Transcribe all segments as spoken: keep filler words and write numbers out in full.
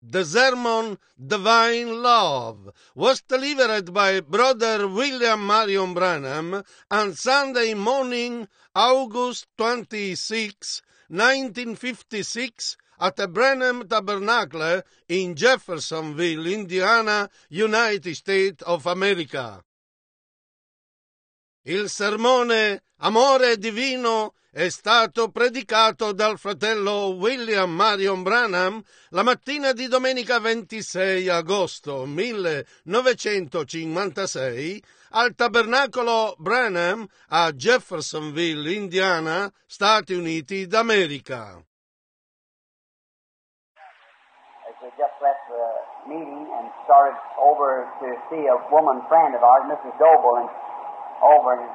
The sermon Divine Love was delivered by Brother William Marion Branham on Sunday morning, August twenty-sixth, nineteen fifty-six, at the Branham Tabernacle in Jeffersonville, Indiana, United States of America. Il sermone Amore Divino è stato predicato dal fratello William Marion Branham la mattina di domenica ventisei agosto millenovecentocinquantasei al tabernacolo Branham a Jeffersonville, Indiana, Stati Uniti d'America. As we just left the meeting and started over to see a woman friend of ours, Missus Doble, and over in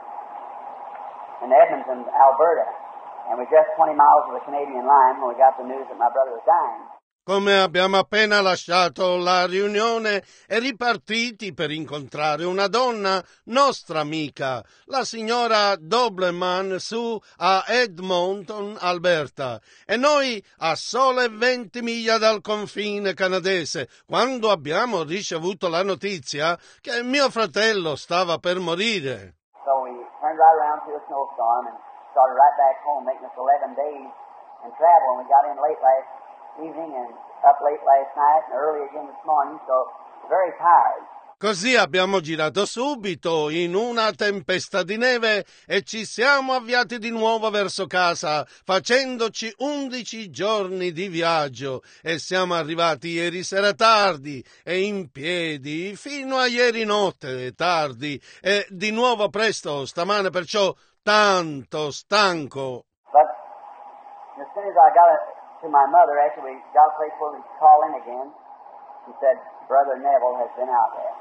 in Edmonton, Alberta, and we're just twenty miles of the Canadian line when we got the news that my brother was dying. Come abbiamo appena lasciato la riunione e ripartiti per incontrare una donna nostra amica, la signora Dobleman, su a Edmonton, Alberta, e noi a sole venti miglia dal confine canadese, quando abbiamo ricevuto la notizia che mio fratello stava per morire. So we turned right around through a snowstorm and started right back home, making us eleven days in travel. And we got in late last evening and up late last night and early again this morning, so very tired. Così abbiamo girato subito in una tempesta di neve e ci siamo avviati di nuovo verso casa, facendoci undici giorni di viaggio, e siamo arrivati ieri sera tardi e in piedi fino a ieri notte tardi e di nuovo presto stamane, perciò tanto stanco. But as soon as I got it to my mother, after we got a place where we could call in again, she said, Brother Neville has been out there.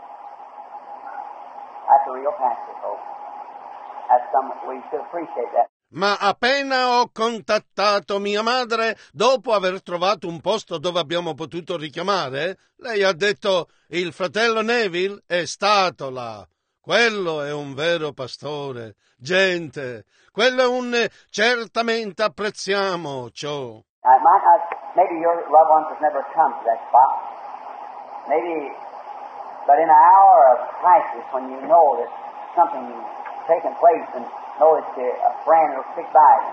That's a real pastor, folks. That's some, we should appreciate that. Ma appena ho contattato mia madre, dopo aver trovato un posto dove abbiamo potuto richiamare, lei ha detto: il fratello Neville è stato là. Quello è un vero pastore. Gente, quello è un... certamente apprezziamo ciò. Now, it might not, maybe your loved ones have never come to that spot. Maybe, but in an hour of crisis, when you know that something's taking place and know that a friend will stick by you,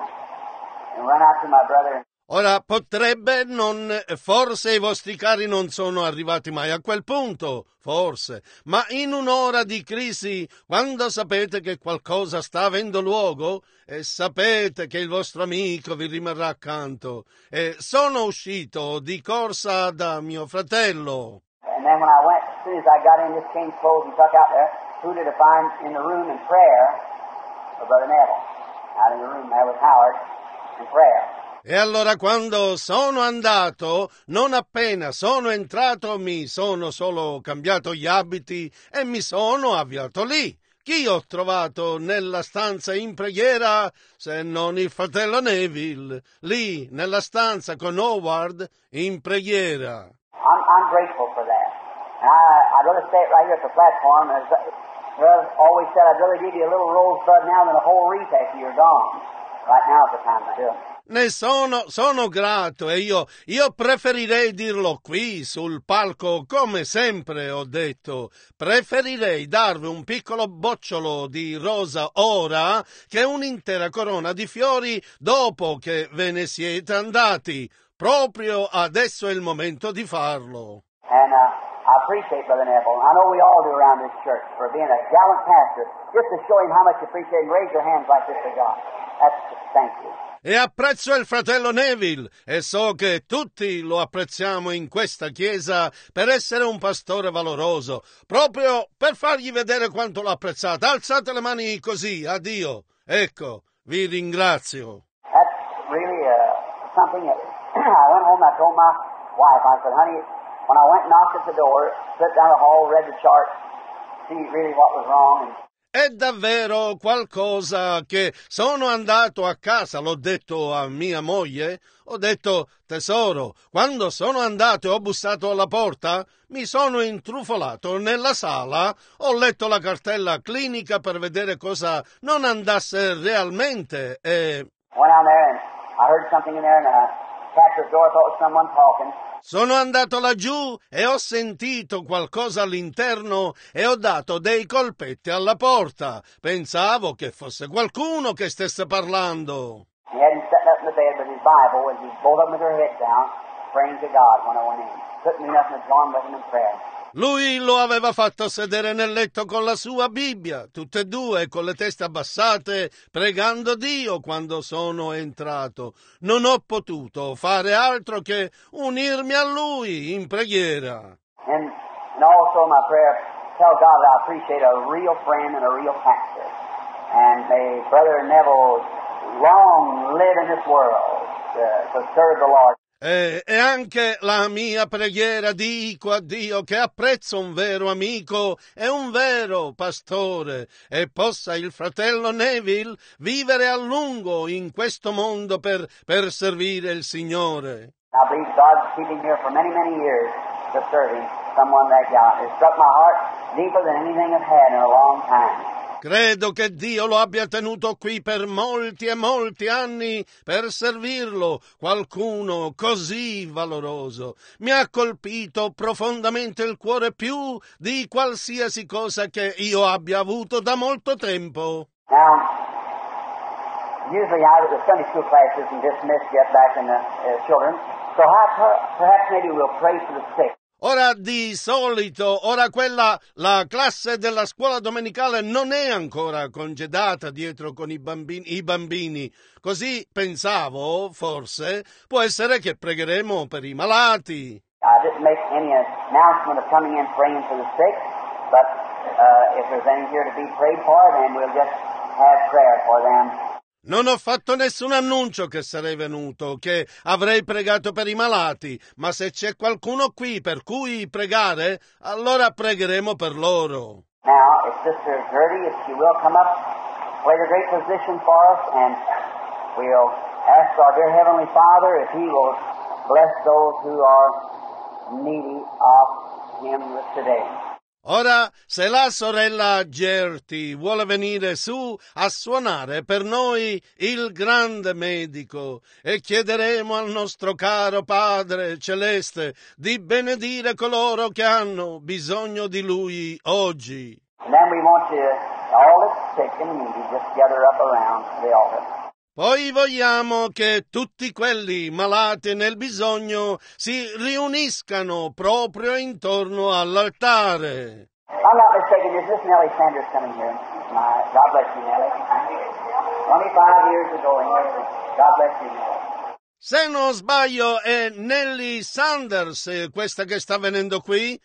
and run out to my brother. Ora, potrebbe non... forse i vostri cari non sono arrivati mai a quel punto, forse, ma in un'ora di crisi, quando sapete che qualcosa sta avendo luogo e sapete che il vostro amico vi rimarrà accanto, e sono uscito di corsa da mio fratello. And then when I went, as soon as I got in, just changed clothes and tuck out there, who did I find in the room in prayer? For Brother Neville. Out in the room there with Howard in prayer. E allora quando sono andato, non appena sono entrato, mi sono solo cambiato gli abiti e mi sono avviato lì. Chi ho trovato nella stanza in preghiera se non il fratello Neville, lì nella stanza con Howard in preghiera. I'm, I'm grateful for that. And I, I'd rather stay right here at the platform. As well, always said, I'd rather give you a little rosebud now than a whole wreath after you're gone. Right now is the time to do it. Ne sono, sono grato e io, io preferirei dirlo qui sul palco, come sempre ho detto. Preferirei darvi un piccolo bocciolo di rosa ora che un'intera corona di fiori dopo che ve ne siete andati. Proprio adesso è il momento di farlo. And uh, I appreciate Brother Neville. I know we all do around this church for being a gallant pastor. Just to show him how much you appreciate him, raise your hands like this to God. That's thank you. E apprezzo il fratello Neville e so che tutti lo apprezziamo in questa chiesa per essere un pastore valoroso, proprio per fargli vedere quanto l'ho apprezzato. Alzate le mani così, a Dio. Ecco, vi ringrazio. That's really uh, something that I went home and I told my wife, I said, honey, when I went and knocked at the door, sat down the hall, read the chart, see really what was wrong, and È davvero qualcosa che sono andato a casa, l'ho detto a mia moglie, ho detto, tesoro, quando sono andato e ho bussato alla porta, mi sono intrufolato nella sala, ho letto la cartella clinica per vedere cosa non andasse realmente e... went down there and I heard something in there and I captor's door. I thought it was someone talking. Sono andato laggiù e ho sentito qualcosa all'interno e ho dato dei colpetti alla porta. Pensavo che fosse qualcuno che stesse parlando. He hadn't sat up in the bed with his Bible, and he's both of them with their heads down, praying to God when I went in. Couldn't do nothing but join with him in prayer. Lui lo aveva fatto sedere nel letto con la sua Bibbia, tutte e due con le teste abbassate, pregando Dio quando sono entrato. Non ho potuto fare altro che unirmi a lui in preghiera. And, and also my prayer, tell God that I appreciate a real friend and a real pastor. And may Brother Neville long live in this world uh, to serve the Lord. E, e anche la mia preghiera dico a Dio che apprezzo un vero amico e un vero pastore e possa il fratello Neville vivere a lungo in questo mondo per, per servire il Signore. I believe God's keeping here for many, many years to serve Him, someone that God. It struck my heart deeper than anything I've had in a long time. Credo che Dio lo abbia tenuto qui per molti e molti anni per servirlo, qualcuno così valoroso. Mi ha colpito profondamente il cuore più di qualsiasi cosa che io abbia avuto da molto tempo. Now, usually I was the Sunday school class isn't dismissed yet back in the uh, children, so I, perhaps maybe we'll pray for the sick. Ora di solito, ora quella, la classe della scuola domenicale non è ancora congedata dietro con i bambini, i bambini. Così pensavo, forse, può essere che pregheremo per i malati. I didn't make any announcement of coming in praying for the sick, but uh, if there's any here to be prayed for, then we'll just have prayer for them. Non ho fatto nessun annuncio che sarei venuto, che avrei pregato per i malati, ma se c'è qualcuno qui per cui pregare, allora pregheremo per loro. Now, if Sister Gertie, if she will come up, play the great position for us, and we'll ask our dear Heavenly Father if He will bless those who are needy of Him today. Ora, se la sorella Gerti vuole venire su a suonare per noi il grande medico e chiederemo al nostro caro Padre Celeste di benedire coloro che hanno bisogno di Lui oggi. And then we want you, all that's sick and needy, just gather up around the altar. Poi vogliamo che tutti quelli malati nel bisogno si riuniscano proprio intorno all'altare. I'm not mistaken, is this Nellie Sanders coming here? My, God bless you, Nellie. twenty-five years ago in here. God bless you, Nellie. Se non sbaglio è Nellie Sanders questa che sta venendo qui.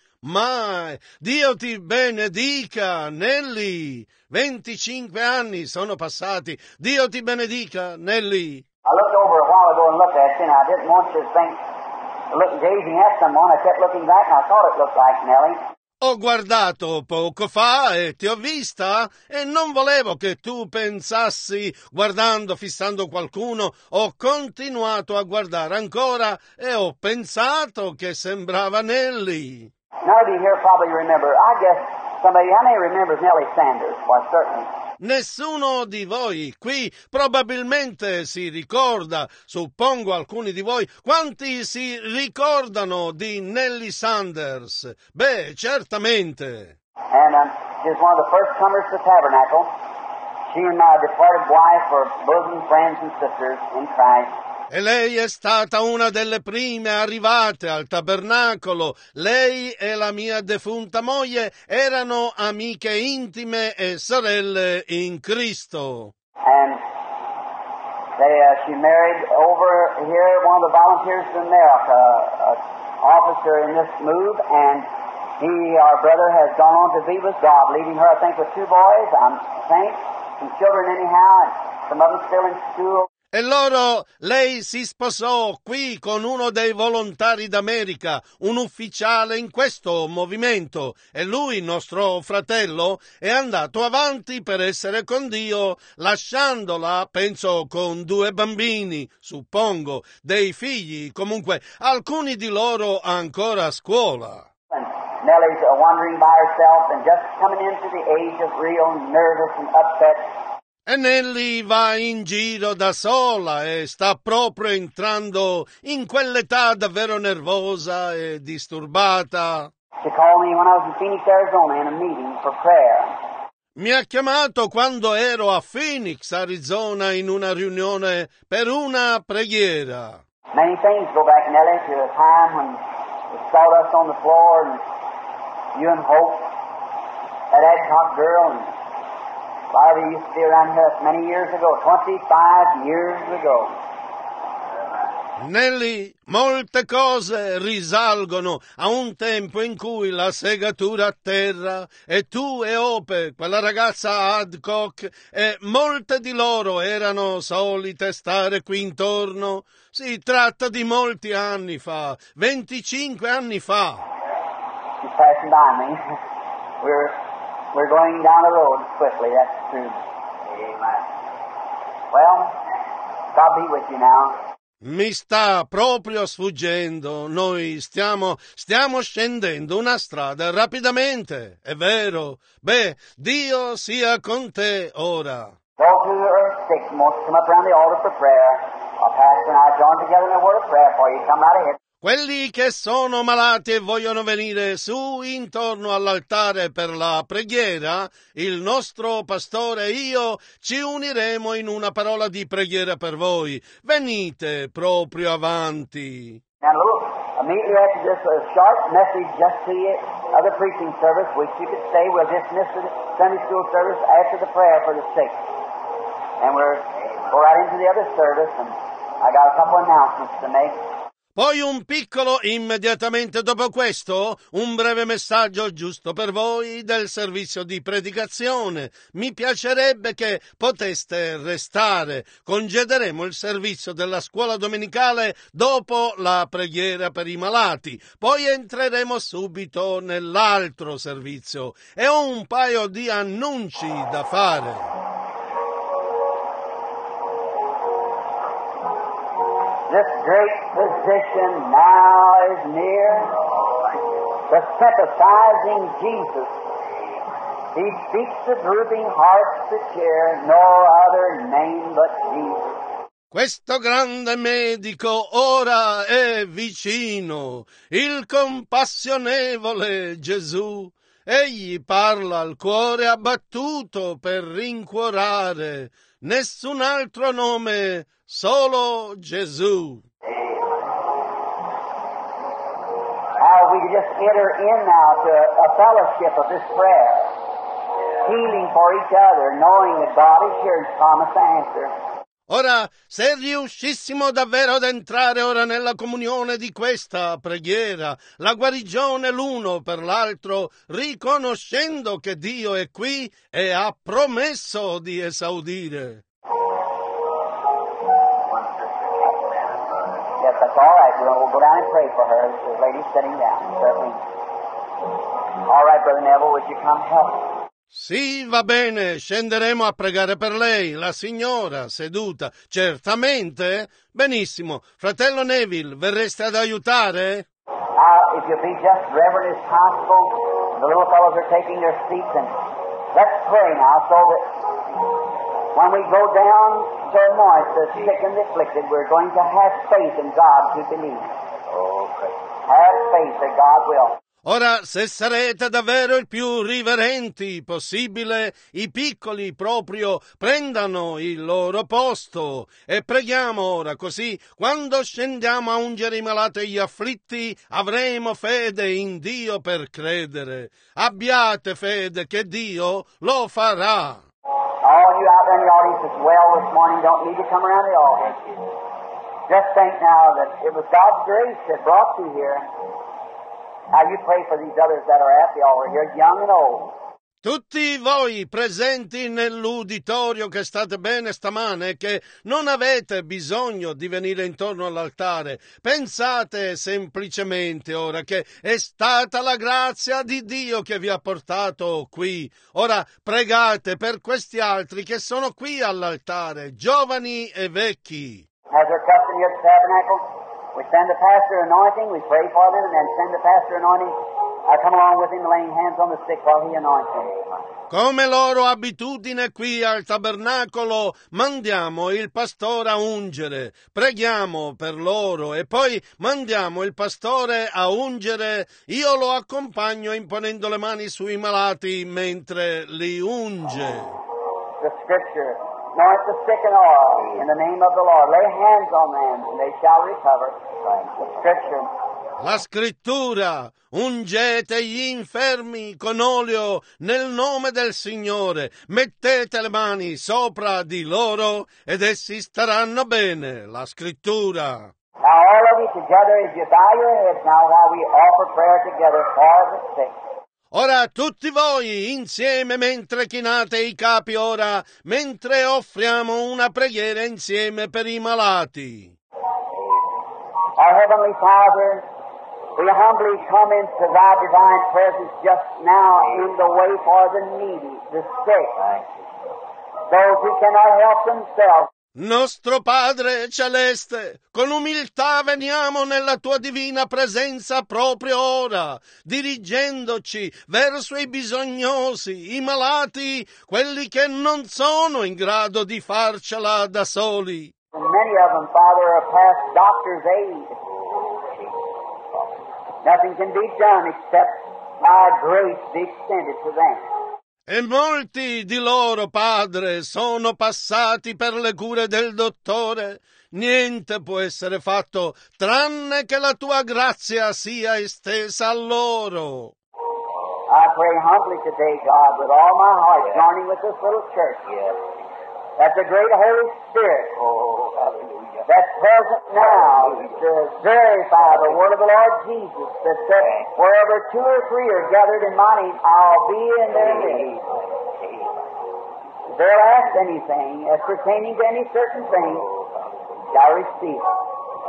Ma Dio ti benedica, Nellie. venticinque anni sono passati. Dio ti benedica, Nellie. I looked over a while ago and looked at you, and I didn't want you to think, look, gazing at someone. I kept looking back, and I thought it looked like Nellie. Ho guardato poco fa e ti ho vista e non volevo che tu pensassi guardando, fissando qualcuno. Ho continuato a guardare ancora e ho pensato che sembrava Nellie. None of you here probably remember. I guess somebody, how many remembers Nellie Sanders? Why, certainly. Nessuno di voi qui probabilmente si ricorda, suppongo alcuni di voi, quanti si ricordano di Nellie Sanders? Beh, certamente. And um, she was one of the first comers to the Tabernacle. She and my departed wife were bosom friends and sisters in Christ. E lei è stata una delle prime arrivate al tabernacolo. Lei e la mia defunta moglie erano amiche intime e sorelle in Cristo. And they, uh, she married over here one of the volunteers in America, an officer in this move, and he, our brother, has gone on to be with God, leaving her, I think, with two boys, I think, some children anyhow, and some of them still in school. E loro, lei si sposò qui con uno dei volontari d'America, un ufficiale in questo movimento, e lui, nostro fratello, è andato avanti per essere con Dio, lasciandola, penso, con due bambini, suppongo, dei figli, comunque, alcuni di loro ancora a scuola. And Nellie's uh, wandering by herself and just coming into the age of real nervous and upset. E Nelly va in giro da sola e sta proprio entrando in quell'età davvero nervosa e disturbata. She called me when I was in Phoenix, Arizona, in a meeting for prayer. Mi ha chiamato quando ero a Phoenix, Arizona, in una riunione per una preghiera. Many things go back, Nellie, to a time when the sawdust on the floor and you and Hope, that Adcock girl, and a lot of you used to be around here many years ago, twenty-five years ago. Nelly, molte cose risalgono a un tempo in cui la segatura a terra e tu e Ope, quella ragazza Adcock, e molte di loro erano solite stare qui intorno. Si tratta di molti anni fa, venticinque anni fa. She's passing by me. We're, we're going down the road swiftly, that's true. Amen. Well, God be with you now. Mi sta proprio sfuggendo. Noi stiamo, stiamo scendendo una strada rapidamente, è vero? Beh, Dio sia con te ora. Those who are sick must come up around the altar for prayer. Our pastor and I join together in a word of prayer for you. Come right ahead. Quelli che sono malati e vogliono venire su intorno all'altare per la preghiera, il nostro pastore e io ci uniremo in una parola di preghiera per voi. Venite proprio avanti. Now, a little, immediately after this, a short message just to you of the preaching service, which you could say we'll dismiss the Sunday school service after the prayer for the sick. And we'll go right into the other service, and I got a couple announcements to make. Poi un piccolo immediatamente dopo questo, un breve messaggio giusto per voi del servizio di predicazione. Mi piacerebbe che poteste restare. Congederemo il servizio della scuola domenicale dopo la preghiera per i malati. Poi entreremo subito nell'altro servizio e ho un paio di annunci da fare. This great physician now is near, the sympathizing Jesus. He speaks the drooping hearts to cheer, no other name but Jesus. Questo grande medico ora è vicino, il compassionevole Gesù. Egli parla al cuore abbattuto per rincuorare, nessun altro nome, solo Gesù. How we could just enter in now to a fellowship of this prayer, healing for each other, knowing that God is here and promised to answer. Ora, se riuscissimo davvero ad entrare ora nella comunione di questa preghiera, la guarigione l'uno per l'altro, riconoscendo che Dio è qui e ha promesso di esaudire. Yes, that's all right. We'll, we'll go down and pray for her. This lady's sitting down, certainly. All right, Brother Neville, would you come help? Sì, va bene, scenderemo a pregare per lei, la signora seduta. Certamente? Benissimo. Fratello Neville, verreste ad aiutare? Uh, if you'll be just reverent as possible, the little fellows are taking their seats, and let's pray now so that when we go down to anoint the sick and the afflicted, we're going to have faith in God to believe. Okay. Have faith that God will. Ora, se sarete davvero il più riverenti possibile, i piccoli proprio prendano il loro posto e preghiamo ora, così quando scendiamo a ungere i malati e gli afflitti avremo fede in Dio per credere. Abbiate fede che Dio lo farà. All you out there in the audience as well this morning don't need to come around the altar. Just think now that it was God's grace that brought you here. Now you pray for these others that are at the altar here, young and old. Tutti voi presenti nell'uditorio che state bene stamane, che non avete bisogno di venire intorno all'altare, pensate semplicemente ora che è stata la grazia di Dio che vi ha portato qui. Ora pregate per questi altri che sono qui all'altare, giovani e vecchi. As their custom here at the tabernacle, we send the pastor anointing, we pray for them, and then send the pastor anointing I come along with him, laying hands on the sick while he anoints them. Come loro abitudine qui al tabernacolo, mandiamo il pastore a ungere, preghiamo per loro e poi mandiamo il pastore a ungere. Io lo accompagno imponendo le mani sui malati mentre li unge. The scripture, anoint the sick in oil in the name of the Lord. Lay hands on them and they shall recover. The scripture. La scrittura, ungete gli infermi con olio nel nome del Signore, mettete le mani sopra di loro ed essi staranno bene. La scrittura. Now all of you together as you bow your heads now while we offer prayer together for the sick. Ora tutti voi insieme mentre chinate i capi ora, mentre offriamo una preghiera insieme per i malati. Our Heavenly Father, we humbly come into thy divine presence just now in the way for the needy, the sick, those who cannot help themselves. Nostro Padre Celeste, con umiltà veniamo nella tua divina presenza proprio ora, dirigendoci verso i bisognosi, i malati, quelli che non sono in grado di farcela da soli. And many of them, Father, are past doctor's aid. Nothing can be done except by grace be extended to them. E molti di loro, Padre, sono passati per le cure del dottore. Niente può essere fatto tranne che la tua grazia sia estesa a loro. I pray humbly today, God, with all my heart, joining with this little church, that the great Holy Spirit, oh, hallelujah, that's present now to verify the word of the Lord Jesus, that said, wherever two or three are gathered in my name, I'll be in their midst. If they'll ask anything as pertaining to any certain thing, shall receive it.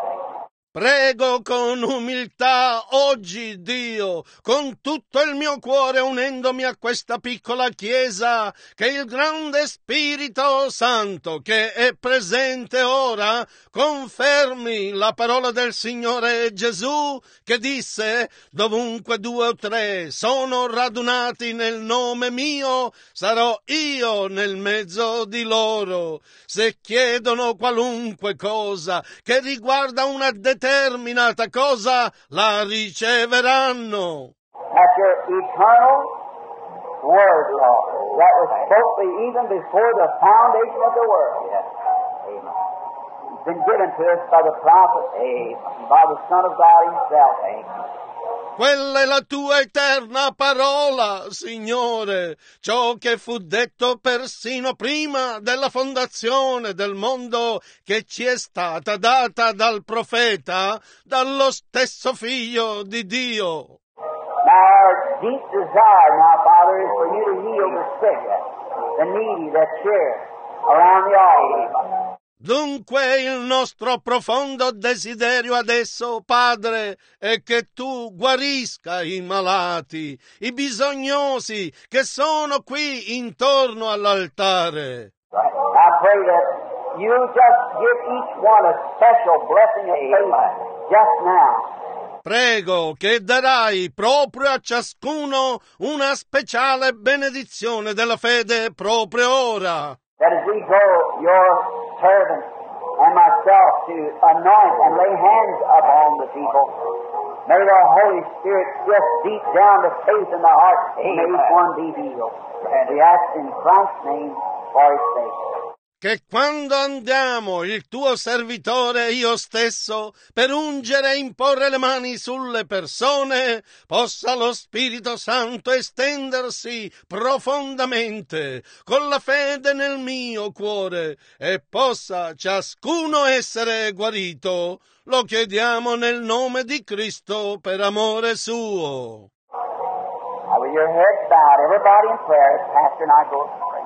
Prego con umiltà oggi, Dio, con tutto il mio cuore unendomi a questa piccola chiesa, che il grande Spirito Santo che è presente ora confermi la parola del Signore Gesù che disse: dovunque due o tre sono radunati nel nome mio, sarò io nel mezzo di loro. Se chiedono qualunque cosa che riguarda una determinata cosa, la riceveranno. That's your eternal word, Lord, that was spoken even before the foundation of the world. Amen. It's been given to us by the prophet, Amen, by the Son of God himself. Amen. Quella è la tua eterna parola, Signore, ciò che fu detto persino prima della fondazione del mondo, che ci è stata data dal profeta, dallo stesso Figlio di Dio. Now our deep desire now, Father, is for you to heal the sick, the needy that's here around the altar. Dunque il nostro profondo desiderio adesso, Padre, è che tu guarisca i malati, i bisognosi che sono qui intorno all'altare. I pray that you just give each one a special blessing of faith just now. Prego che darai proprio a ciascuno una speciale benedizione della fede proprio ora. That as we go, your servant and myself, to anoint and lay hands upon the people, may the Holy Spirit just deep down the faith in the heart, may each one be healed. And we ask in Christ's name for his sake. Che quando andiamo, il tuo servitore e io stesso, per ungere e imporre le mani sulle persone, possa lo Spirito Santo estendersi profondamente con la fede nel mio cuore e possa ciascuno essere guarito. Lo chiediamo nel nome di Cristo per amore suo. Now with your heads bowed, everybody in prayer, Pastor and I go to pray.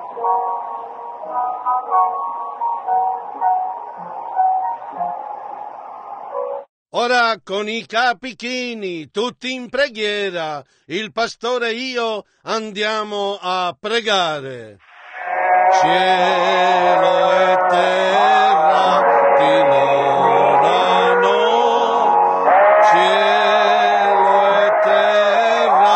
Ora con i capi chini, tutti in preghiera, il pastore e io andiamo a pregare. Cielo e terra ti lodano, cielo e terra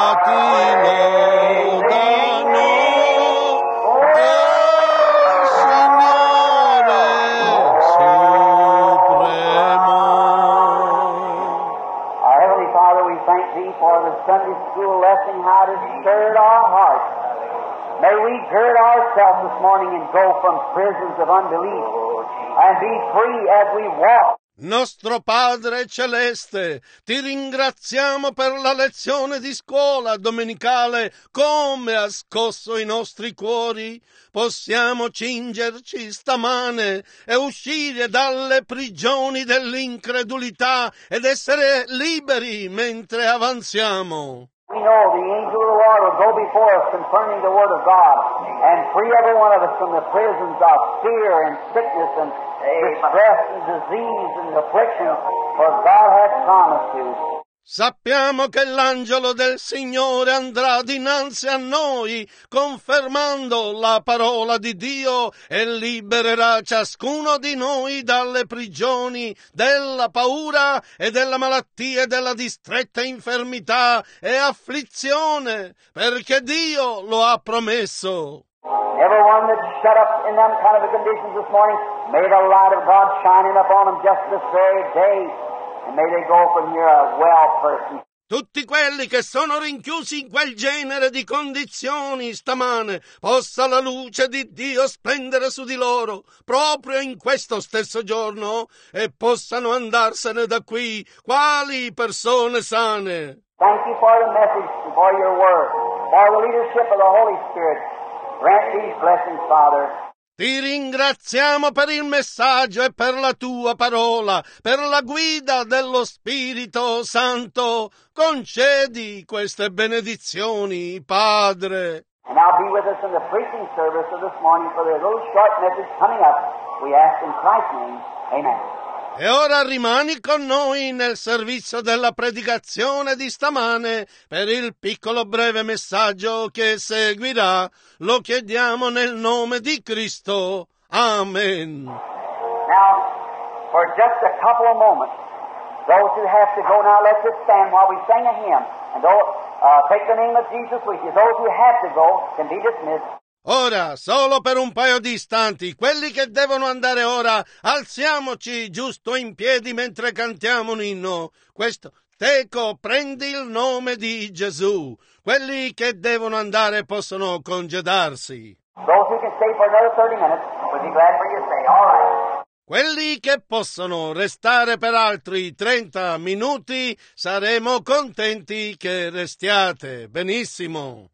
thee for the Sunday school lesson, how it has stirred our hearts. May we gird ourselves this morning and go from prisons of unbelief and be free as we walk. Nostro Padre Celeste, ti ringraziamo per la lezione di scuola domenicale, come ha scosso i nostri cuori. Possiamo cingerci stamane e uscire dalle prigioni dell'incredulità ed essere liberi mentre avanziamo. We know the angel of the Lord will go before us concerning the Word of God and free every one of us from the prisons of fear and sickness and distress and disease and affliction, for God has promised to. Sappiamo che l'angelo del Signore andrà dinanzi a noi, confermando la parola di Dio e libererà ciascuno di noi dalle prigioni della paura e della malattia e della distretta infermità e afflizione, perché Dio lo ha promesso. Everyone that's shut up in them kind of conditions this morning, may the light of God shining upon them just this very day. And may they go from here a well person. Tutti quelli che sono rinchiusi in quel genere di condizioni stamane, possa la luce di Dio splendere su di loro, proprio in questo stesso giorno, e possano andarsene da qui quali persone sane. Thank you for the message, for your word, for the leadership of the Holy Spirit. Grant these blessings, Father. Ti ringraziamo per il messaggio e per la tua parola, per la guida dello Spirito Santo. Concedi queste benedizioni, Padre. And now be with us in the preaching service of this morning for the little short message coming up. We ask in Christ's name. Amen. E ora rimani con noi nel servizio della predicazione di stamane per il piccolo breve messaggio che seguirà. Lo chiediamo nel nome di Cristo. Amen. Now, for just a couple of moments, those who have to go now, let's just stand while we sing a hymn. And those, uh, take the name of Jesus with you. Those who have to go can be dismissed. Ora, solo per un paio di istanti, quelli che devono andare ora, alziamoci giusto in piedi mentre cantiamo un inno. Questo, teco, prendi il nome di Gesù. Quelli che devono andare possono congedarsi. Those who can stay for another thirty minutes, we'll be glad for you to stay. All right. Quelli che possono restare per altri trenta minuti, saremo contenti che restiate. Benissimo.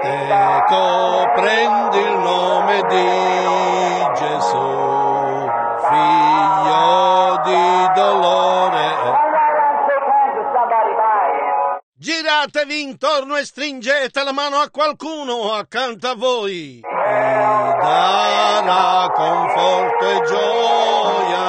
Ecco, prendi il nome di Gesù, figlio di dolore. Giratevi intorno e stringete la mano a qualcuno accanto a voi. Ti darà conforto e gioia,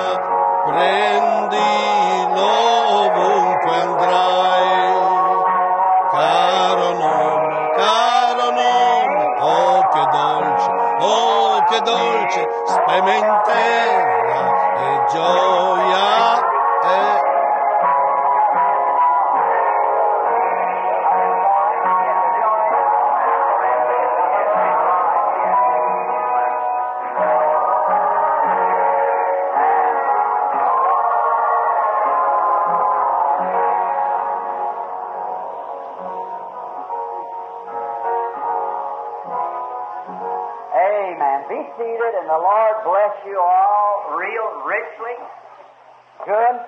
prendilo ovunque andrai. Caro nome, caro nome, oh che dolce, oh che dolce, sperimentera e gioia e... And the Lord bless you all real richly. Good.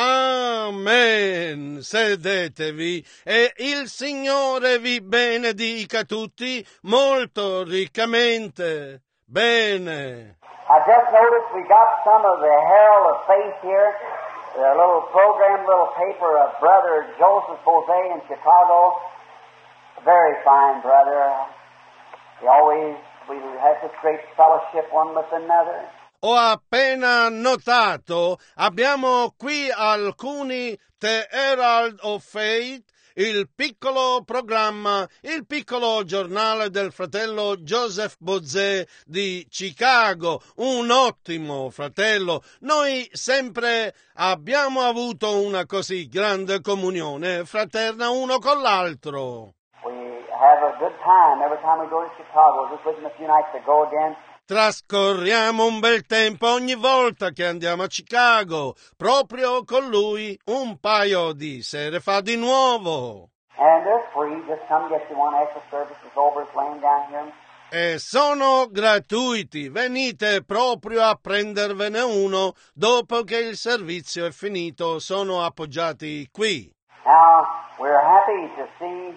Amen. Sedetevi e il Signore vi benedica tutti molto riccamente. Bene. I just noticed we got some of the Herald of Faith here, the little program, little paper of Brother Joseph Bose in Chicago. Very fine brother. He always We have this great fellowship one with another. Ho appena notato, abbiamo qui alcuni The Herald of Faith, il piccolo programma, il piccolo giornale del fratello Joseph Bose di Chicago, un ottimo fratello. Noi sempre abbiamo avuto una così grande comunione fraterna uno con l'altro. Have a good time every time we go to Chicago. Just waiting a few nights to go again. trascorriamo un bel tempo ogni volta che andiamo a Chicago. Proprio con lui un paio di sere fa di nuovo. And they're free. Just come get you one after service is over. It's laying down here. E sono gratuiti. Venite proprio a prendervene uno dopo che il servizio è finito. Sono appoggiati qui. Now, we're happy to see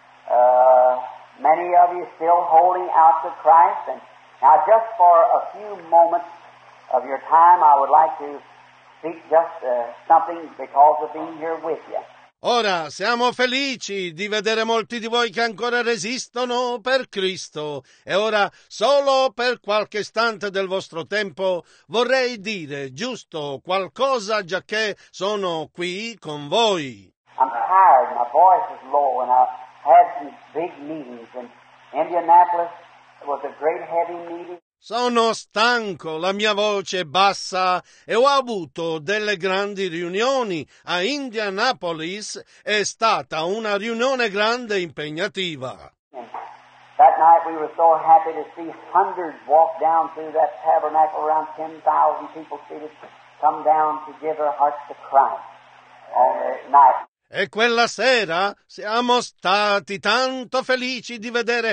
uh, many of you still holding out to Christ. And now, just for a few moments of your time, I would like to speak just uh, something because of being here with you. Ora siamo felici di vedere molti di voi che ancora resistono per Cristo e ora solo per qualche istante del vostro tempo vorrei dire giusto qualcosa giacché sono qui con voi. I'm tired, my voice is low, and I've had some big meetings in Indianapolis. It was a great heavy meeting. Sono stanco, la mia voce è bassa e ho avuto delle grandi riunioni a Indianapolis. È stata una riunione grande e impegnativa. And that night we were so happy to see hundreds walk down through that tabernacle, around ten thousand people seated, come down to give their hearts to Christ on the night. E quella sera siamo stati tanto felici di vedere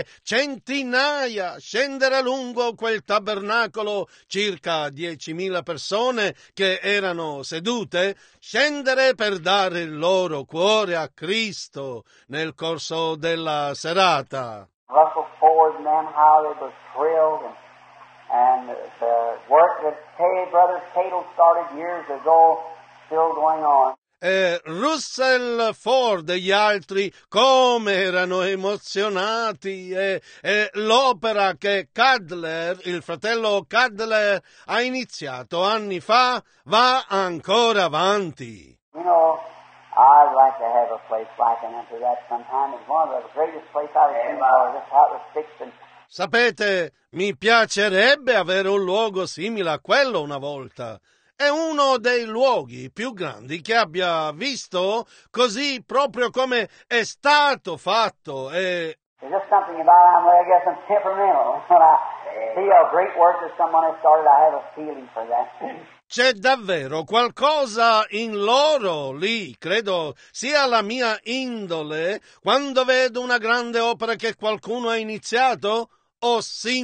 centinaia scendere lungo quel tabernacolo, circa diecimila persone che erano sedute, scendere per dare il loro cuore a Cristo nel corso della serata. Russell Ford and them, how they were thrilled, and, and the work that Kay, Brother Cato started years ago, still going on. E Russell Ford e gli altri come erano emozionati e, e l'opera che Cadler, il fratello Cadler, ha iniziato anni fa va ancora avanti. You know, I'd like to have a place like into that sometime. It's one of the greatest places I've seen before. Just how it was fixed and Sapete, mi piacerebbe avere un luogo simile a quello una volta. È uno dei luoghi più grandi che abbia visto, così proprio come è stato fatto. E there's just something about it. I guess I'm temperamental. When I see a great work that someone has started, I have a feeling for that. c'è davvero qualcosa in loro lì, credo sia la mia indole. Quando vedo una grande opera che qualcuno ha iniziato, ho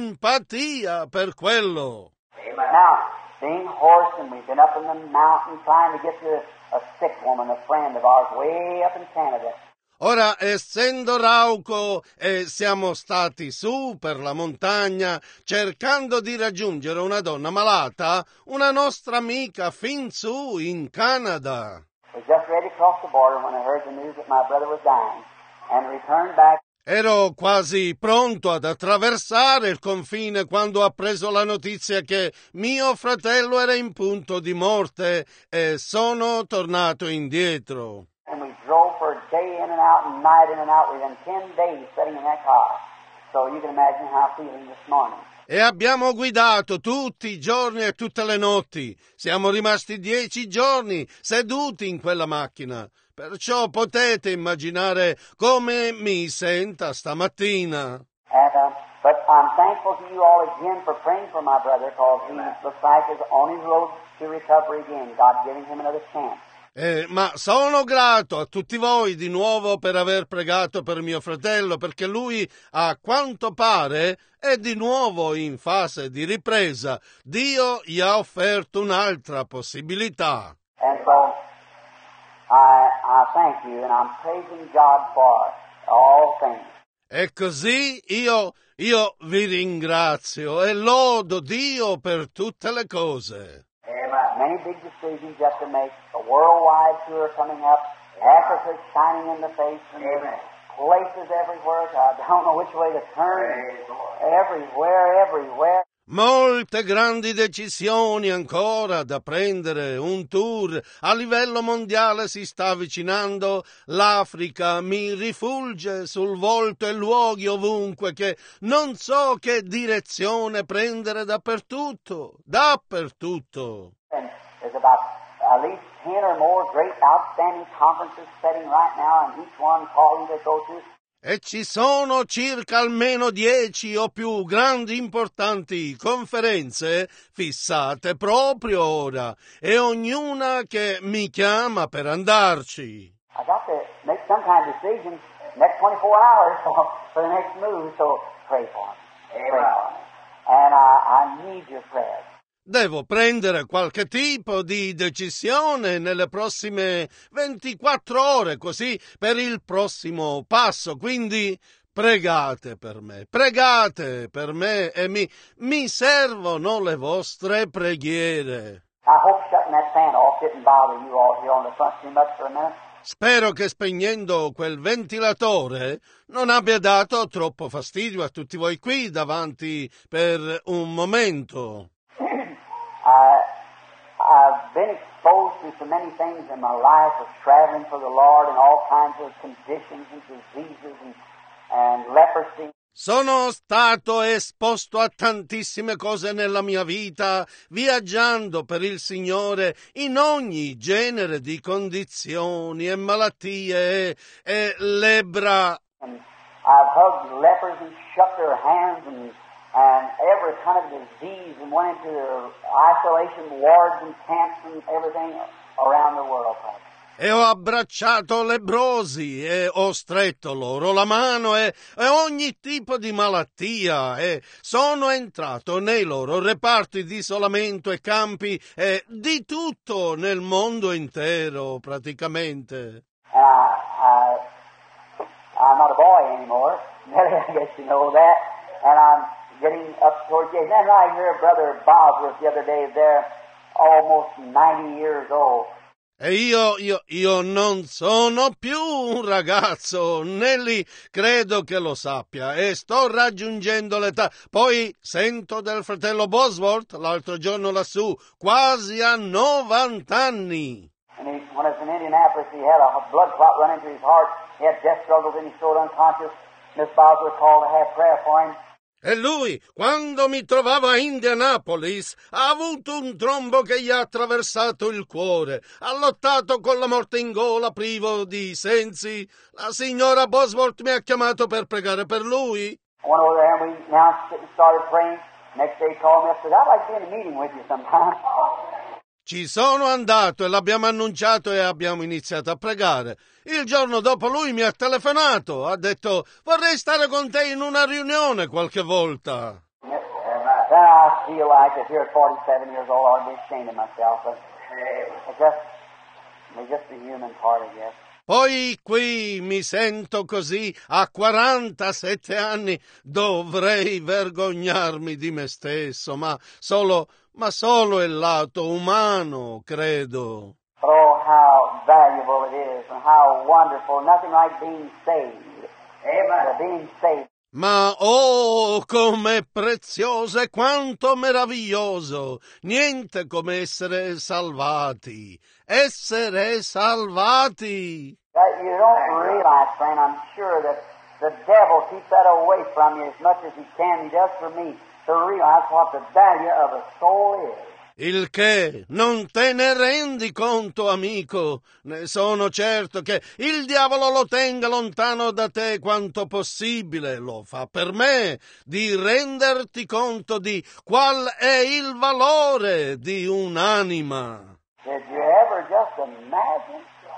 simpatia per quello. Now, being hoarse, and we've been up in the mountain trying to get to a sick woman, a friend of ours, way up in Canada. Ora, essendo rauco, e siamo stati su per la montagna cercando di raggiungere una donna malata, una nostra amica fin su in Canada. I was just ready to cross the border when I heard the news that my brother was dying, and returned back. Ero quasi pronto ad attraversare il confine quando ho appreso la notizia che mio fratello era in punto di morte e sono tornato indietro. And we drove for a day in and out and night in and out within ten days sitting in that car. So you can imagine how I'm feeling this morning. E abbiamo guidato tutti i giorni e tutte le notti. Siamo rimasti dieci giorni seduti in quella macchina. Perciò potete immaginare come mi senta stamattina. And, uh, but I'm thankful to you all again for praying for my brother, because he looks like is on his road to recovery again. God giving him another chance. Eh, ma sono grato a tutti voi di nuovo per aver pregato per mio fratello, perché lui, a quanto pare, è di nuovo in fase di ripresa. Dio gli ha offerto un'altra possibilità. And so I, I thank you, and I'm praising God for all things. E così io, io vi ringrazio e lodo Dio per tutte le cose. Many big decisions you have to make. A worldwide tour coming up. Africa's shining in the face. And there's places everywhere. I don't know which way to turn. Everywhere, everywhere. Molte grandi decisioni ancora da prendere. Un tour a livello mondiale si sta avvicinando. L'Africa mi rifulge sul volto e luoghi ovunque che non so che direzione prendere dappertutto, dappertutto. And there's about at least ten or more great outstanding conferences setting right now, and each one calling to go to. E ci sono circa almeno dieci o più grandi importanti conferenze fissate proprio ora e ognuna che mi chiama per andarci. I got to make some kind of decision next twenty-four hours for, for the next move, so pray for me. Pray for me. And I, I need your prayers. Devo prendere qualche tipo di decisione nelle prossime ventiquattro ore, così per il prossimo passo, quindi pregate per me, pregate per me e mi, mi servono le vostre preghiere. I hope shutting that fan off didn't bother you all here on the front too much for a minute. Spero che spegnendo quel ventilatore non abbia dato troppo fastidio a tutti voi qui davanti per un momento. I, I've been exposed to so many things in my life of traveling for the Lord and all kinds of conditions and diseases and, and leprosy. Sono stato esposto a tantissime cose nella mia vita, viaggiando per il Signore in ogni genere di condizioni e malattie e, e lebbra. And I've hugged lepers and shook their hands and and every kind of disease and went into isolation wards and camps and everything around the world. E ho abbracciato lebbrosi e ho stretto loro la mano e, e ogni tipo di malattia e sono entrato nei loro reparti di isolamento e campi e di tutto nel mondo intero praticamente. And I, I, I'm not a boy anymore. I guess you know that. And I'm getting up towards the age. And I hear Brother Bosworth the other day there, almost ninety years old. E io, io, io non sono più un ragazzo, Nelly credo che lo sappia, e sto raggiungendo l'età. Poi sento del fratello Bosworth l'altro giorno lassù, quasi a novanta anni. And he, when I was in Indianapolis, he had a blood clot run into his heart. He had death struggles and he was unconscious. Miss Bosworth called to have prayer for him. E lui, quando mi trovavo a Indianapolis, ha avuto un trombo che gli ha attraversato il cuore. Ha lottato con la morte in gola, privo di sensi. La signora Bosworth mi ha chiamato per pregare per lui. I went over there and we announced it and started praying. Next day he called me up and said, I'd like to be in a meeting with you sometime. Ci sono andato e l'abbiamo annunciato e abbiamo iniziato a pregare. Il giorno dopo lui mi ha telefonato, ha detto vorrei stare con te in una riunione qualche volta. Then I feel like that here at forty-seven years old, I'd be ashamed of myself. But it's just, it's just the human part, I guess. Poi qui mi sento così, a quarantasette anni, dovrei vergognarmi di me stesso, ma solo, ma solo il lato umano, credo. Oh, how valuable it is and how wonderful. Nothing like being saved. Amen. Being saved. Ma oh, com'è prezioso e quanto meraviglioso! Niente come essere salvati, essere salvati! That you don't realize, friend, I'm sure that the devil keeps that away from you as much as he can. He does for me, to realize what the value of a soul is. Il che non te ne rendi conto, amico. Ne sono certo che il diavolo lo tenga lontano da te quanto possibile. Lo fa per me, di renderti conto di qual è il valore di un'anima. Did you ever just imagine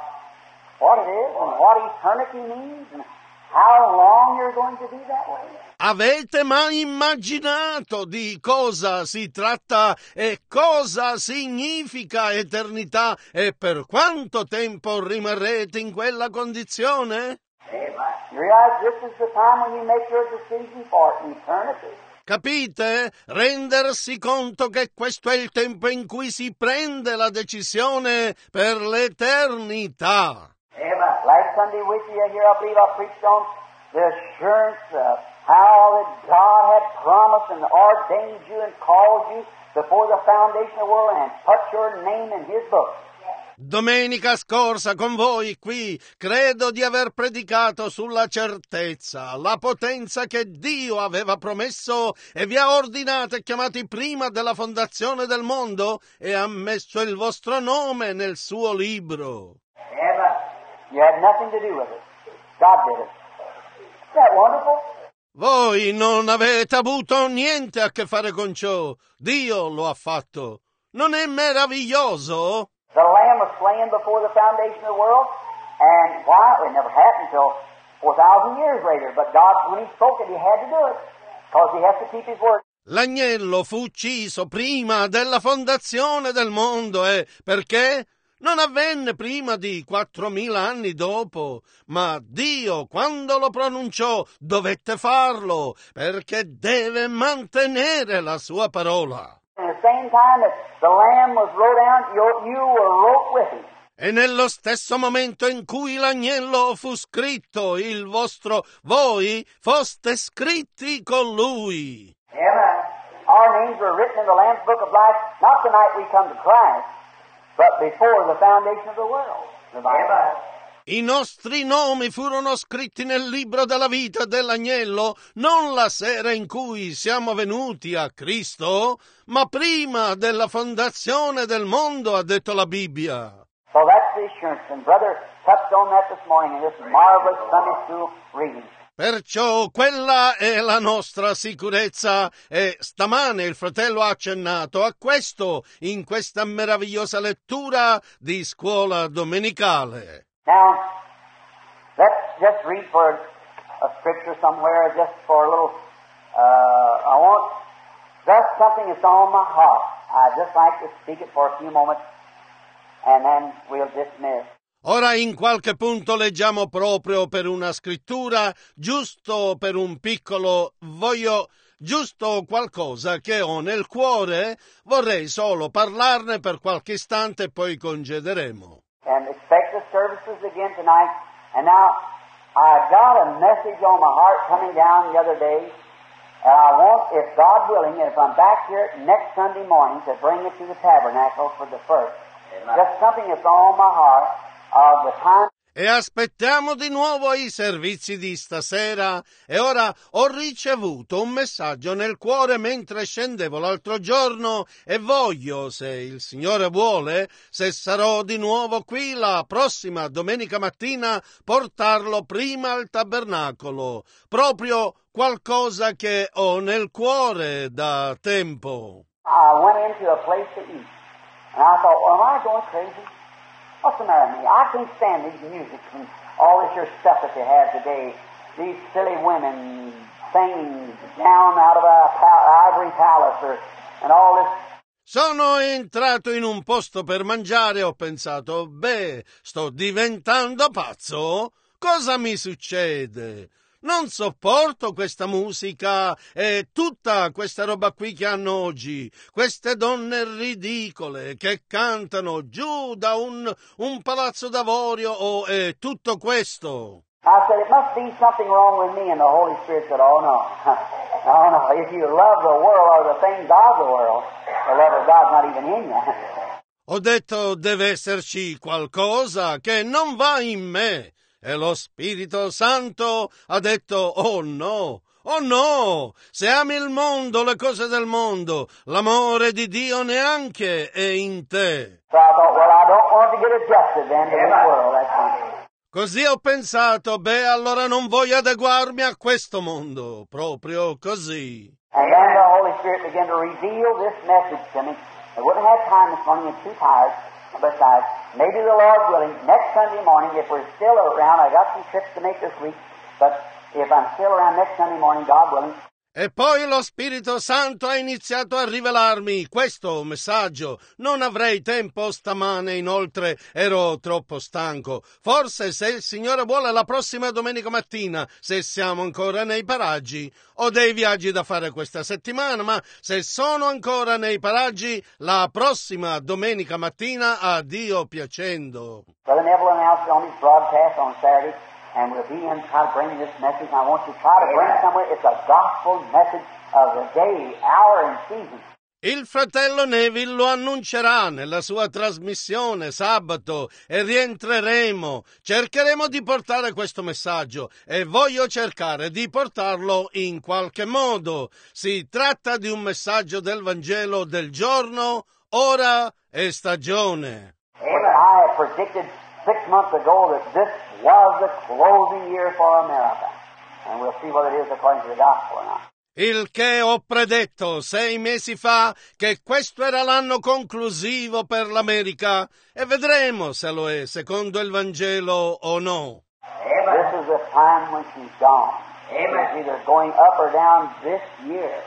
what it is and what eternity means and how long you're going to be that way? Avete mai immaginato di cosa si tratta e cosa significa eternità e per quanto tempo rimarrete in quella condizione? You realize this is the time when you make your decision for eternity. Capite? Rendersi conto che questo è il tempo in cui si prende la decisione per l'eternità. Amen. Last Sunday with you here, I believe I preached on the assurance of how that God had promised and ordained you and called you before the foundation of the world and put your name in His book. Domenica scorsa con voi qui credo di aver predicato sulla certezza, la potenza che Dio aveva promesso e vi ha ordinato e chiamati prima della fondazione del mondo e ha messo il vostro nome nel suo libro. Amen. You had nothing to do with it. God did it. that wonderful? Voi non avete avuto niente a che fare con ciò. Dio lo ha fatto. Non è meraviglioso? The Lamb was slain before the foundation of the world, and why? It never happened until four thousand years later. But God, when He spoke it, He had to do it, because He has to keep His word. L'agnello fu ucciso prima della fondazione del mondo, e perché? Non avvenne prima di quattromila anni dopo, ma Dio, quando lo pronunciò, dovette farlo, perché deve mantenere la sua parola. And at the same time that the Lamb was wrote down, you, you were wrote with Him. E nello stesso momento in cui l'agnello fu scritto, il vostro, voi foste scritti con lui. Amen. Our names were written in the Lamb's Book of Life, not the night we come to Christ, but before the foundation of the world. The Bible. I nostri nomi furono scritti nel libro della vita dell'agnello non la sera in cui siamo venuti a Cristo, ma prima della fondazione del mondo, ha detto la Bibbia. So that's the assurance, and Brother touched on that this morning in this marvelous Sunday school reading. Perciò quella è la nostra sicurezza, e stamane il fratello ha accennato a questo in questa meravigliosa lettura di scuola domenicale. Now, let's just read for a scripture somewhere, just for a little, uh, I want, just something that's on my heart. I'd just like to speak it for a few moments, and then we'll dismiss. Ora in qualche punto leggiamo proprio per una scrittura, giusto per un piccolo, voglio, giusto qualcosa che ho nel cuore, vorrei solo parlarne per qualche istante e poi concederemo. And expect the services again tonight. And now, I got a message on my heart coming down the other day, and I want, if God willing, and if I'm back here next Sunday morning, to bring it to the tabernacle for the first. Amen. Just something that's on my heart of the time. E aspettiamo di nuovo i servizi di stasera, e ora ho ricevuto un messaggio nel cuore mentre scendevo l'altro giorno, e voglio, se il Signore vuole, se sarò di nuovo qui la prossima domenica mattina, portarlo prima al tabernacolo, proprio qualcosa che ho nel cuore da tempo. I went into a place to eat, and I thought, well, am I going crazy? What's the matter with me? I can't stand these music and all this your stuff that they have today. These silly women singing down out of a pal- ivory palace or, and all this. Sono entrato in un posto per mangiare e ho pensato, beh, sto diventando pazzo? Cosa mi succede? Non sopporto questa musica e tutta questa roba qui che hanno oggi, queste donne ridicole che cantano giù da un, un palazzo d'avorio o e tutto questo. I said, it must be something wrong with me, and the Holy Spirit said, oh no, no, no, if you love the world or the things of the world, the love of God's not even in you. Ho detto, deve esserci qualcosa che non va in me. E lo Spirito Santo ha detto, oh no, oh no, se ami il mondo, le cose del mondo, l'amore di Dio neanche è in te. So I thought, well, I don't want to get adjusted then to this world, that's fine. Così ho pensato, beh, allora non voglio adeguarmi a questo mondo, proprio così. And then the Holy Spirit began to reveal this message to me. I wouldn't have time this morning, I'm too tired. Besides, maybe the Lord willing, next Sunday morning, if we're still around, I got some trips to make this week, but if I'm still around next Sunday morning, God willing. E poi lo Spirito Santo ha iniziato a rivelarmi questo messaggio. Non avrei tempo stamane, inoltre ero troppo stanco. Forse, se il Signore vuole, la prossima domenica mattina, se siamo ancora nei paraggi. Ho dei viaggi da fare questa settimana, ma se sono ancora nei paraggi, la prossima domenica mattina, a Dio piacendo. Brother Neville announced on his broadcast on Saturday, and we'll be in try to bring this message. I want you to try to bring somewhere. It's a gospel message of the day, hour, and season. Il fratello Neville lo annuncerà nella sua trasmissione sabato e rientreremo. Cercheremo di portare questo messaggio e voglio cercare di portarlo in qualche modo. Si tratta di un messaggio del Vangelo del giorno, ora e stagione. I predicted six months ago that this was the closing year for America. And we'll see whether it is according to the gospel or not. Il che ho predetto sei mesi fa che questo era l'anno conclusivo per l'America e vedremo se lo è secondo il Vangelo o no. Amen. This is the time when she's gone. Amen. She's either going up or down this year.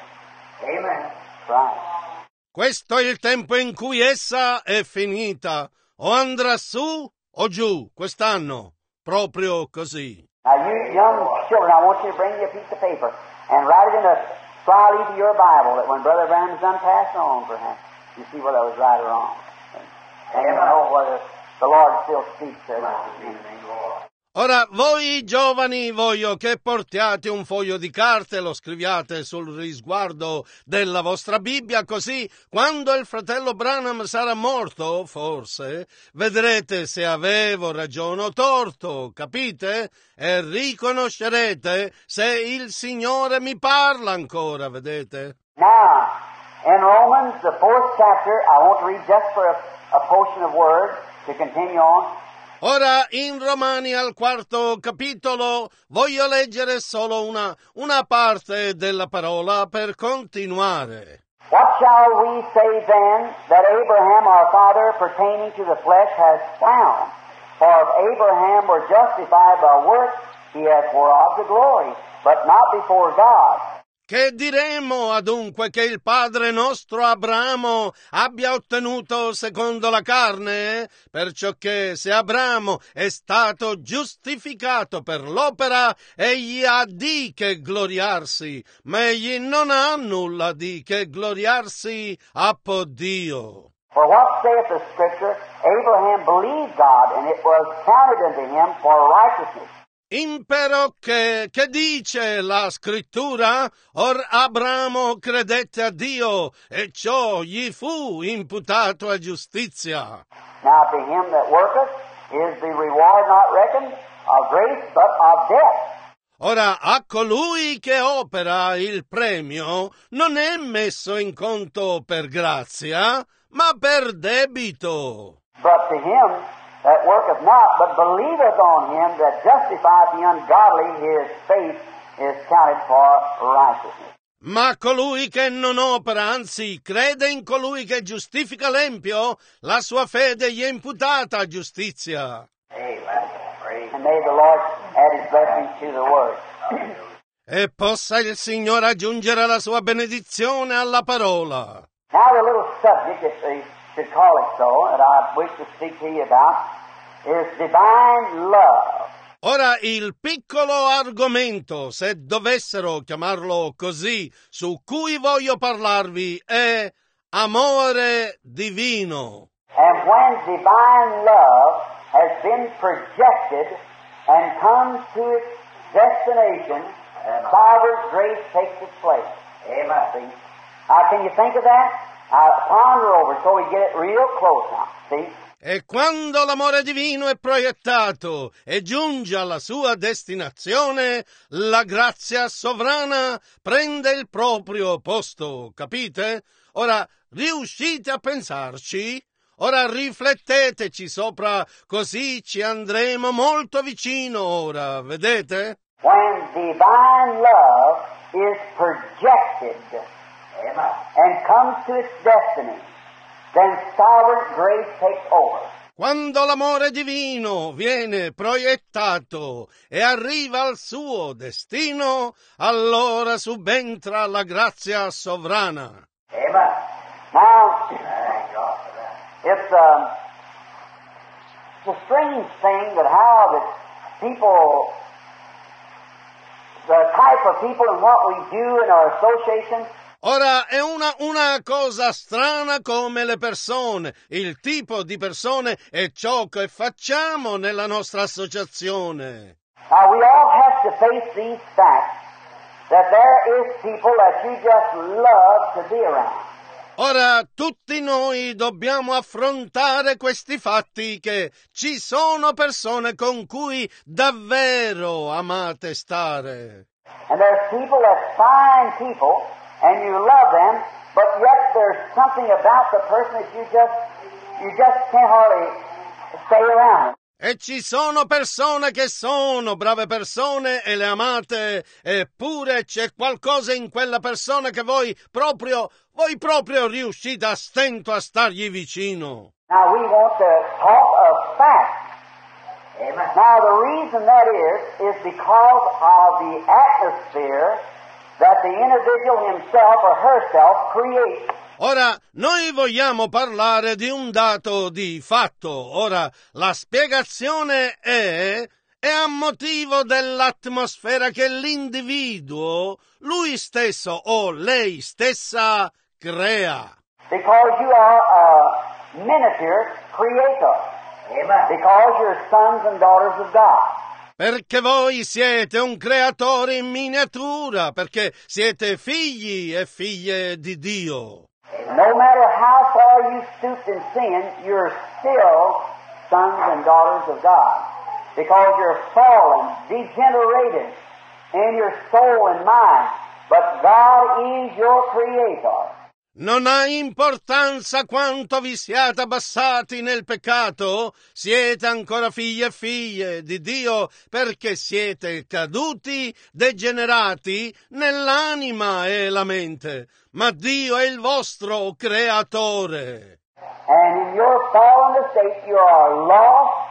Amen. Right. Questo è il tempo in cui essa è finita, o andrà su o giù quest'anno, proprio così. Now you young children, I want you to bring you a piece of paper and write it in a sly leaf of your Bible that when Brother Branham's done passed on, perhaps, you see whether it was right or wrong. And you know whether the Lord still speaks to us. Ora, voi giovani, voglio che portiate un foglio di carta e lo scriviate sul risguardo della vostra Bibbia, così quando il fratello Branham sarà morto, forse, vedrete se avevo ragione o torto, capite? E riconoscerete se il Signore mi parla ancora, vedete? Now, in Romans, the fourth chapter, I want to read just for a, a portion of words to continue on. Ora, in Romani al quarto capitolo, voglio leggere solo una, una parte della parola per continuare. What shall we say then that Abraham our father pertaining to the flesh has found? For if Abraham were justified by works, he hath whereof the glory, but not before God. Che diremo adunque che il padre nostro Abramo abbia ottenuto secondo la carne? Perciò che se Abramo è stato giustificato per l'opera, egli ha di che gloriarsi, ma egli non ha nulla di che gloriarsi appo Dio. For what saith the Scripture? Abraham believed God, and it was counted unto him for righteousness. Impero che, che dice la scrittura, or Abramo credette a Dio e ciò gli fu imputato a giustizia. Now to him that worketh is the reward not reckoned of grace but of debt. Ora a colui che opera il premio non è messo in conto per grazia, ma per debito. But to him that worketh not, but believeth on him that justifieth the ungodly, his faith is counted for righteousness. Ma colui che non opera, anzi crede in colui che giustifica l'empio, la sua fede gli è imputata a giustizia. Amen. And may the Lord add his blessings to the word. E possa il Signore aggiungere la sua benedizione alla parola. Now the little subject, if they should call it so, that I wish to speak to you about, is divine love. Ora il piccolo argomento, se dovessero chiamarlo così, su cui voglio parlarvi è amore divino. And when divine love has been projected and comes to its destination, sovereign grace takes its place. Amen. See? Now, can you think of that? Uh, ponder over so we get it real close now. See? E quando l'amore divino è proiettato e giunge alla sua destinazione, la grazia sovrana prende il proprio posto, capite? Ora riuscite a pensarci? Ora rifletteteci sopra, così ci andremo molto vicino ora, vedete? When divine love is projected and comes to its destiny, then sovereign grace takes over. Quando l'amore divino viene proiettato e arriva al suo destino, allora subentra la grazia sovrana. Amen. Now, it's a, it's a strange thing that how that people, the type of people and what we do in our associations. Ora, è una, una cosa strana come le persone, il tipo di persone e ciò che facciamo nella nostra associazione. Now, we all have to face these facts, that there is people that you just love to be around. Ora, tutti noi dobbiamo affrontare questi fatti che ci sono persone con cui davvero amate stare. And there's people that fine people, and you love them, but yet there's something about the person that you just, you just can't hardly stay around. E ci sono persone che sono brave persone e le amate, eppure c'è qualcosa in quella persona che voi proprio, voi proprio riuscite a stento a stargli vicino. Now we want to talk of facts. Amen. Now the reason that is, is because of the atmosphere that the individual himself or herself creates. Ora, noi vogliamo parlare di un dato di fatto. Ora, la spiegazione è, è a motivo dell'atmosfera che l'individuo, lui stesso o lei stessa, crea. Because you are a miniature creator. Amen. Because you're sons and daughters of God. Perché voi siete un creatore in miniatura, perché siete figli e figlie di Dio. No matter how far you stooped in sin, you're still sons and daughters of God. Because you're fallen, degenerated in your soul and mind. But God is your creator. Non ha importanza quanto vi siate abbassati nel peccato, siete ancora figli e figlie di Dio perché siete caduti, degenerati nell'anima e la mente, ma Dio è il vostro creatore. And in your fallen estate you are lost,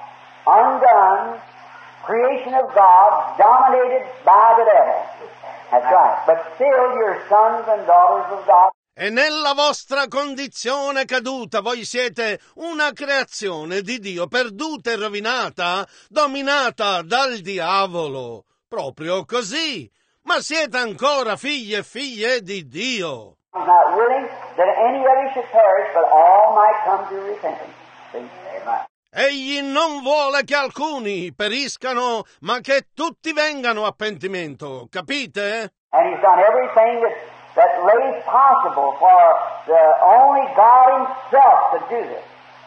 undone, creation of God, dominated by the devil. That's right. But still you're sons and daughters of God. E nella vostra condizione caduta voi siete una creazione di Dio perduta e rovinata, dominata dal diavolo. Proprio così. Ma siete ancora figli e figlie di Dio. I'm not willing that any of you should perish, but all might come to repentance. Amen. Egli non vuole che alcuni periscano, ma che tutti vengano a pentimento. Capite? And he's done everything that that lays possible for the only God himself to do this,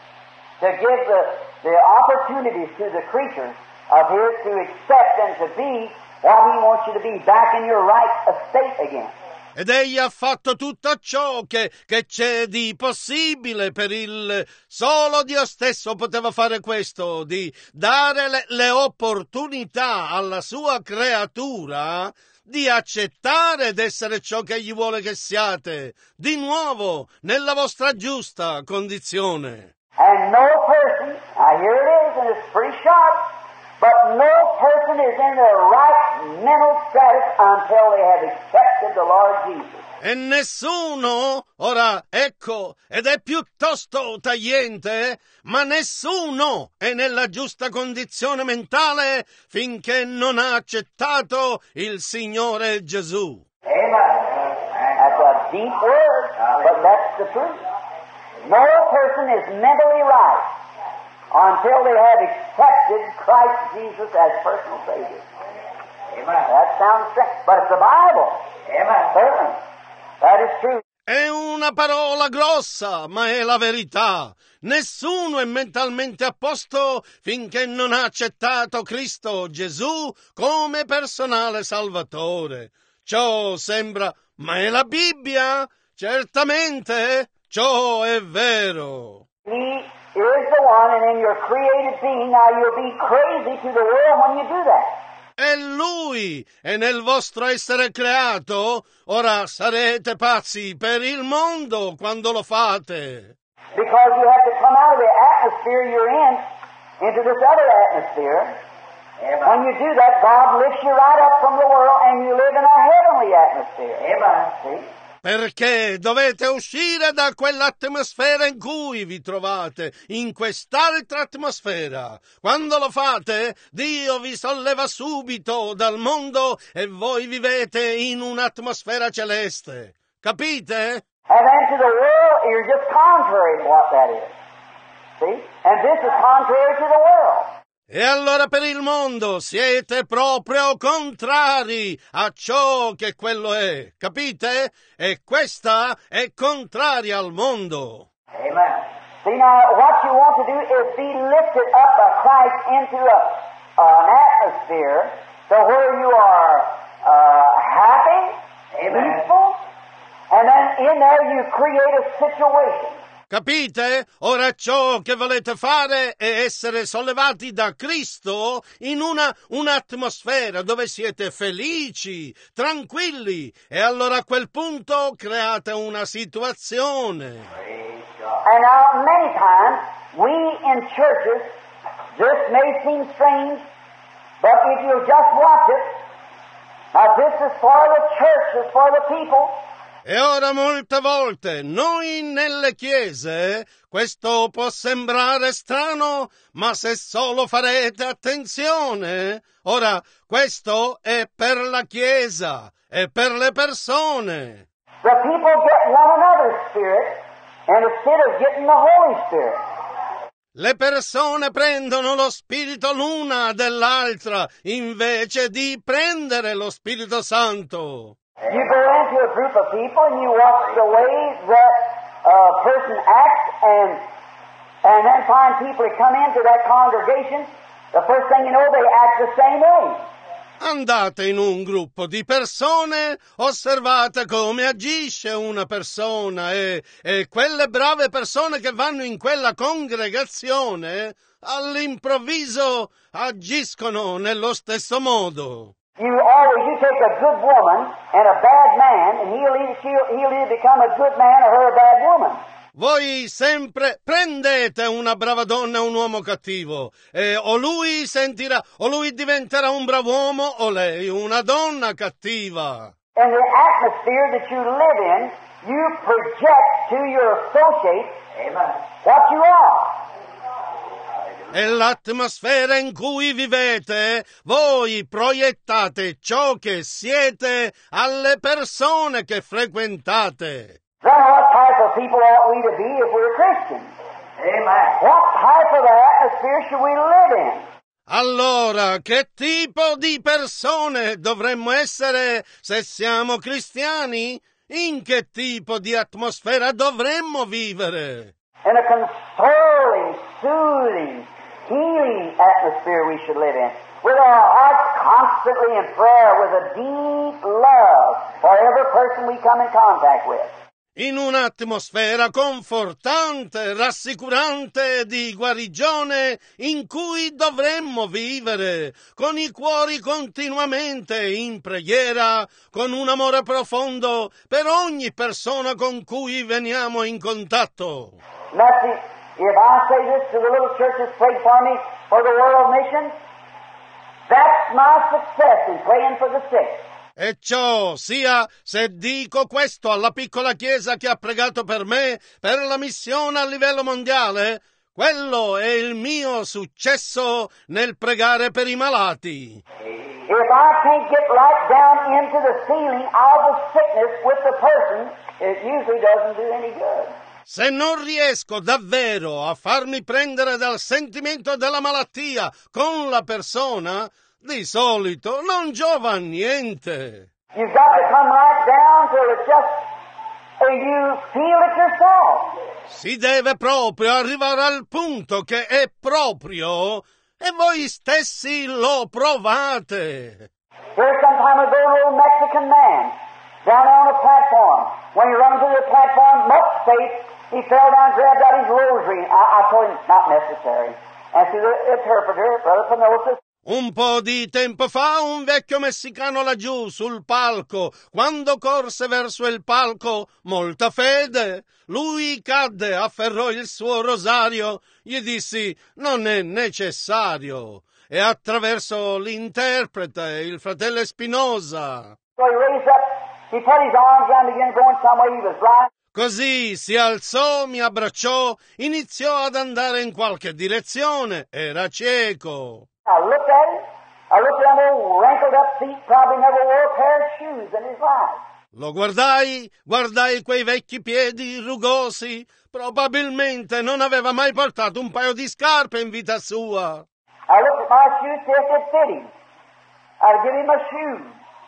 to give the, the opportunities to the creatures of his to accept and to be what he wants you to be, back in your right estate again. Ed egli ha fatto tutto ciò che, che c'è di possibile per il solo Dio stesso poteva fare questo, di dare le, le opportunità alla sua creatura di accettare ed essere ciò che egli vuole che siate, di nuovo nella vostra giusta condizione. And no person, now here it is, and it's pretty sharp, but no person is in their right mental status until they have accepted the Lord Jesus. E nessuno, ora ecco, ed è piuttosto tagliente, ma nessuno è nella giusta condizione mentale finché non ha accettato il Signore Gesù. Amen. That's a deep word, but that's the truth. No person is mentally right until they have accepted Christ Jesus as personal Savior. Amen. That sounds strange, but it's the Bible. Amen. Certainly. That is true. È una parola grossa, ma è la verità. Nessuno è mentalmente a posto finché non ha accettato Cristo Gesù come personale salvatore. Ciò sembra, ma è la Bibbia? Certamente, ciò è vero. He is the one, and in your created being, now you'll be crazy to the world when you do that. È Lui, e nel vostro essere creato, ora sarete pazzi per il mondo quando lo fate. Because you have to come out of the atmosphere you're in into this other atmosphere. Amen. When you do that, God lifts you right up from the world and you live in a heavenly atmosphere. Amen. See? Perché dovete uscire da quell'atmosfera in cui vi trovate, in quest'altra atmosfera. Quando lo fate, Dio vi solleva subito dal mondo e voi vivete in un'atmosfera celeste. Capite? And then to the world, you're just contrary to what that is. See? And this is contrary to the world. E allora per il mondo siete proprio contrari a ciò che quello è, capite? E questa è contraria al mondo. Amen. See, now, what you want to do is be lifted up by Christ into a, uh, an atmosphere to where you are uh, happy, peaceful, and then in there you create a situation. Capite? Ora ciò che volete fare è essere sollevati da Cristo in una un'atmosfera dove siete felici, tranquilli, e allora a quel punto create una situazione. And now, many times, we in churches, this may seem strange, but if you just watch it, now this is for the church, it's for the people. E ora molte volte noi nelle chiese, questo può sembrare strano, ma se solo farete attenzione, ora questo è per la chiesa, è per le persone. The people get one another's spirit, and instead of getting the Holy Spirit. Le persone prendono lo spirito l'una dell'altra, invece di prendere lo Spirito Santo. You go into a group of people and you watch the way that a person acts, and and then find people that come into that congregation, the first thing you know, they act the same way. Andate in un gruppo di persone, osservate come agisce una persona e, e quelle brave persone che vanno in quella congregazione all'improvviso agiscono nello stesso modo. You always, you take a good woman and a bad man, and he'll either, she'll, he'll either become a good man or her a bad woman. Voi sempre prendete una brava donna e un uomo cattivo, e o lui sentirà, o lui diventerà un bravo uomo, o lei una donna cattiva. In the atmosphere that you live in, you project to your associates Amen. What you are. E l'atmosfera in cui vivete, voi proiettate ciò che siete alle persone che frequentate. Then what type of people ought we to be if we're Christians? Amen. What type of atmosphere should we live in? Allora, che tipo di persone dovremmo essere se siamo cristiani? In che tipo di atmosfera dovremmo vivere? In a consoling, soothing, healing atmosphere we should live in, with our hearts constantly in prayer, with a deep love for every person we come in contact with. In un'atmosfera confortante, rassicurante, di guarigione, in cui dovremmo vivere, con i cuori continuamente in preghiera, con un amore profondo per ogni persona con cui veniamo in contatto. That's it. If I say this to the little churches prayed for me for the world mission, that's my success in praying for the sick. E ciò sia se dico questo alla piccola chiesa che ha pregato per me, per la missione a livello mondiale, quello è il mio successo nel pregare per i malati. If I can't get right down into the feeling of the sickness with the person, it usually doesn't do any good. Se non riesco davvero a farmi prendere dal sentimento della malattia con la persona, di solito non giova a niente. You've got to come right down till it's just, uh, you feel it yourself. Si deve proprio arrivare al punto che è proprio e voi stessi lo provate. Here some time ago, an old Mexican man down on a platform. When he ran to the platform, much faith, he fell down, grabbed out his rosary. I, I told him, not necessary. And to the interpreter, Brother Penosa, Un po' di tempo fa un vecchio messicano laggiù sul palco, quando corse verso il palco, molta fede, lui cadde, afferrò il suo rosario, gli dissi non è necessario, e attraverso l'interprete, il fratello Espinosa. so he raised up, he put his arms down again, going somewhere. He was blind. Così si alzò, mi abbracciò, iniziò ad andare in qualche direzione, era cieco. I looked at him. I looked at them old wrinkled up feet, probably never wore a pair of shoes in his life. Lo guardai, guardai quei vecchi piedi rugosi, probabilmente non aveva mai portato un paio di scarpe in vita sua. I looked at my shoes, see if they'd fit him. I'd give him a shoe.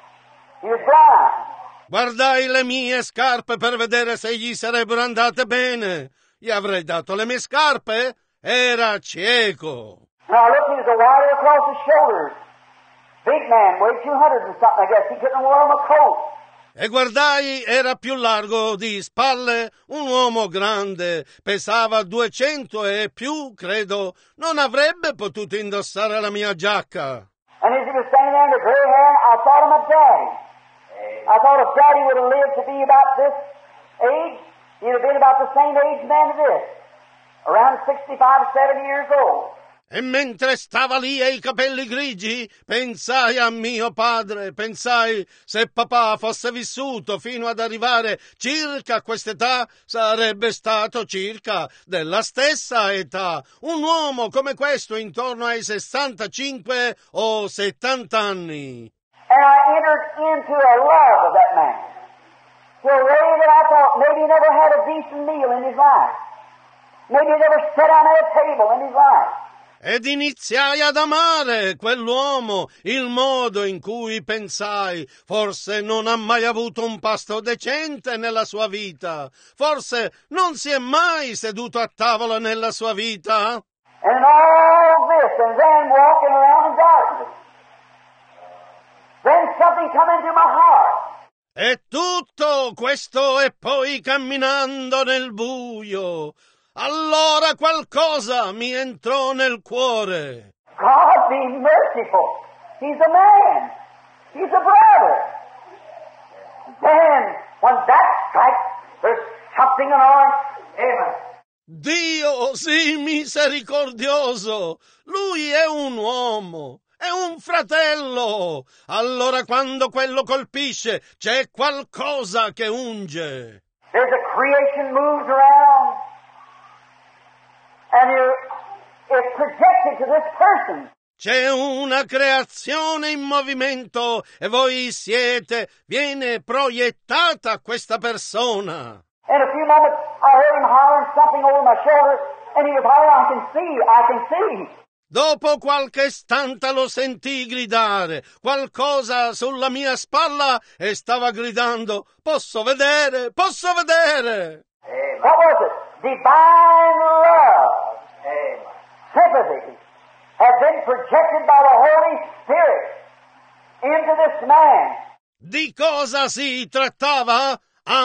He was blind. Guardai le mie scarpe per vedere se gli sarebbero andate bene. Gli avrei dato le mie scarpe? Era cieco. And I looked, he was a wire across his shoulders. Big man, weighed two hundred and something, I guess. He couldn't wear him a coat. E guardai, era più largo di spalle, un uomo grande, pesava duecento e più, credo, non avrebbe potuto indossare la mia giacca. And as he was standing there in the gray hair, I thought of my daddy. I thought if Daddy would have lived to be about this age, he'd have been about the same age man as this, around sixty-five, seventy years old. E mentre stava lì e i capelli grigi, pensai a mio padre, pensai se papà fosse vissuto fino ad arrivare circa a quest'età, sarebbe stato circa della stessa età, un uomo come questo intorno ai sessantacinque o settanta anni. And I entered into a love of that man, to a way that I thought maybe he never had a decent meal in his life. Maybe he never sat down at a table in his life. Ed iniziai ad amare quell'uomo, il modo in cui pensai, forse non ha mai avuto un pasto decente nella sua vita, forse non si è mai seduto a tavola nella sua vita. And all this, and then walking around in darkness, then something come into my heart. E tutto questo e poi camminando nel buio. Allora qualcosa mi entrò nel cuore. God be merciful. He's a man. He's a brother. Then, when that strikes, there's something in our... Amen. Dio sii misericordioso. Lui è un uomo. È un fratello. Allora quando quello colpisce, c'è qualcosa che unge. There's a creation moves around. And it's projected to this person. C'è una creazione in movimento e voi siete, viene proiettata a questa persona. In a few moments, I heard him hollering something over my shoulder, and he was hollering, I can see, I can see. Dopo qualche istante lo sentii gridare qualcosa sulla mia spalla e stava gridando, posso vedere, posso vedere. Amen. What was it? Divine love, Amen. Sympathy, had been projected by the Holy Spirit into this man. Di cosa si trattava?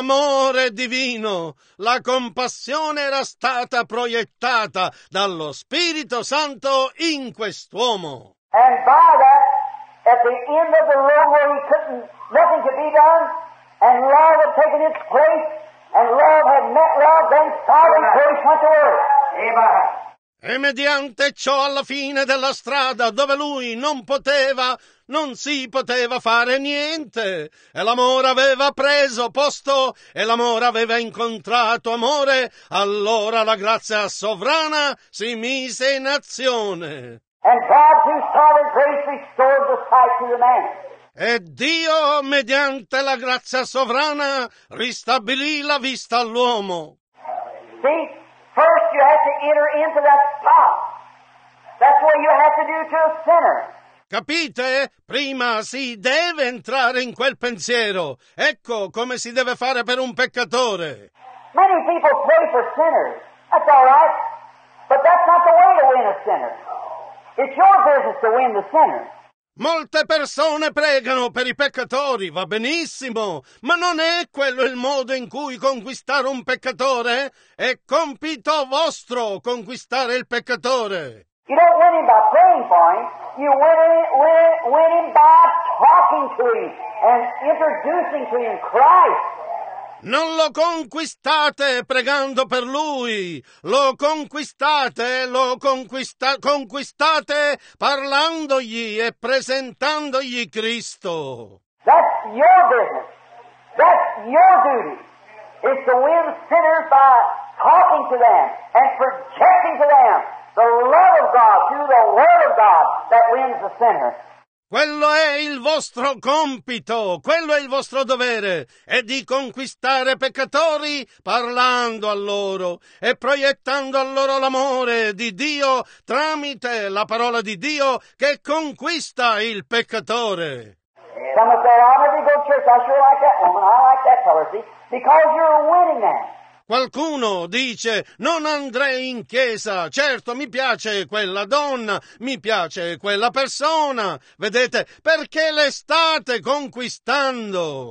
Amore divino. La compassione era stata proiettata dallo Spirito Santo in quest'uomo. And by that, at the end of the road where he couldn't, nothing could be done, and love had taken its place, and love had met love, then sovereign grace went to work. Amen. E mediante ciò alla fine della strada dove lui non poteva, non si poteva fare niente, e l'amore aveva preso posto, e l'amore aveva incontrato amore, allora la grazia sovrana si mise in azione. And God, through sovereign grace, restored the sight to the man. E Dio, mediante la grazia sovrana, ristabilì la vista all'uomo. See, first you have to enter into that spot. That's what you have to do to a sinner. Capite? Prima si deve entrare in quel pensiero. Ecco come si deve fare per un peccatore. Many people pray for sinners. That's all right. But that's not the way to win a sinner. It's your business to win the sinner. Molte persone pregano per i peccatori, va benissimo, ma non è quello il modo in cui conquistare un peccatore? È compito vostro conquistare il peccatore. You don't win him by praying for him. You win him, win, win him by talking to him and introducing to him Christ. Non lo conquistate pregando per lui, lo conquistate, lo conquista- conquistate parlandogli e presentandogli Cristo. That's your business. That's your duty, is to win sinners by talking to them and projecting to them the love of God through the Word of God that wins the sinner. Quello è il vostro compito, quello è il vostro dovere, è di conquistare peccatori parlando a loro e proiettando a loro l'amore di Dio tramite la parola di Dio che conquista il peccatore. Someone said, I'll never go to church. I sure like that woman. I like that color, see? Because you're winning them. Qualcuno dice, non andrei in chiesa, certo mi piace quella donna, mi piace quella persona, vedete, perché le state conquistando.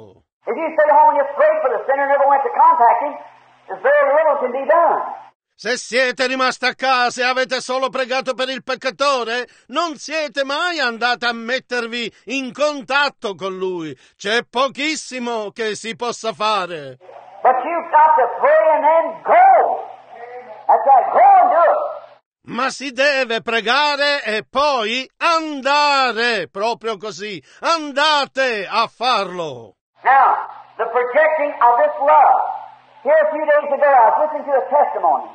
If you stay home and just prayed for the sinner and never went to contact him, there's very little can be done. Se siete rimasti a casa e avete solo pregato per il peccatore, non siete mai andati a mettervi in contatto con lui. C'è pochissimo che si possa fare. But you've got to pray and then go. That's right, go and do it. Ma si deve pregare e poi andare, proprio così. Andate a farlo. Now, the projecting of this love. Here a few days ago, I was listening to a testimony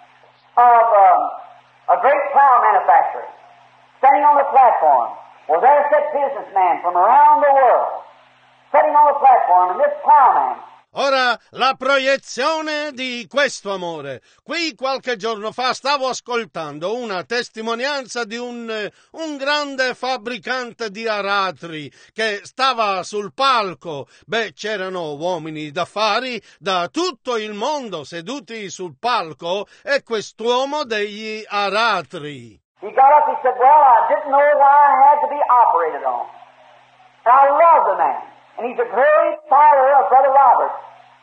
of um, a great plow manufacturer standing on the platform. Well, there sat businessmen from around the world sitting on the platform, and this plowman. Ora, la proiezione di questo amore. Qui qualche giorno fa stavo ascoltando una testimonianza di un, un grande fabbricante di aratri che stava sul palco. Beh, c'erano uomini d'affari da tutto il mondo seduti sul palco e quest'uomo degli aratri. He got up, he said, well, I didn't know why I had to be operated on. And I love the man. And he's a great follower of Brother Robert,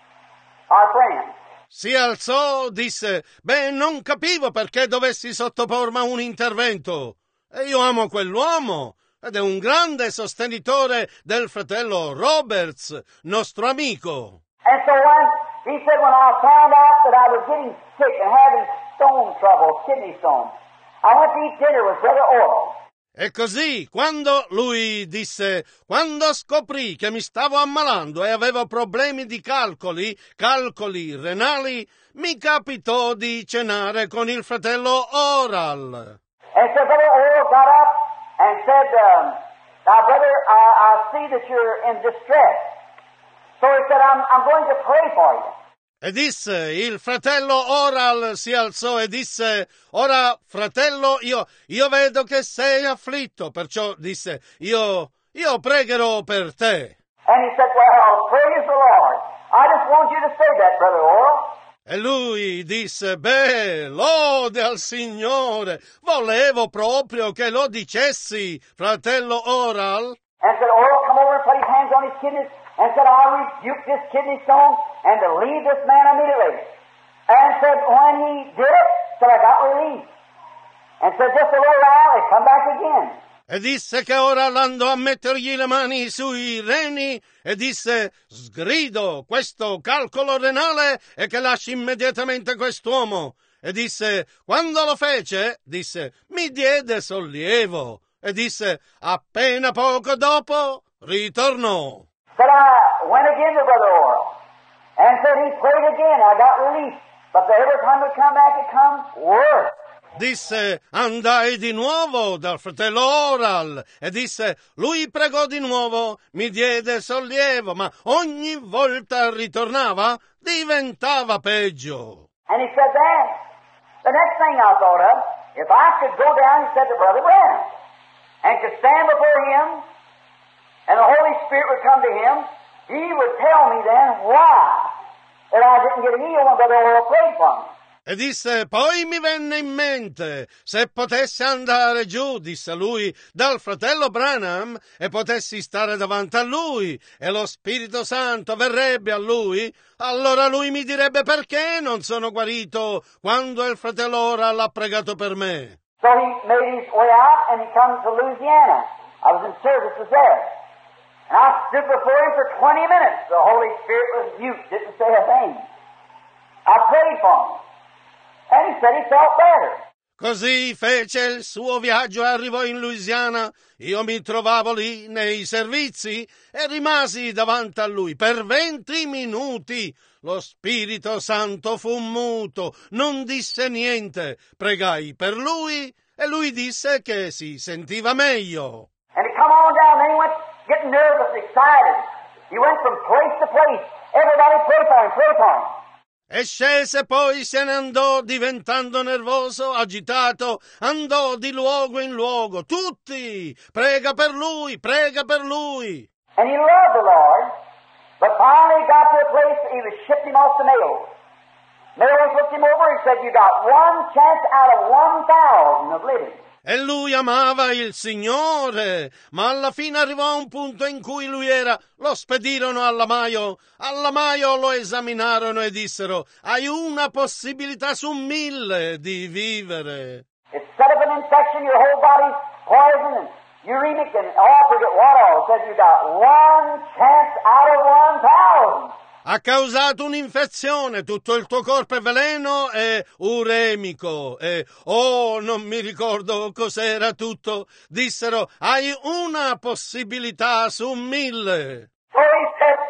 our friend. Si alzò, disse, beh, non capivo perché dovessi sottopormi a un intervento. E io amo quell'uomo, ed è un grande sostenitore del fratello Roberts, nostro amico. And so when, he said, when I found out that I was getting sick and having stone trouble, kidney stone, I went to eat dinner with Brother Oral. E così, quando lui disse, quando scoprì che mi stavo ammalando e avevo problemi di calcoli, calcoli renali, mi capitò di cenare con il fratello Oral. And so Brother Oral got up and said, um, now brother, I, I see that you're in distress. So he said, I'm, I'm going to pray for you. E disse, il fratello Oral si alzò e disse, ora fratello, io, io vedo che sei afflitto, perciò disse, io, io pregherò per te. And he said, well, praise the Lord. I just want you to say that, Brother Oral. E lui disse, beh, lode al Signore, volevo proprio che lo dicessi, fratello Oral. And said, Oral, come over and put his hands on his kidneys, and said, I rebuke this kidney stone, and to leave this man immediately. And said, when he did it, said, I got relief. And said, just a little while, they come back again. E disse che ora andò a mettergli le mani sui reni e disse, sgrido questo calcolo renale e che lasci immediatamente quest'uomo. E disse, quando lo fece, disse, mi diede sollievo. E disse, appena poco dopo, ritornò. Said, I went again to Brother Oral, and said he prayed again, I got relief. But every time it come back, it come worse. Disse, andai di nuovo dal fratello Oral e disse, lui pregò di nuovo, mi diede sollievo, ma ogni volta ritornava, diventava peggio. And he said that. The next thing I thought of, if I could go down, he said to Brother Branham, and could stand before him, and the Holy Spirit would come to him, he would tell me then why that I didn't get healed when Brother Oral prayed for me. E disse, poi mi venne in mente, se potessi andare giù, disse lui, dal fratello Branham e potessi stare davanti a lui e lo Spirito Santo verrebbe a lui, allora lui mi direbbe perché non sono guarito quando il fratello Oral l'ha pregato per me. So he made his way out and he comes to Louisiana. I was in services there. And I stood before him for twenty minutes. The Holy Spirit was mute, didn't say a thing. I prayed for him. And he said he felt better. Così fece il suo viaggio e arrivò in Louisiana. Io mi trovavo lì nei servizi e rimasi davanti a lui per venti minuti. Lo Spirito Santo fu muto, non disse niente. Pregai per lui e lui disse che si sentiva meglio. And he come on down, then he went getting nervous, excited. He went from place to place. Everybody pray for him, pray for him. E scese, poi se ne andò diventando nervoso, agitato, andò di luogo in luogo. Tutti! Prega per lui, prega per lui. And he loved the Lord, but finally got to a place that he was shipped him off the nails. Nails looked him over and said, you got one chance out of one thousand of living. E lui amava il Signore, ma alla fine arrivò a un punto in cui lui era, lo spedirono al lamaio, al lamaio lo esaminarono e dissero, hai una possibilità su mille di vivere. It set up an infection, your whole body's poison and uremic and all, forget what all. Said you got one chance out of one thousand. Ha causato un'infezione, tutto il tuo corpo è veleno e uremico e oh, non mi ricordo cos'era tutto. Dissero, hai una possibilità su mille. So he said,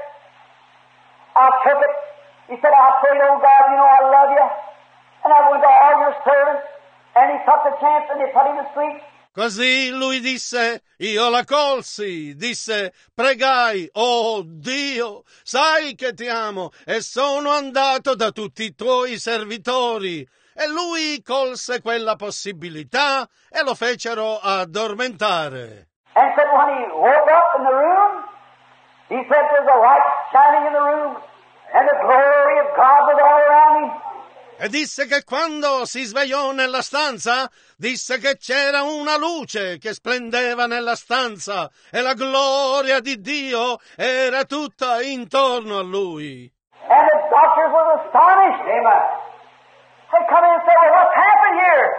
I took it. He said, I prayed, oh God, you know I love you. And I went to all your servants. And he took the chance and they put him to sleep. Così lui disse, io la colsi, disse, pregai, oh Dio, sai che ti amo e sono andato da tutti i tuoi servitori. E lui colse quella possibilità e lo fecero addormentare. And said when he woke up in the room, he said there's a light shining in the room and the glory of God was all around him. E disse che quando si svegliò nella stanza, disse che c'era una luce che splendeva nella stanza e la gloria di Dio era tutta intorno a lui. And the doctors were astonished. Amen. They come in and said, well, what's happened here?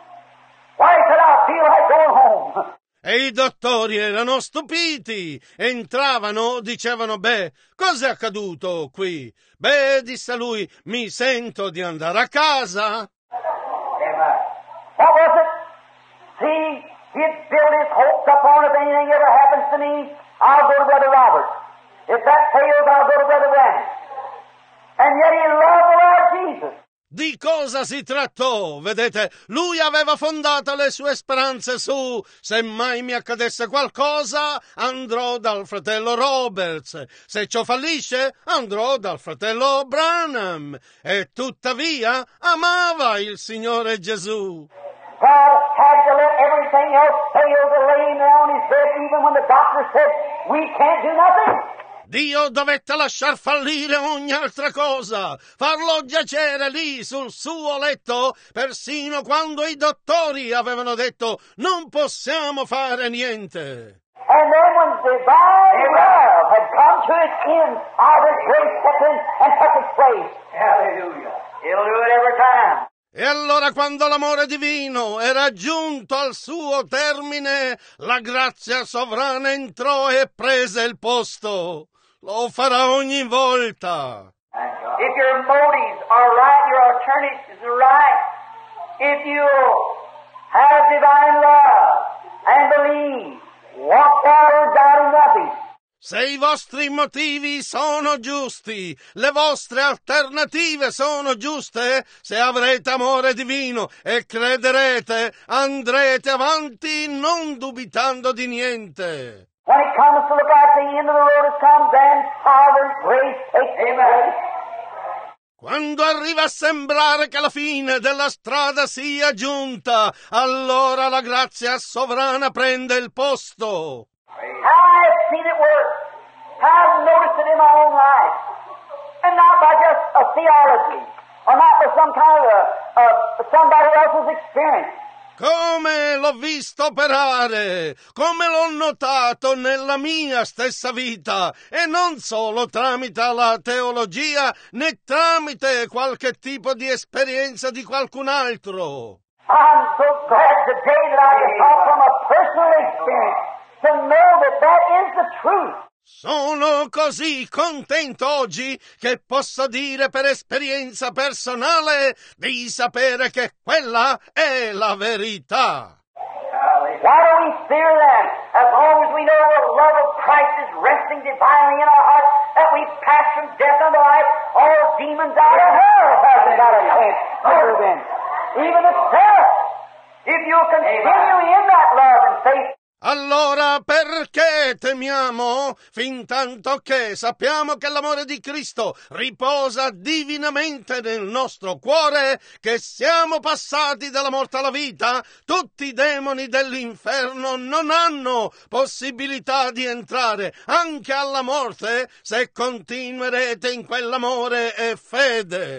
Why, he said, I feel like going home. E i dottori erano stupiti, entravano, dicevano, beh, cos'è accaduto qui? Beh, disse lui, mi sento di andare a casa. Amen. What was it? See, he'd built his hopes upon if anything ever happens to me, I'll go to Brother Robert. If that fails, I'll go to Brother Branham. And yet he loved the Lord Jesus. Di cosa si trattò? Vedete, lui aveva fondato le sue speranze su se mai mi accadesse qualcosa, andrò dal fratello Roberts. Se ciò fallisce, andrò dal fratello Branham. E tuttavia amava il Signore Gesù. God had to let everything else fail to lay him there on his bed even when the doctor said, we can't do nothing. Dio dovette lasciar fallire ogni altra cosa, farlo giacere lì sul suo letto, persino quando i dottori avevano detto non possiamo fare niente. And then when divine love had come to its end, Father's grace stepped in and took its place. Hallelujah. He'll do it every time. E allora quando l'amore divino era giunto al suo termine, la grazia sovrana entrò e prese il posto. Lo farà ogni volta. If your motives are right, your alternatives are right. If you have divine love and believe, walk forward doubting nothing. Se i vostri motivi sono giusti, le vostre alternative sono giuste, se avrete amore divino e crederete, andrete avanti non dubitando di niente. When it comes to look like the end of the road has come, then sovereign grace takes place. Quando arriva a sembrare che la fine della strada sia giunta, allora la grazia sovrana prende il posto. I've seen it work. I've noticed it in my own life. And not by just a theology, or not by some kind of a, a somebody else's experience. Come l'ho visto operare, come l'ho notato nella mia stessa vita, e non solo tramite la teologia, né tramite qualche tipo di esperienza di qualcun altro. I'm so glad today that I can talk from a personal experience to know that that is the truth. Sono così contento oggi che posso dire per esperienza personale di sapere che quella è la verità. Why don't we fear them? As long as we know the love of Christ is resting divinely in our hearts, that we pass from death unto life, all demons out of hell hasn't got a chance over them. Even the self. If you'll continue in that love and faith. Allora perché temiamo? Fintanto che sappiamo che l'amore di Cristo riposa divinamente nel nostro cuore, che siamo passati dalla morte alla vita, tutti i demoni dell'inferno non hanno possibilità di entrare anche alla morte se continuerete in quell'amore e fede.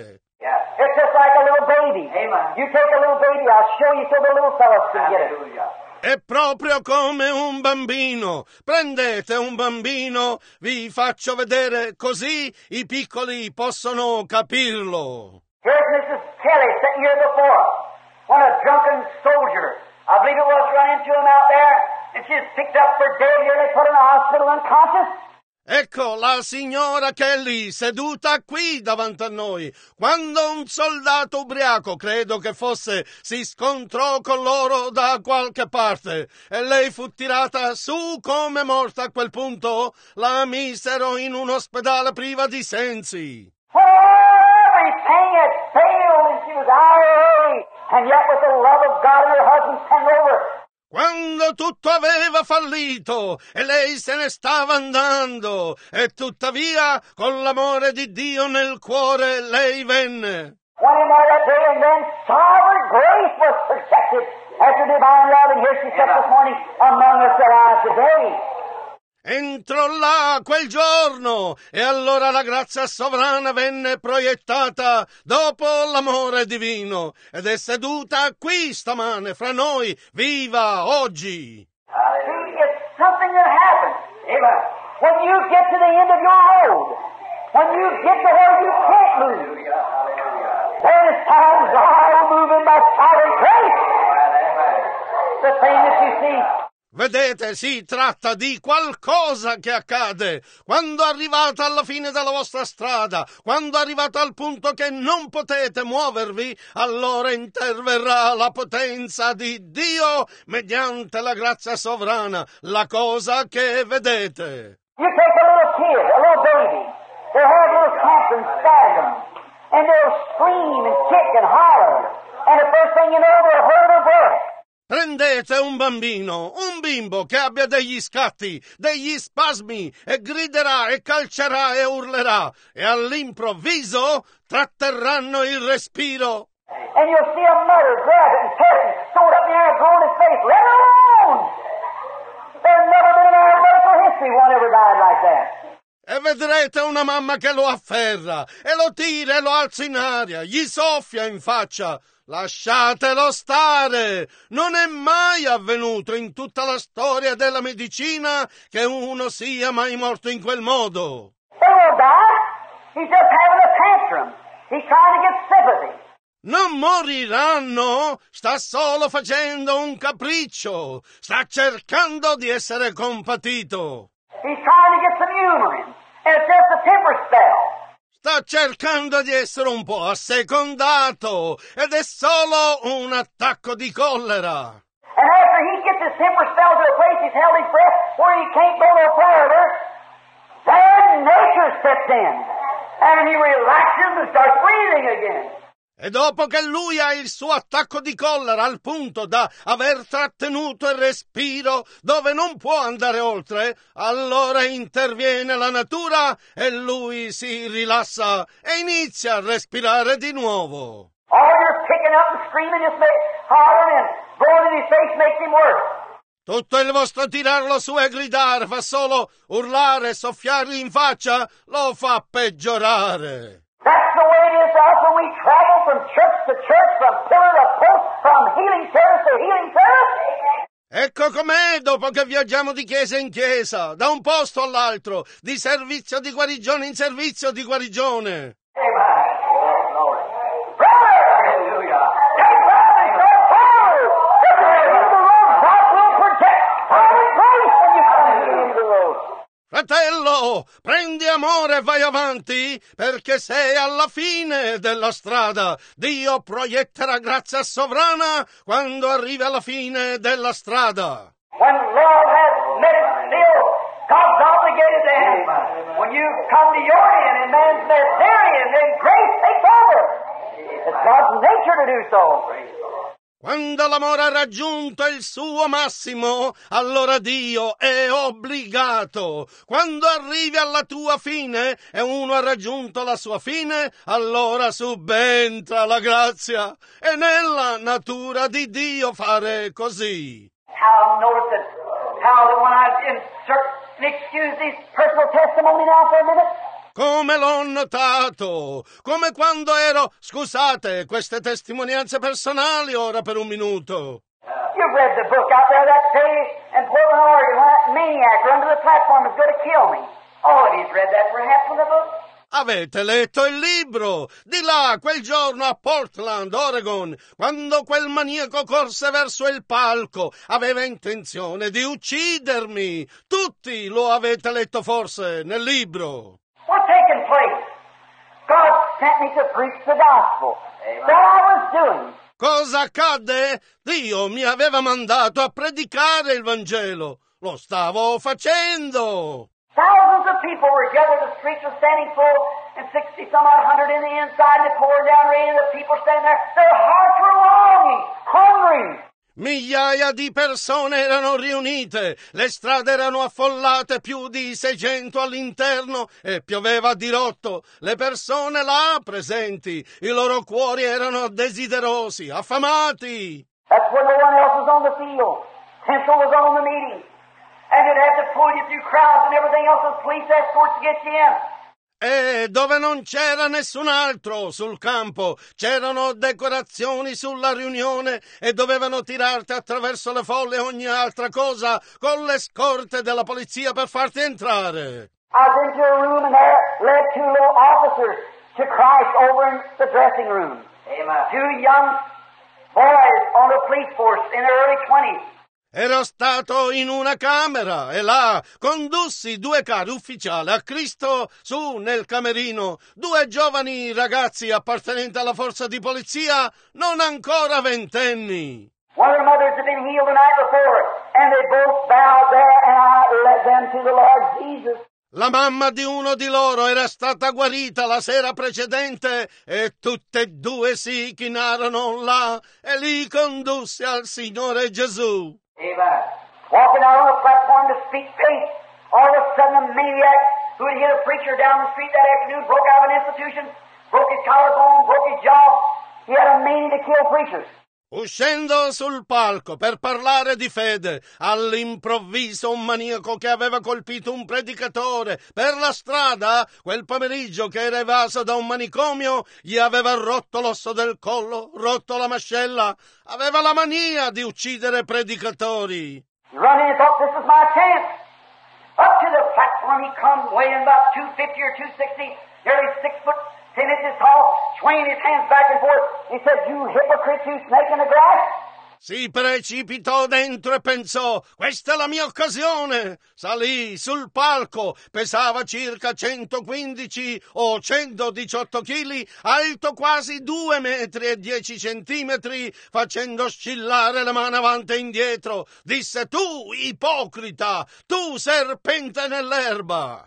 Yeah. It's just like a little baby. Amen. You take a little baby, I'll show you so the little fellows can get it. È proprio come un bambino. Prendete un bambino, vi faccio vedere, così i piccoli possono capirlo. Here's Missus Kelly sitting here before us. When a drunken soldier, I believe it was, run into him out there, and she's picked up for dead here. They put her in the hospital unconscious. Ecco la signora Kelly seduta qui davanti a noi. Quando un soldato ubriaco, credo che fosse, si scontrò con loro da qualche parte e lei fu tirata su come morta, a quel punto la misero in un ospedale priva di sensi. Everything had failed and she was I R A, and yet with the love of God and her husband sent over. Quando tutto aveva fallito e lei se ne stava andando, e tuttavia con l'amore di Dio nel cuore lei venne. One in there that day, and then sovereign grace was projected after divine love, and here she sits this morning among us alive today. Entrò là quel giorno e allora la grazia sovrana venne proiettata dopo l'amore divino ed è seduta qui stamane fra noi, viva oggi. See, it's something that happens. Amen. When you get to the end of your road, when you get to where you can't move, then it's time God moving by sovereign grace. The thing that you see. Vedete, si tratta di qualcosa che accade quando arrivate alla fine della vostra strada, quando arrivate al punto che non potete muovervi, allora interverrà la potenza di Dio mediante la grazia sovrana, la cosa che vedete. You take a little kid, a little baby, they'll have little cramps and spasms, and they'll scream and kick and holler, and the first thing you know, they'll hold their breath. Prendete un bambino, un bimbo che abbia degli scatti, degli spasmi, e griderà e calcerà e urlerà, e all'improvviso tratterranno il respiro. And you'll see a mother grab it and tear it and sew it up in the air and blow in his face. Let it alone! There's never been in our medical history one ever died like that. E vedrete una mamma che lo afferra, e lo tira e lo alza in aria, gli soffia in faccia. Lasciatelo stare! Non è mai avvenuto in tutta la storia della medicina che uno sia mai morto in quel modo. They won't die. He's just having a tantrum. He's trying to get sympathy. Non moriranno! Sta solo facendo un capriccio. Sta cercando di essere compatito. He's trying to get some humor in. And it's just a temper spell. Sta cercando di essere un po' assecondato ed è solo un attacco di collera. And after he gets his temper spell to a place he's held his breath where he can't go no further, then nature steps in. And he relaxes and starts breathing again. E dopo che lui ha il suo attacco di collera al punto da aver trattenuto il respiro dove non può andare oltre, allora interviene la natura e lui si rilassa e inizia a respirare di nuovo. All your picking up and screaming just makes hollering and blowing in his face makes him worse. Tutto il vostro tirarlo su e gridare fa solo urlare e soffiargli in faccia, lo fa peggiorare. That's the way it is to us when we travel from church to church, from pillar to post, from healing service to healing service. Ecco com'è dopo che viaggiamo di chiesa in chiesa, da un posto all'altro, di servizio di guarigione in servizio di guarigione. Amen. Brother! Hallelujah. Take love and go forward. If you're in the road, God will protect. Holy grace when you come into the road. Fratello, prendi amore e vai avanti, perché sei alla fine della strada. Dio proietterà grazia sovrana quando arrivi alla fine della strada. When love has met its still, God's obligated to him. When you come to your end and man's met their end, then grace takes over. It's God's nature to do so. Quando l'amore ha raggiunto il suo massimo, allora Dio è obbligato. Quando arrivi alla tua fine e uno ha raggiunto la sua fine, allora subentra la grazia. È nella natura di Dio fare così. How notice that, how that when I insert, and excuse this personal testimony now for a minute, Come l'ho notato! Come quando ero... Scusate, queste testimonianze personali ora per un minuto. You've read the book out there that day in Portland, Oregon, when that maniac run to the platform was going to kill me. All of you's read that perhaps in the book. Avete letto il libro? Di là, quel giorno a Portland, Oregon, quando quel maniaco corse verso il palco, aveva intenzione di uccidermi. Tutti lo avete letto forse nel libro. What's taking place? God sent me to preach the gospel. That I was doing. Cosa accadde? Dio mi aveva mandato a predicare il Vangelo. Lo stavo facendo. Thousands of people were gathered, the streets were standing full, and sixty some odd hundred in the inside, and it pouring down rain, and the people standing there, their hearts were longing, hungry. Migliaia di persone erano riunite, le strade erano affollate, più di seicento all'interno, e pioveva a dirotto. Le persone là presenti, i loro cuori erano desiderosi, affamati. That's when no one else was on the field. Central was on the meeting. And they'd have to pull you through crowds and everything else with police escorts to get you in. E dove non c'era nessun altro sul campo, c'erano decorazioni sulla riunione e dovevano tirarti attraverso le folle e ogni altra cosa con le scorte della polizia per farti entrare. I was into a room and there led two little officers to Christ over in the dressing room. Amen. Two young boys on the police force in their early twenties. Ero stato in una camera e là condussi due carri ufficiali a Cristo su nel camerino, due giovani ragazzi appartenenti alla forza di polizia non ancora ventenni. One of their mothers had been healed the night before, and they both bowed there, and I led them to the Lord Jesus. La mamma di uno di loro era stata guarita la sera precedente e tutte e due si chinarono là e li condussi al Signore Gesù. Amen. Walking out on the platform to speak faith, all of a sudden a maniac who had hit a preacher down the street that afternoon broke out of an institution, broke his collarbone, broke his jaw. He had a mania to kill preachers. Uscendo sul palco per parlare di fede, all'improvviso un maniaco che aveva colpito un predicatore per la strada, quel pomeriggio che era evaso da un manicomio, gli aveva rotto l'osso del collo, rotto la mascella, aveva la mania di uccidere predicatori. He run in and thought this was my chance. Up to the platform he come, weighing about two fifty or two sixty, nearly six foot ten inches tall, swinging his hands back and forth. He said, "You hypocrite, you snake in the grass." Si precipitò dentro e pensò, questa è la mia occasione. Salì sul palco, pesava circa centoquindici o centodiciotto chili, alto quasi due metri e dieci centimetri, facendo oscillare le mani avanti e indietro. Disse, tu ipocrita, tu serpente nell'erba.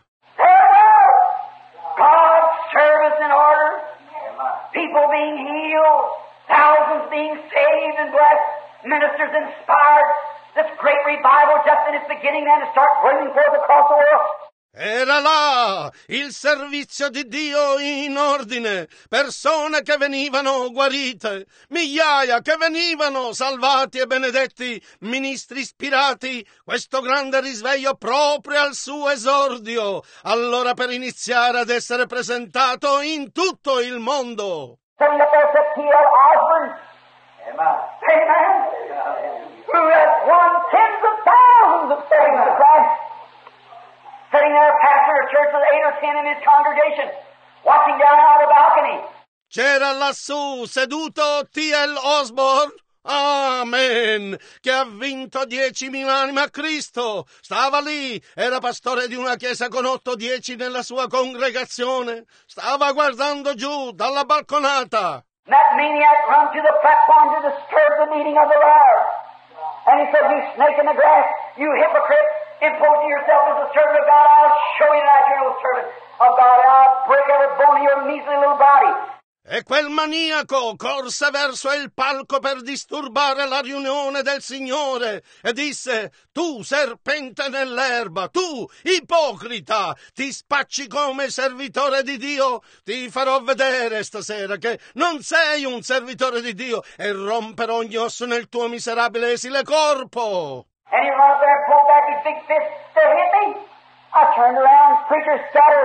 God's service in order, people being healed, thousands being saved and blessed, ministers inspired, this great revival just in its beginning then to start bringing forth across the world. Era là il servizio di Dio in ordine, persone che venivano guarite, migliaia che venivano salvati e benedetti, ministri ispirati, questo grande risveglio proprio al suo esordio, allora per iniziare ad essere presentato in tutto il mondo. Sitting up there said T L Osborne. Amen. Amen. Who has won tens of thousands of souls to Christ. Sitting there, a pastor of a church with eight or ten in his congregation, watching down out of the balcony. C'era lassù seduto T L Osborne, amen, che ha vinto diecimila anime a Cristo. Stava lì, era pastore di una chiesa con otto o dieci nella sua congregazione. Stava guardando giù dalla balconata. That maniac run to the platform to disturb the meeting of the Lord. And he said, you snake in the grass, you hypocrite, imposing yourself as a servant of God, I'll show you that you're no servant of God, and I'll break every bone of your measly little body. E quel maniaco corse verso il palco per disturbare la riunione del Signore e disse, tu serpente nell'erba, tu ipocrita, ti spacci come servitore di Dio, ti farò vedere stasera che non sei un servitore di Dio e romperò ogni osso nel tuo miserabile esile corpo. And he ran up there and pulled back his big fist to hit me. I turned around, preacher scattered.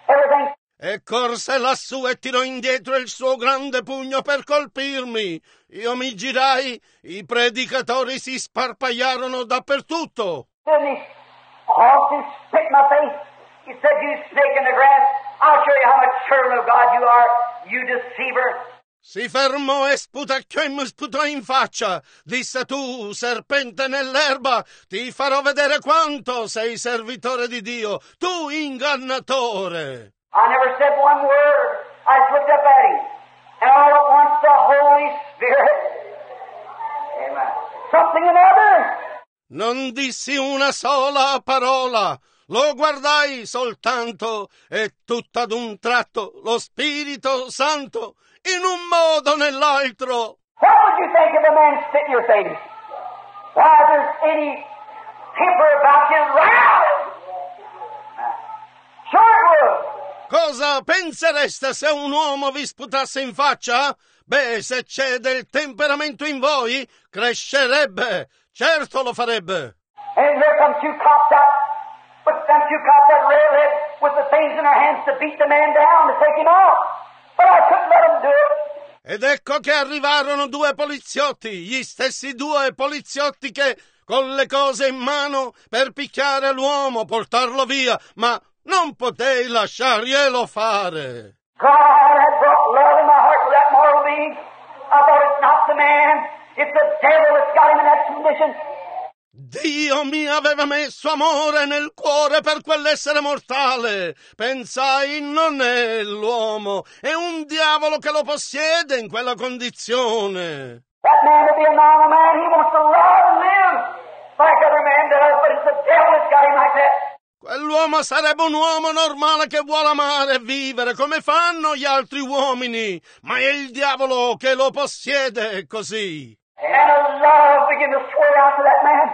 everything. E corse lassù e tirò indietro il suo grande pugno per colpirmi. Io mi girai, i predicatori si sparpagliarono dappertutto. Didn't he? Crossed and spit in my face. He said, "You snake in the grass, I'll show you how much servant of God you are, you deceiver." Si fermò e sputacchiò e mi sputò in faccia. Disse: "Tu, serpente nell'erba, ti farò vedere quanto sei servitore di Dio, tu ingannatore." I never said one word. I just looked up at him. And all at once the Holy Spirit, amen, something another. Non dissi una sola parola. Lo guardai soltanto e tutto ad un tratto lo Spirito Santo, in un modo o nell'altro. What would you think if a man spit in your face? Why, if there's any temper about you, round. Sure it would. Cosa pensereste se un uomo vi sputasse in faccia? Beh, se c'è del temperamento in voi, crescerebbe. Certo lo farebbe. And here come two cops out, but them two cops that railhead with the things in their hands to beat the man down, to take him out. But I couldn't let them do it. Ed ecco che arrivarono due poliziotti, gli stessi due poliziotti che, con le cose in mano, per picchiare l'uomo, portarlo via, ma non potei lasciarglielo fare. God had brought love in my heart for that mortal being. I thought it's not the man, it's the devil that's got him in that condition. Dio mi aveva messo amore nel cuore per quell'essere mortale. Pensai, non è l'uomo, è un diavolo che lo possiede in quella condizione. That man to be a normal man, he wants to love and live like other men does, but it's the devil that's got him like that. Quell'uomo sarebbe un uomo normale che vuole amare e vivere come fanno gli altri uomini, ma è il diavolo che lo possiede così. And a love began to swell out to that man.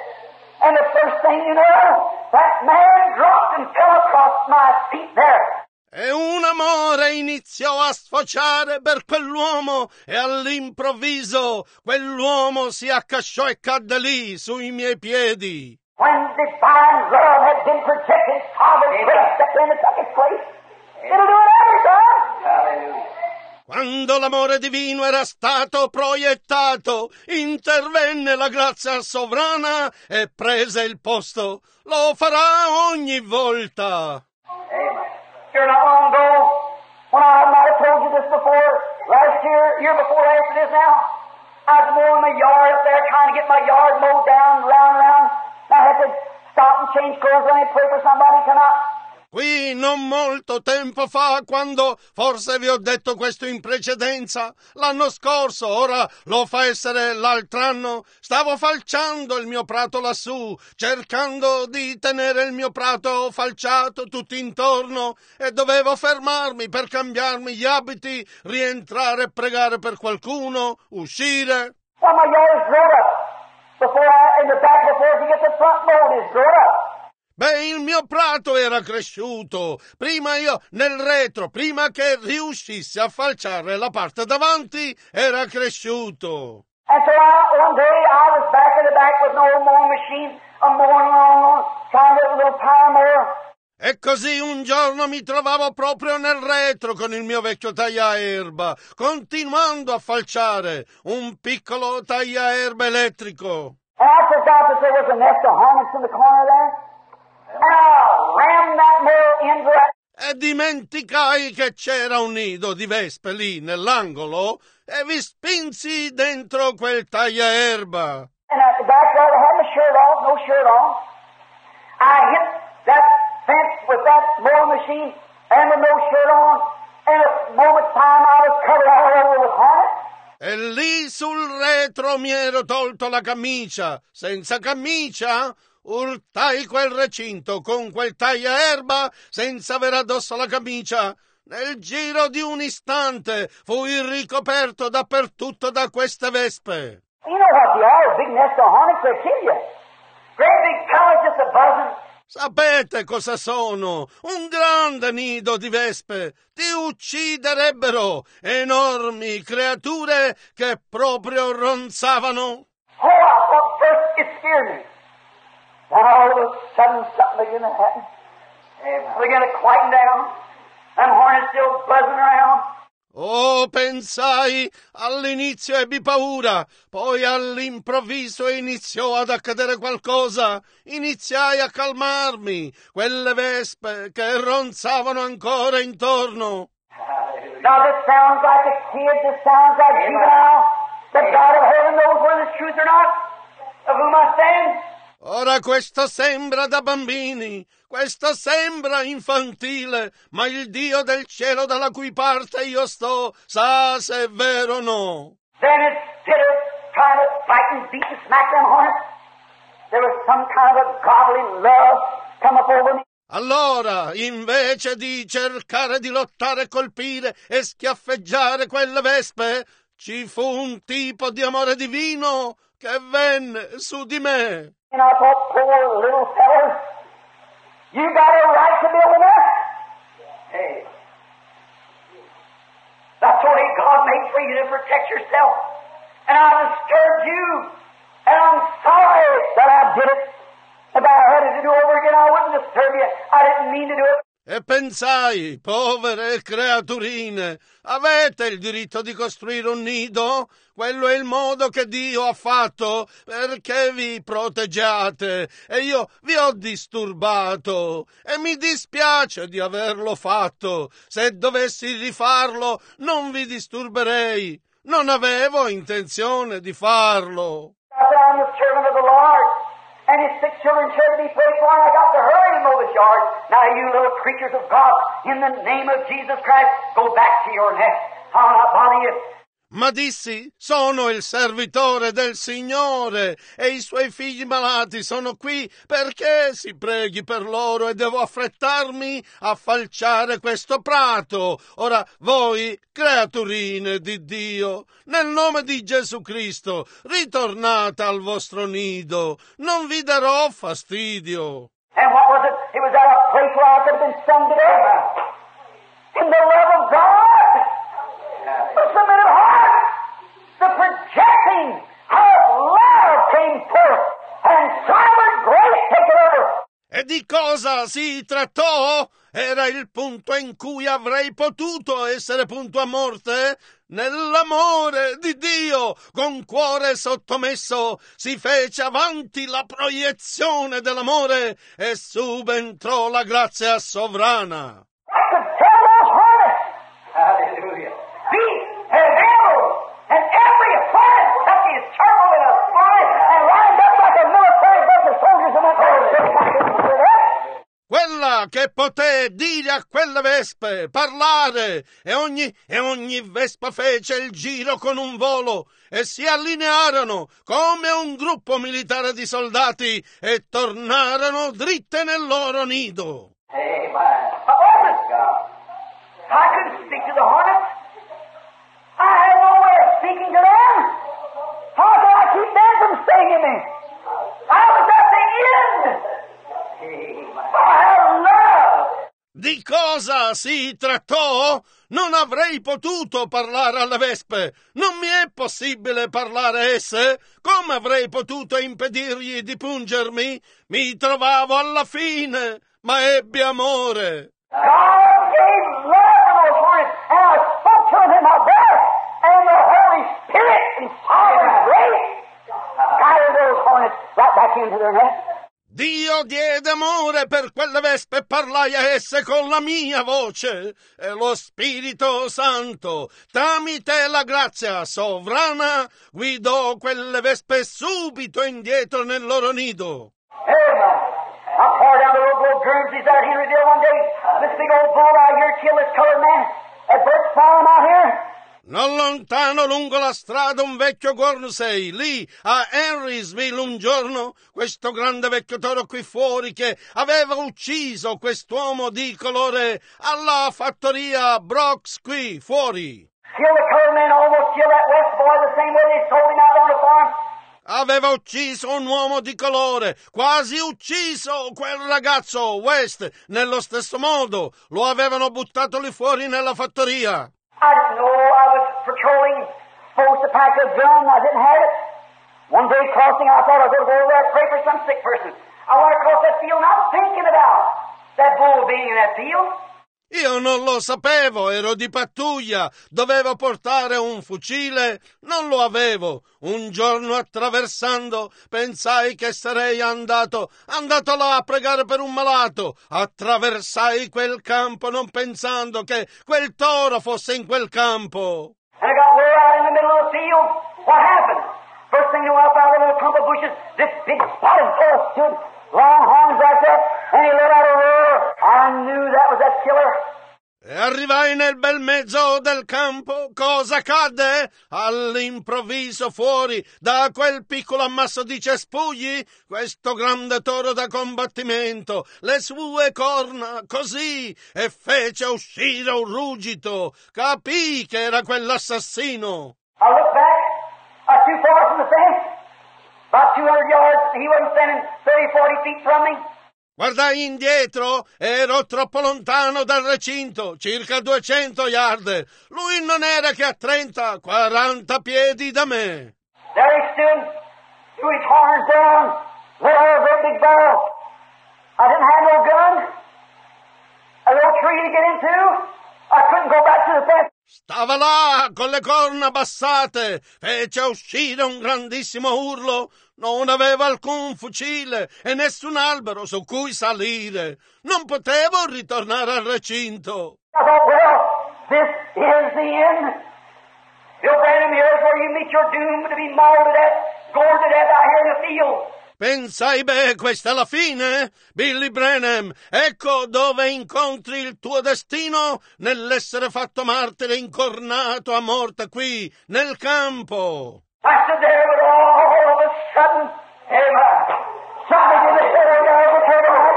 And the first thing you know, that man dropped and fell across my feet there. E un amore iniziò a sfociare per quell'uomo e all'improvviso quell'uomo si accasciò e cadde lì sui miei piedi. When divine love had been projected, sovereign grace stepped in and took its place. It'll do it every time. Hallelujah. Quando l'amore divino era stato proiettato, intervenne la grazia sovrana e prese il posto. Lo farà ogni volta. Amen. Here not long ago, when I might have told you this before, last year, year before last it is now, I was mowing my yard up there, trying to get my yard mowed down, round, round. I had to stop and change clothes and pray for somebody to come out. Qui non molto tempo fa, quando forse vi ho detto questo in precedenza, l'anno scorso, ora lo fa essere l'altro anno, stavo falciando il mio prato lassù, cercando di tenere il mio prato falciato tutto intorno e dovevo fermarmi per cambiarmi gli abiti, rientrare e pregare per qualcuno, uscire. Well, my yard is grown up. Before I, in the back, before you get the front load is grown up. Beh, il mio prato era cresciuto. Prima io, nel retro, prima che riuscissi a falciare la parte davanti, era cresciuto. And so I, one day I was back in the back with an old mowing machine, a mowing along, trying to get a little power mower. E così un giorno mi trovavo proprio nel retro con il mio vecchio tagliaerba, continuando a falciare un piccolo tagliaerba elettrico. And I forgot that there was a nest of hornets in the corner there. And I rammed that mower into that. E dimenticai che c'era un nido di vespe lì nell'angolo e vi spinsi dentro quel tagliaerba. And at the back there, I had my shirt off, no shirt on. I hit that fence with that mowing machine and with no shirt on. And at a moment's time, I was covered all over with hornets. E lì sul retro mi ero tolto la camicia. Senza camicia urtai quel recinto con quel tagliaerba senza avere addosso la camicia. Nel giro di un istante fui ricoperto dappertutto da queste vespe. You know what they are, a big nest of hornets, they kill you. Great big pellets just a buzzing. Sapete cosa sono? Un grande nido di vespe. Ti ucciderebbero. Enormi creature che proprio ronzavano. Oh, I thought first it scared me. Then all of a sudden something began to happen. Begin to quieten down. Them hornets still buzzing around. Oh, pensai, all'inizio ebbi paura, poi all'improvviso iniziò ad accadere qualcosa. Iniziai a calmarmi, quelle vespe che ronzavano ancora intorno. Now this sounds like a kid, this sounds like juvenile. The God of heaven knows whether it's truth or not, of whom I stand. Ora questo sembra da bambini, questo sembra infantile, ma il Dio del cielo dalla cui parte io sto sa se è vero o no. Then instead of trying to fight and beat and smack them hornets, there was some kind of a godly love come up over me. Allora, invece di cercare di lottare, colpire e schiaffeggiare quelle vespe, ci fu un tipo di amore divino che venne su di me. And I thought, poor little fellas, you got a right to build a nest. Hey. That's the way God made for you to protect yourself. And I disturbed you. And I'm sorry that I did it. If I had it to do over again, I wouldn't disturb you. I didn't mean to do it. E pensai, povere creaturine, avete il diritto di costruire un nido? Quello è il modo che Dio ha fatto perché vi proteggiate e io vi ho disturbato e mi dispiace di averlo fatto. Se dovessi rifarlo non vi disturberei. Non avevo intenzione di farlo. I'm the servant of the Lord. And his six children should be prayed for, and I got to hurry and mow this yard. Now, you little creatures of God, in the name of Jesus Christ, go back to your nest. I'll not bother you. Ma dissi, sono il servitore del Signore e i suoi figli malati sono qui perché si preghi per loro e devo affrettarmi a falciare questo prato. Ora voi, creaturine di Dio, nel nome di Gesù Cristo, ritornate al vostro nido, non vi darò fastidio. And what was it? It was at a place where I could have been sung today. In the love of God. The submitted heart, the projecting of love came forth, and silent grace taken over. E di cosa si trattò? Era il punto in cui avrei potuto essere punto a morte? Nell'amore di Dio, con cuore sottomesso, si fece avanti la proiezione dell'amore e subentrò la grazia sovrana. I could tell those hornets. Hallelujah. Be and arrows, and every hornet took his turtle in a spy and lined up like a military bunch of soldiers and went over. Quella che poté dire a quelle vespe, parlare, e ogni, e ogni vespa fece il giro con un volo e si allinearono come un gruppo militare di soldati e tornarono dritte nel loro nido. Amen. I couldn't speak to the hornets. I had no way of speaking to them. How could I keep them from staying in me? I was at the end. I have love. Di cosa si trattò? Non avrei potuto parlare alle vespe. Non mi è possibile parlare a esse. Come avrei potuto impedirgli di pungermi? Mi trovavo alla fine, ma ebbi amore. God gave love to those hornets, and I spoke to them in my breath, and the Holy Spirit and sovereign grace guided those hornets right back into their nest. Dio diede amore per quelle vespe e parlai a esse con la mia voce e lo Spirito Santo, tramite la grazia sovrana, guidò quelle vespe subito indietro nel loro nido. Amen. I poured down the road to old Guernseys out here in Revere one day. This big old bull out here killed this colored man at Burke's Farm out here. Non lontano lungo la strada un vecchio Guernsey, lì a Henrysville un giorno, questo grande vecchio toro qui fuori che aveva ucciso quest'uomo di colore alla fattoria Brooks qui fuori. Killed the colored man, almost killed that West boy the same way they sold him out on the farm. Aveva ucciso un uomo di colore, quasi ucciso quel ragazzo West, nello stesso modo. Lo avevano buttato lì fuori nella fattoria. I didn't know I was patrolling, supposed to pack a gun. I didn't have it. One day crossing, I thought I was going to go over there and pray for some sick person. I went across that field not thinking about that bull being in that field. Io non lo sapevo, ero di pattuglia, dovevo portare un fucile, non lo avevo. Un giorno attraversando pensai che sarei andato, andato là a pregare per un malato. Attraversai quel campo non pensando che quel toro fosse in quel campo. And I got way out in the middle of the field. What happened? First thing you know, up out of the little clump of bushes, this big spotted bull stood, long horns like that, and he let out a roar. I knew that was that killer. E arrivai nel bel mezzo del campo. Cosa accadde? All'improvviso fuori da quel piccolo ammasso di cespugli, questo grande toro da combattimento, le sue corna così, e fece uscire un ruggito. Capii che era quell'assassino. I looked back, uh, too far from the fence, about two hundred yards. He wasn't standing thirty, forty feet from me. Guardai indietro, ero troppo lontano dal recinto, circa duecento yard. Lui non era che a trenta, quaranta piedi da me. There he stood, threw his horns down, let out a great big barrel. I didn't have no gun, a little tree to get into. I couldn't go back to the fence. Stava là, con le corna abbassate, fece uscire un grandissimo urlo. Non aveva alcun fucile e nessun albero su cui salire. Non potevo ritornare al recinto. I thought, well, this is the end. Bill Branham, here's where you meet your doom to be mauled to death, gored to death out here in the field. Pensai, beh, questa è la fine? Billy Branham, ecco dove incontri il tuo destino, nell'essere fatto martire incornato a morte qui, nel campo. I stood there, but all of a sudden, amen, something in the head of the head,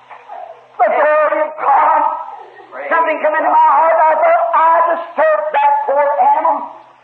the glory of God, something come into my heart. I thought, I disturbed that poor animal.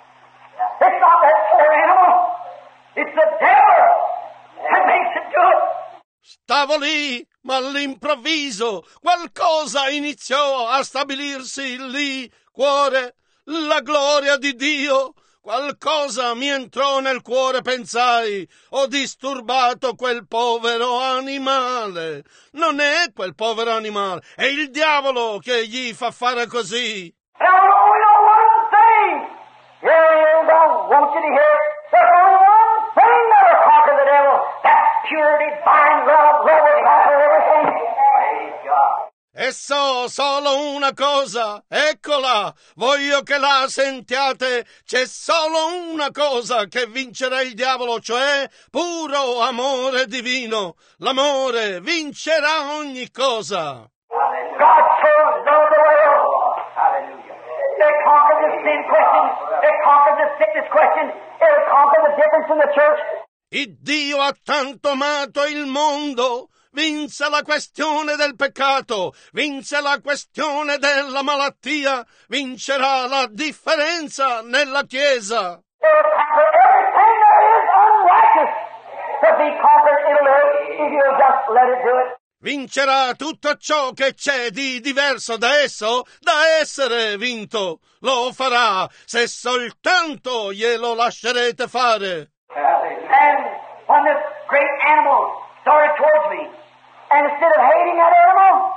It's not that poor animal. It's the devil that makes it do it. Stavo lì, ma all'improvviso qualcosa iniziò a stabilirsi lì, cuore, la gloria di Dio. Qualcosa mi entrò nel cuore, pensai, ho disturbato quel povero animale. Non è quel povero animale, è il diavolo che gli fa fare così. And I only know one thing. Here it is, I want you to hear it. There's only one thing that'll conquer the devil. That's pure divine love. Love will conquer everything. Praise God. E so solo una cosa, eccola, voglio che la sentiate, c'è solo una cosa che vincerà il diavolo, cioè puro amore divino. L'amore vincerà ogni cosa. God so loved the world. Hallelujah. They conquered the sin question. They conquered the sickness question. It'll conquer the difference in the church. Il Dio ha tanto amato il mondo. Vinse la questione del peccato, vinse la questione della malattia, vincerà la differenza nella Chiesa. It'll conquer everything that is unrighteous to be conquered. It'll do it if you'll just let it do it. Vincerà tutto ciò che c'è di diverso da esso, da essere vinto. Lo farà se soltanto glielo lascerete fare. And when this great animal started towards me, and instead of hating that animal,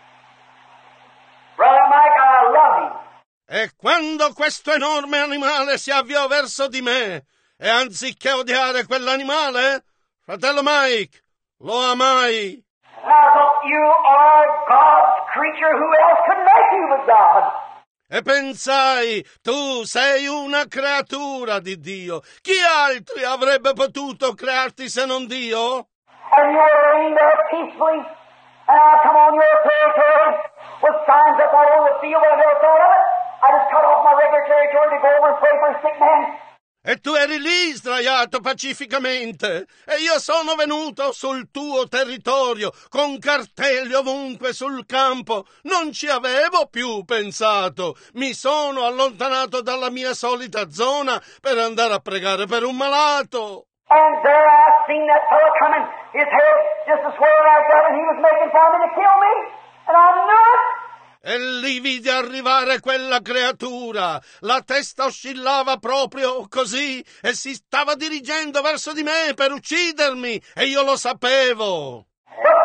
Brother Mike, I love him. E quando questo enorme animale si avviò verso di me, e anziché odiare quell'animale, fratello Mike, lo amai. And I thought, you are God's creature. Who else could make you but God? E pensai, tu sei una creatura di Dio. Chi altri avrebbe potuto crearti se non Dio? And you were laying there peacefully, and I come on your territory with signs up all over the field, but I never thought of it. I just cut off my regular territory to go over and pray for a sick man. E tu eri lì sdraiato pacificamente, e io sono venuto sul tuo territorio con cartelli ovunque sul campo. Non ci avevo più pensato. Mi sono allontanato dalla mia solita zona per andare a pregare per un malato. And there I seen that fellow coming, his head just a swirling like that, and he was making for me to kill me, and I knew it. E lì vidi arrivare quella creatura. La testa oscillava proprio così e si stava dirigendo verso di me per uccidermi, e io lo sapevo. But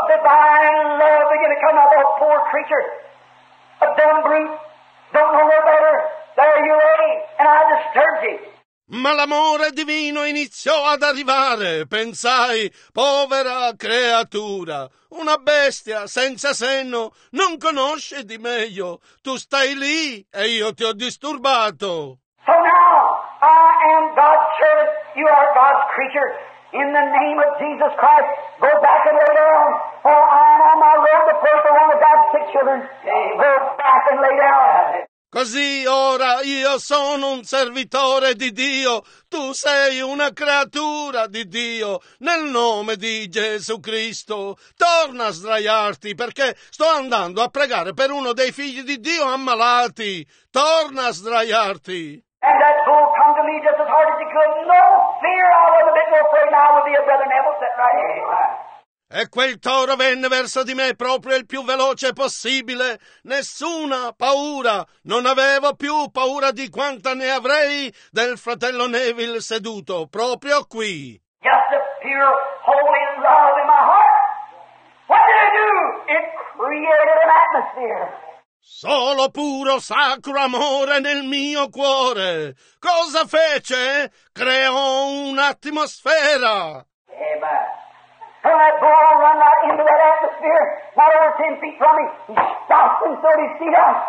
divine love began to come out of that poor creature, a dumb brute, don't know no better. There you lay, and I disturbed him. Ma l'amore divino iniziò ad arrivare, pensai, povera creatura, una bestia senza senno, non conosce di meglio, tu stai lì e io ti ho disturbato. So now, I am God's servant, you are God's creature. In the name of Jesus Christ, go back and lay down, for I am on my road to pray for one of God's sick children. Go back and lay down. Così ora io sono un servitore di Dio, tu sei una creatura di Dio, nel nome di Gesù Cristo. Torna a sdraiarti perché sto andando a pregare per uno dei figli di Dio ammalati. Torna a sdraiarti. And that bull come to me just as hard as he could. No fear, I wasn't a bit more afraid now with the Brother Neville sitting right here. E quel toro venne verso di me proprio il più veloce possibile. Nessuna paura. Non avevo più paura di quanta ne avrei del fratello Neville seduto proprio qui. Just a pure, holy love in my heart. What did it do? It created an atmosphere. Solo puro sacro amore nel mio cuore. Cosa fece? Creò un'atmosfera. Amen. And that bull run right into that atmosphere, not over ten feet from me. He stopped and stood his feet up.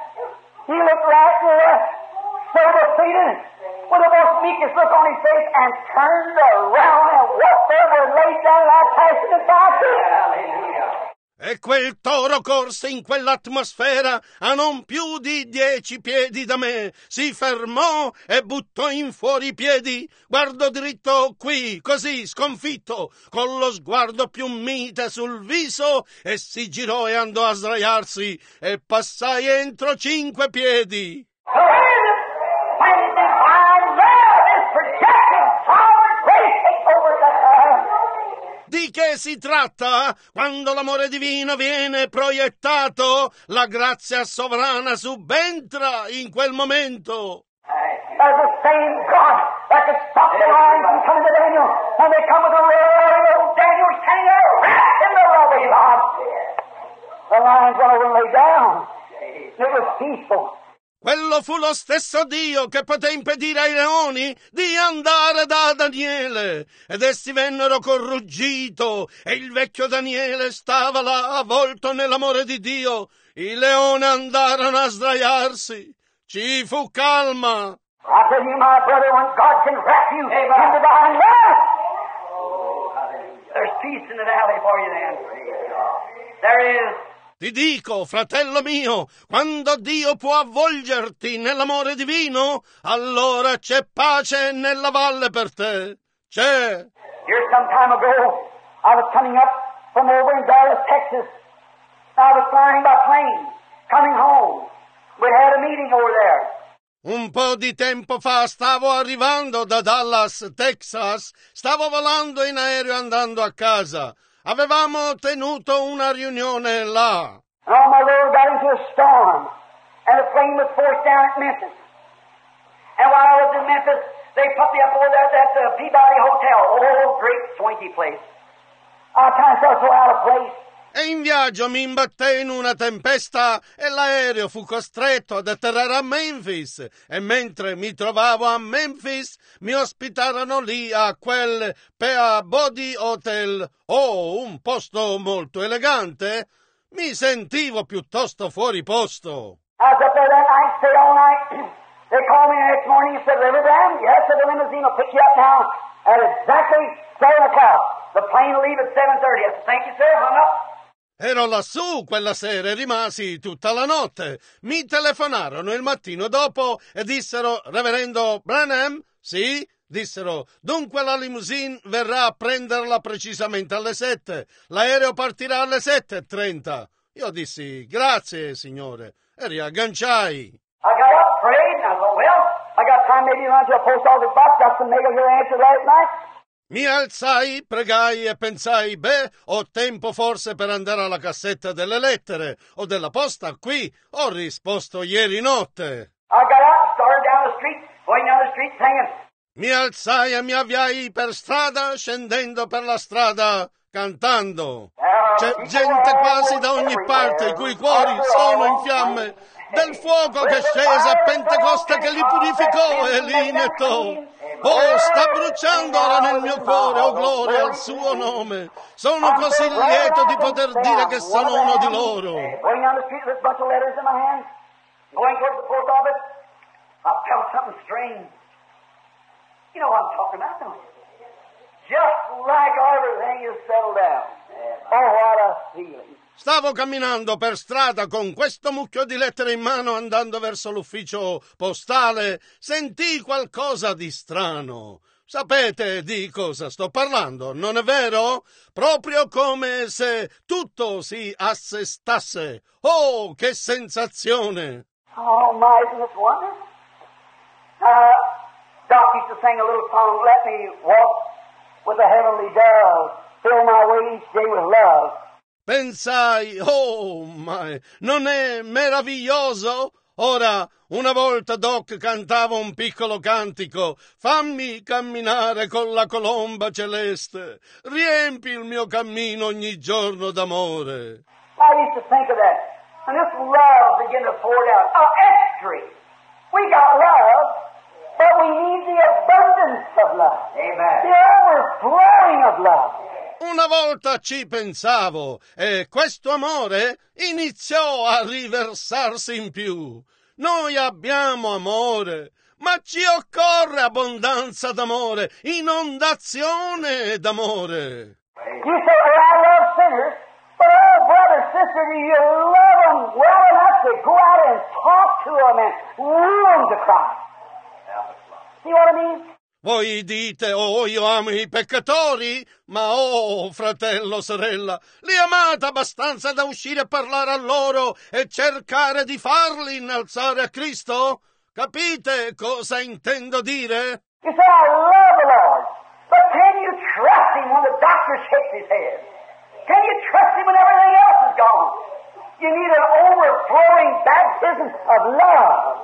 He looked right and left, so defeated, with the most meekest look on his face, and turned around and walked over and laid down like passion and fire. Hallelujah. E quel toro corse in quell'atmosfera a non più di dieci piedi da me, si fermò e buttò in fuori i piedi, guardò dritto qui, così, sconfitto, con lo sguardo più mite sul viso, e si girò e andò a sdraiarsi, e passai entro cinque piedi. Di che si tratta? Quando l'amore divino viene proiettato, la grazia sovrana subentra in quel momento. There's the same God that could stop the lions from coming to Daniel. When they come with the roar, Daniel was standing there wrapped in the love of God. The lions went over and lay down. It was peaceful. Quello fu lo stesso Dio che poté impedire ai leoni di andare da Daniele, ed essi vennero col ruggito, e il vecchio Daniele stava là avvolto nell'amore di Dio. I leoni andarono a sdraiarsi. Ci fu calma. I tell you, my brother, when God can wrap you in divine love, there's peace in the valley for you then. There is. Ti dico, fratello mio, quando Dio può avvolgerti nell'amore divino, allora c'è pace nella valle per te. C'è. Here some time ago, I was coming up from over in Dallas, Texas. I was flying by plane, coming home. We had a meeting over there. Un po' di tempo fa stavo arrivando da Dallas, Texas. Stavo volando in aereo andando a casa. Avevamo tenuto una riunione là. And on my road got into a storm, and the plane was forced down at Memphis. And while I was in Memphis, they put me up over there at the Peabody Hotel. Oh, great swanky place. I kind of felt so out of place. E in viaggio mi imbattei in una tempesta e l'aereo fu costretto ad atterrare a Memphis, e mentre mi trovavo a Memphis mi ospitarono lì a quel Peabody Hotel. Oh, un posto molto elegante. Mi sentivo piuttosto fuori posto. I was up there that night, stayed all night. They called me the next morning and said, Reverend Branham, yes, the limousine will pick you up now at exactly seven o'clock. The plane will leave at seven thirty. I said, thank you, sir. Hung up. Ero lassù quella sera e rimasi tutta la notte. Mi telefonarono il mattino dopo e dissero, Reverendo Branham? Sì? Dissero, dunque la limousine verrà a prenderla precisamente alle sette. L'aereo partirà alle sette e trenta. Io dissi, grazie, signore, e riagganciai. I got up, prayed, and I thought, well, I got time maybe to run to a post office box, got some mail here answered last night. Mi alzai, pregai e pensai, beh, ho tempo forse per andare alla cassetta delle lettere o della posta qui. Ho risposto ieri notte. I got up, started down the street, going down the street singing. Mi alzai e mi avviai per strada, scendendo per la strada, cantando. C'è gente quasi da ogni parte, i cui cuori sono in fiamme, del fuoco che scese a Pentecoste che li purificò e li iniettò. Oh, sta bruciando ora nel mio cuore, oh gloria al suo nome. Sono così lieto di poter dire che sono uno di loro. Going down the street with a bunch of letters in my hand, going towards the post office, I felt something strange. You know what I'm talking about, don't you? Just like everything is settled down. Oh, what a feeling. Stavo camminando per strada con questo mucchio di lettere in mano andando verso l'ufficio postale. Sentii qualcosa di strano. Sapete di cosa sto parlando, non è vero? Proprio come se tutto si assestasse. Oh, che sensazione! Oh, my, isn't this wonderful? Uh, Doc used to sing a little song, Let me walk with a heavenly dove, fill my way each day with love. Pensai, oh, ma non è meraviglioso? Ora, una volta Doc cantava un piccolo cantico, fammi camminare con la colomba celeste, riempi il mio cammino ogni giorno d'amore. I used to think of that, and this love began to pour out. Oh, extra. We got love, but we need the abundance of love. Amen. The overflowing of love. Una volta ci pensavo e questo amore iniziò a riversarsi in più. Noi abbiamo amore, ma ci occorre abbondanza d'amore, inondazione d'amore. You say, oh, I love sinners, but oh, brother, sister, do you love them well enough to go out and talk to them and woo them to Christ? See what I mean? Voi dite, oh, io amo i peccatori, ma oh, fratello, sorella, li amate abbastanza da uscire a parlare a loro e cercare di farli innalzare a Cristo? Capite cosa intendo dire? You say, I love the Lord, but can you trust Him when the doctor shakes his head? Can you trust Him when everything else is gone? You need an overflowing baptism of love,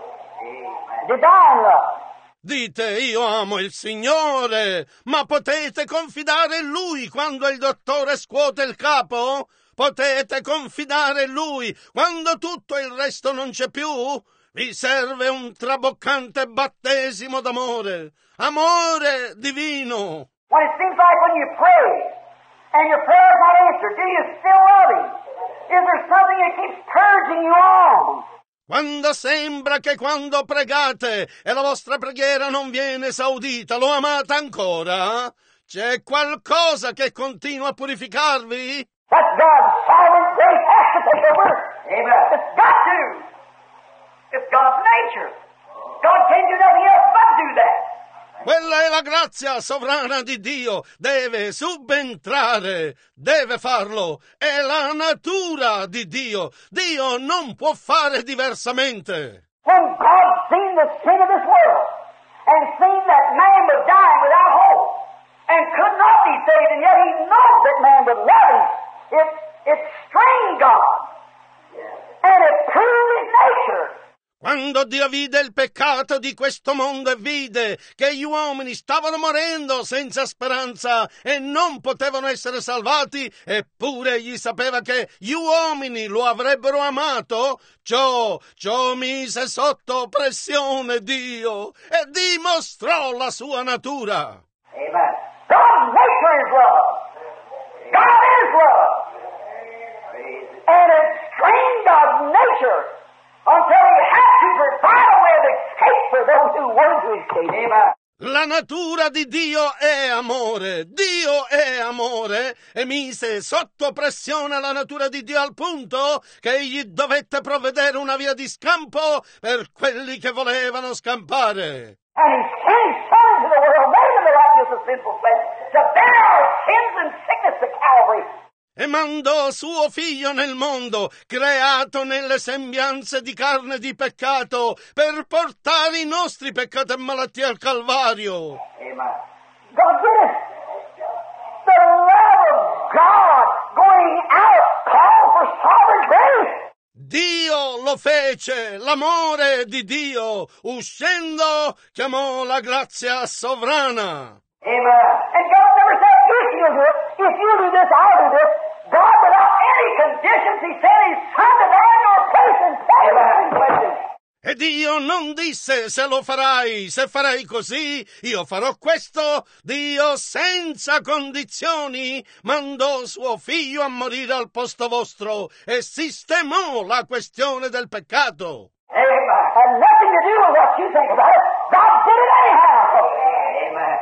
divine love. Dite, io amo il Signore, ma potete confidare in Lui quando il dottore scuote il capo? Potete confidare in Lui quando tutto il resto non c'è più? Vi serve un traboccante battesimo d'amore, amore divino. When it seems like when you pray and your prayer is not answered, do you still love Him? Is there something that keeps purging you on? Quando sembra che quando pregate e la vostra preghiera non viene esaudita, lo amate ancora? C'è qualcosa che continua a purificarvi? That's God's sovereign grace has to take over. Amen. It's got to. It's God's nature. God can't do nothing else but do that. Quella è la grazia sovrana di Dio, deve subentrare, deve farlo, è la natura di Dio, Dio non può fare diversamente. When God seen the sin of this world and seen that man was dying without hope and could not be saved, and yet He knows that man would love Him, it, it strained God and it proved His nature. Quando Dio vide il peccato di questo mondo e vide che gli uomini stavano morendo senza speranza e non potevano essere salvati, eppure egli sapeva che gli uomini lo avrebbero amato, ciò, ciò mise sotto pressione Dio e dimostrò la sua natura. Amen. God's nature is love. God is love. And it strained God's nature until He had to provide a way of escape for those who wanted to escape. Amen. La natura di Dio è amore, Dio è amore e mise sotto pressione la natura di Dio al punto che egli dovette provvedere una via di scampo per quelli che volevano scampare. And He sent His Son into the world, made of the likeness of sinful flesh, to bear our sins and sickness to Calvary. E mandò suo figlio nel mondo, creato nelle sembianze di carne di peccato, per portare i nostri peccati e malattie al Calvario. Amen. God did it. The love of God going out called for sovereign grace. Dio lo fece, l'amore di Dio, uscendo, chiamò la grazia sovrana. Amen. And God never said, if you'll do it, if you do this, I'll do this. God, without any conditions, He sent His Son to die in your place and save us. E Dio non disse se lo farai, se farai così, io farò questo. Dio senza condizioni mandò suo figlio a morire al posto vostro e sistemò la questione del peccato. Amen. Had nothing to do with what you think about it. God did it anyhow. Amen.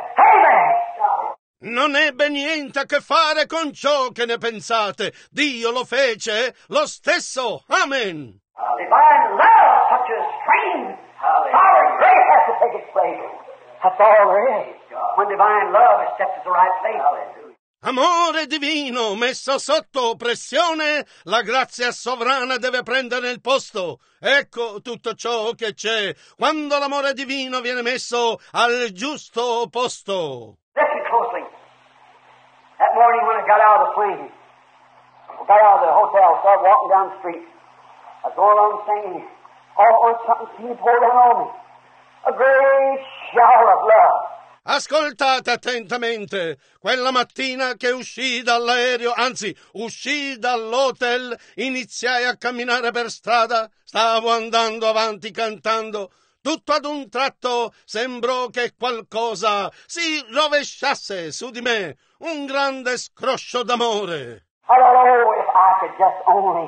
Amen. Non ebbe niente a che fare con ciò che ne pensate. Dio lo fece lo stesso. Amen. Divine love touches streams. Sovereign grace has to take its place. That's all there is. When divine love is set to the right place. Amore divino messo sotto pressione, la grazia sovrana deve prendere il posto. Ecco tutto ciò che c'è quando l'amore divino viene messo al giusto posto. Listen closely. That morning when I got out of the plane, I got out of the hotel, started walking down the street. I was going along singing. All at once something seemed to pour down on me. A great shower of love. Ascoltate attentamente. Quella mattina che uscii dall'aereo, anzi, uscii dall'hotel, iniziai a camminare per strada. Stavo andando avanti cantando. Tutto ad un tratto sembrò che qualcosa si rovesciasse su di me. Un grande scroscio d'amore. I thought, oh, if I could just only...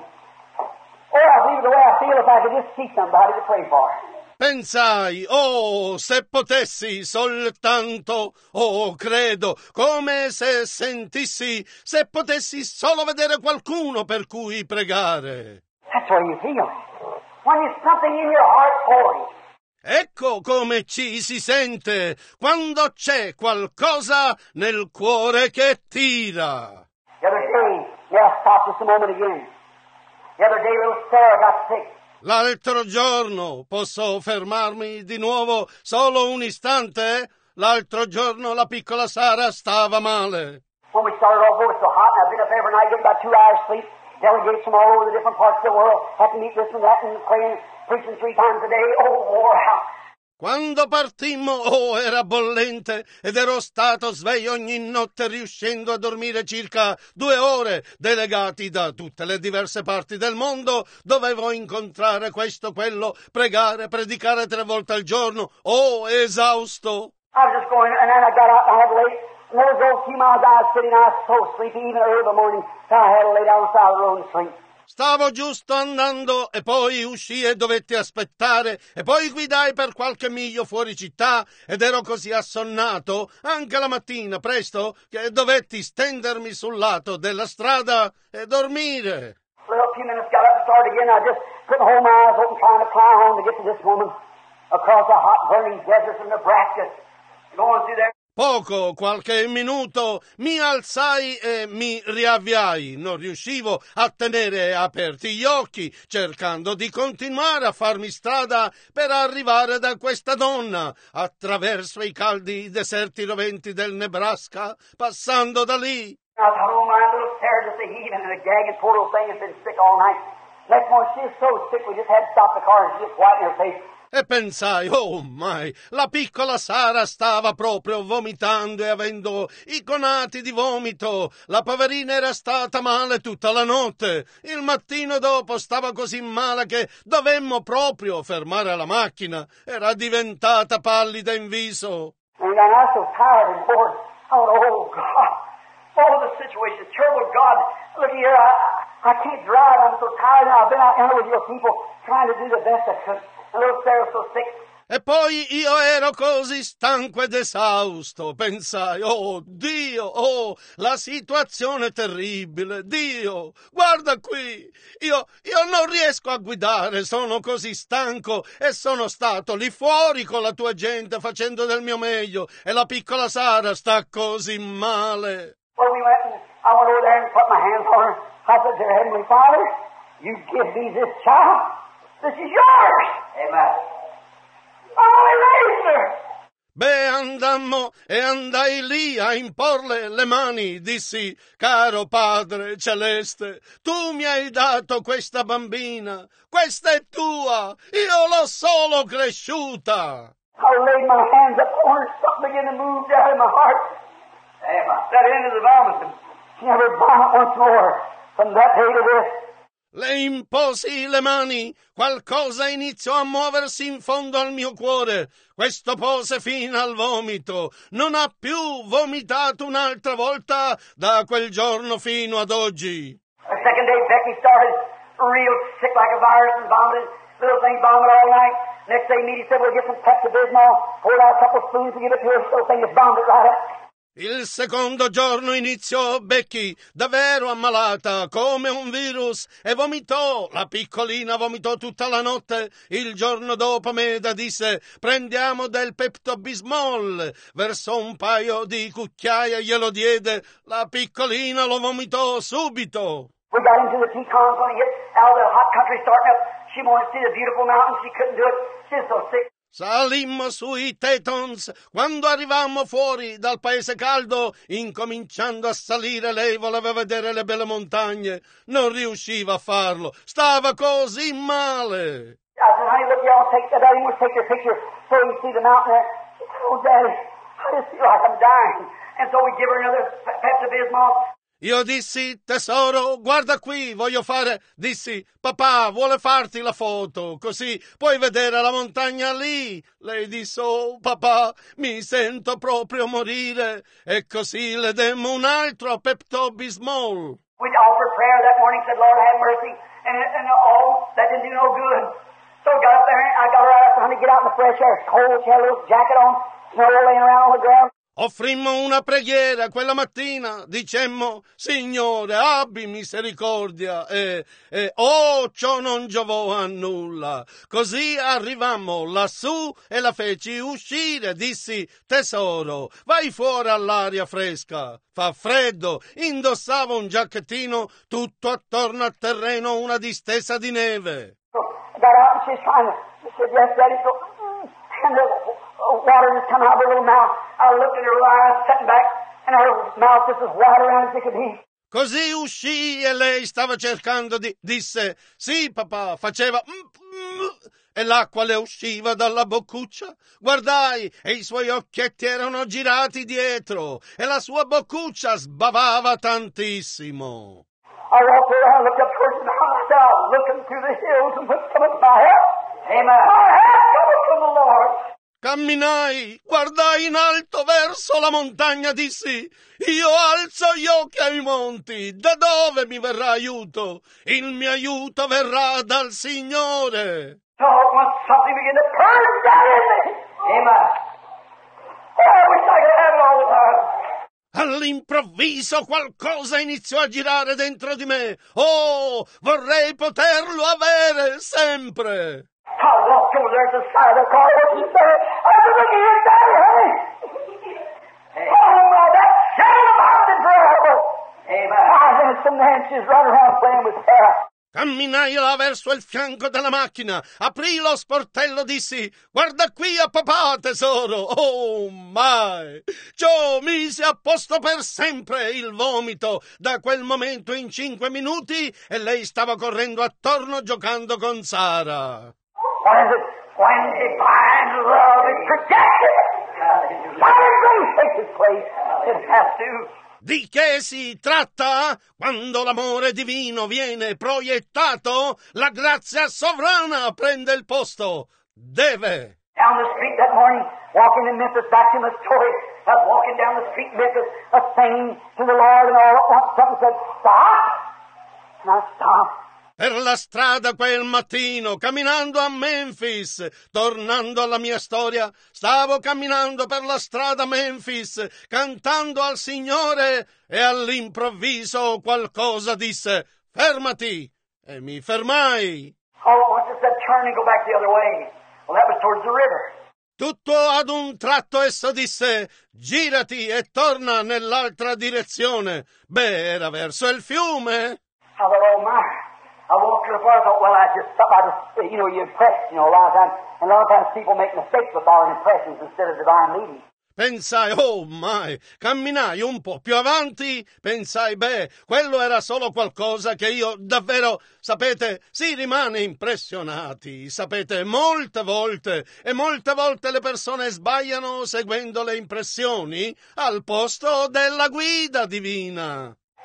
Oh, I believe the way I feel if I could just see somebody to pray for. Pensai, oh, se potessi soltanto, oh, credo, come se sentissi, se potessi solo vedere qualcuno per cui pregare. That's where you feel. When there's something in your heart for Him. Ecco come ci si sente quando c'è qualcosa nel cuore che tira. The other day, yeah, stop just a moment again. The other day, little Sarah got sick. L'altro giorno, posso fermarmi di nuovo solo un istante? L'altro giorno la piccola Sara stava male. When we started off, it was so hot, and I've been up every night getting about two hours sleep. Delegates from all over the different parts of the world have to meet this and that and praying, preaching three times a day. Oh, wow. Quando partimmo, oh, era bollente ed ero stato sveglio ogni notte riuscendo a dormire circa due ore. Delegati da tutte le diverse parti del mondo, dovevo incontrare questo, quello, pregare, predicare tre volte al giorno. Oh, esausto! I was just going, and then I got out and I had to lay, and there was a few miles I was sitting, I was so sleepy, even early in the morning, so I had to lay down on the side of the road and sleep. Stavo giusto andando e poi uscii e dovetti aspettare e poi guidai per qualche miglio fuori città ed ero così assonnato anche la mattina presto che dovetti stendermi sul lato della strada e dormire. For a few minutes got up and started again. I just put my whole eyes open trying to fly home to get to this woman across the hot burning deserts of Nebraska. Going through there. Poco, qualche minuto, mi alzai e mi riavviai. Non riuscivo a tenere aperti gli occhi, cercando di continuare a farmi strada per arrivare da questa donna, attraverso i caldi deserti roventi del Nebraska, passando da lì. I thought, oh, my little Sarah, just a heaving and a gagging, poor little thing has been sick all night. Next morning, she was so sick, we just had to stop the car and she just whitened her face. E pensai, oh mai, la piccola Sara stava proprio vomitando e avendo i conati di vomito. La poverina era stata male tutta la notte. Il mattino dopo stava così male che dovemmo proprio fermare la macchina. Era diventata pallida in viso. And I was so tired and bored. I thought, oh, God, oh, the situation is terrible. God, look here, I, I can't drive. I'm so tired. I've been out here with your people trying to do the best I could. E poi io ero così stanco ed esausto, pensai, oh Dio, oh, la situazione è terribile, Dio, guarda qui, io, io non riesco a guidare, sono così stanco e sono stato lì fuori con la tua gente facendo del mio meglio e la piccola Sara sta così male. Well, we went and I went over there and put my hands on her. I said, dear Heavenly Father, you give me this child. This is yours. Amen. I only raised her. Beh, andammo e andai lì a imporle le mani. Dissi, caro Padre Celeste, tu mi hai dato questa bambina. Questa è tua. Io l'ho solo cresciuta. I laid my hands up on her. Something began to move down in my heart. Amen. That end of the vomiting. She never vomit once more from that day to this. Le imposi le mani, qualcosa iniziò a muoversi in fondo al mio cuore. Questo pose fine al vomito. Non ha più vomitato un'altra volta da quel giorno fino ad oggi. The second day, Becky started real sick like a virus and vomited. Little thing vomited all night. Next day, Meady said, we'll get some Pepto-Bismol, poured out a couple spoons to give it to her. Little thing just vomited right up. Il secondo giorno iniziò Becky, davvero ammalata, come un virus, e vomitò. La piccolina vomitò tutta la notte. Il giorno dopo Meda disse, prendiamo del Pepto-Bismol. Versò un paio di cucchiaie, glielo diede. La piccolina lo vomitò subito. We got into the Tetons when we hit out of the hot country starting up. She wanted to see the beautiful mountains. She couldn't do it. She's so sick. Salimmo sui Tetons. Quando arrivammo fuori dal paese caldo, incominciando a salire, lei voleva vedere le belle montagne. Non riusciva a farlo. Stava così male. I said, honey, look, y'all take that. Daddy wants to take your picture so you can see the mountain there. She said, oh, Daddy, I just feel like I'm dying. And so we give her another Pepto-Bismol. Io dissi, tesoro, guarda qui, voglio fare... Dissi, papà, vuole farti la foto, così puoi vedere la montagna lì. Lei disse, oh, papà, mi sento proprio morire. E così le demmo un altro Pepto-Bismol. We offered prayer that morning, said, Lord, have mercy. And, and oh, that didn't do no good. So I got up there, and I got her out, I said, honey, get out in the fresh air. It's cold, she had a little jacket on, snow laying around on the ground. Offrimmo una preghiera quella mattina, dicemmo, Signore, abbi misericordia, e, e oh, ciò non giovò a nulla. Così arrivammo lassù e la feci uscire, dissi, tesoro, vai fuori all'aria fresca, fa freddo, indossava un giacchettino, tutto attorno al terreno una distesa di neve. So I got out and she's trying to, she said, yes, Daddy, so, and the water just come out of her little mouth. I looked at her little eyes, sitting back, and her mouth just as wide around as it could be. Così uscì e lei stava cercando di... Disse, sì papà, faceva... E l'acqua le usciva dalla boccuccia. Guardai e i suoi occhietti erano girati dietro e la sua boccuccia sbavava tantissimo. I walked around, looked up towards the mountain, I said, I'm looking through the hills and what's coming to my help. Amen. My help coming from the Lord. Camminai, guardai in alto verso la montagna, dissi, io alzo gli occhi ai monti, da dove mi verrà aiuto? Il mio aiuto verrà dal Signore. So once something began to purge down in me. Amen. Oh, I wish I could have it all the time. All'improvviso qualcosa iniziò a girare dentro di me. Oh, vorrei poterlo avere sempre. I walked over there to the side of the car. What you say? I said, look at your daddy, honey. Hey. Oh, my, that shame about it forever. Amen. I had some Nancy's running around playing with Sarah. Camminai là verso il fianco della macchina, aprì lo sportello, dissi, guarda qui a papà, tesoro. Oh, mai! Ciò mise a posto per sempre il vomito. Da quel momento in cinque minuti e lei stava correndo attorno giocando con Sara. What is it? When divine love is projected, God's grace takes its place. It has to. Di che si tratta? Quando l'amore divino viene proiettato, la grazia sovrana prende il posto. Deve. Down the street that morning, walking in Memphis, back to my story, I was walking down the street in Memphis, a singing to the Lord, and all at once something said, stop! And I stopped. Per la strada quel mattino, camminando a Memphis, tornando alla mia storia, stavo camminando per la strada Memphis, cantando al Signore, e all'improvviso qualcosa disse, fermati, e mi fermai. All at once it said, turn and go back the other way. Well, that was towards the river. Tutto ad un tratto esso disse, girati e torna nell'altra direzione. Beh, era verso il fiume. I thought, oh my. I walked to the far, I thought, well, I just, I just, you know, you impress, you know, a lot of times, and a lot of times people make mistakes with our impressions instead of divine leading. Pensai, oh mai, camminai un po' più avanti, pensai, beh, quello era solo qualcosa che io davvero, sapete, si rimane impressionati, sapete, molte volte, e molte volte le persone sbagliano seguendo le impressioni al posto della guida divina.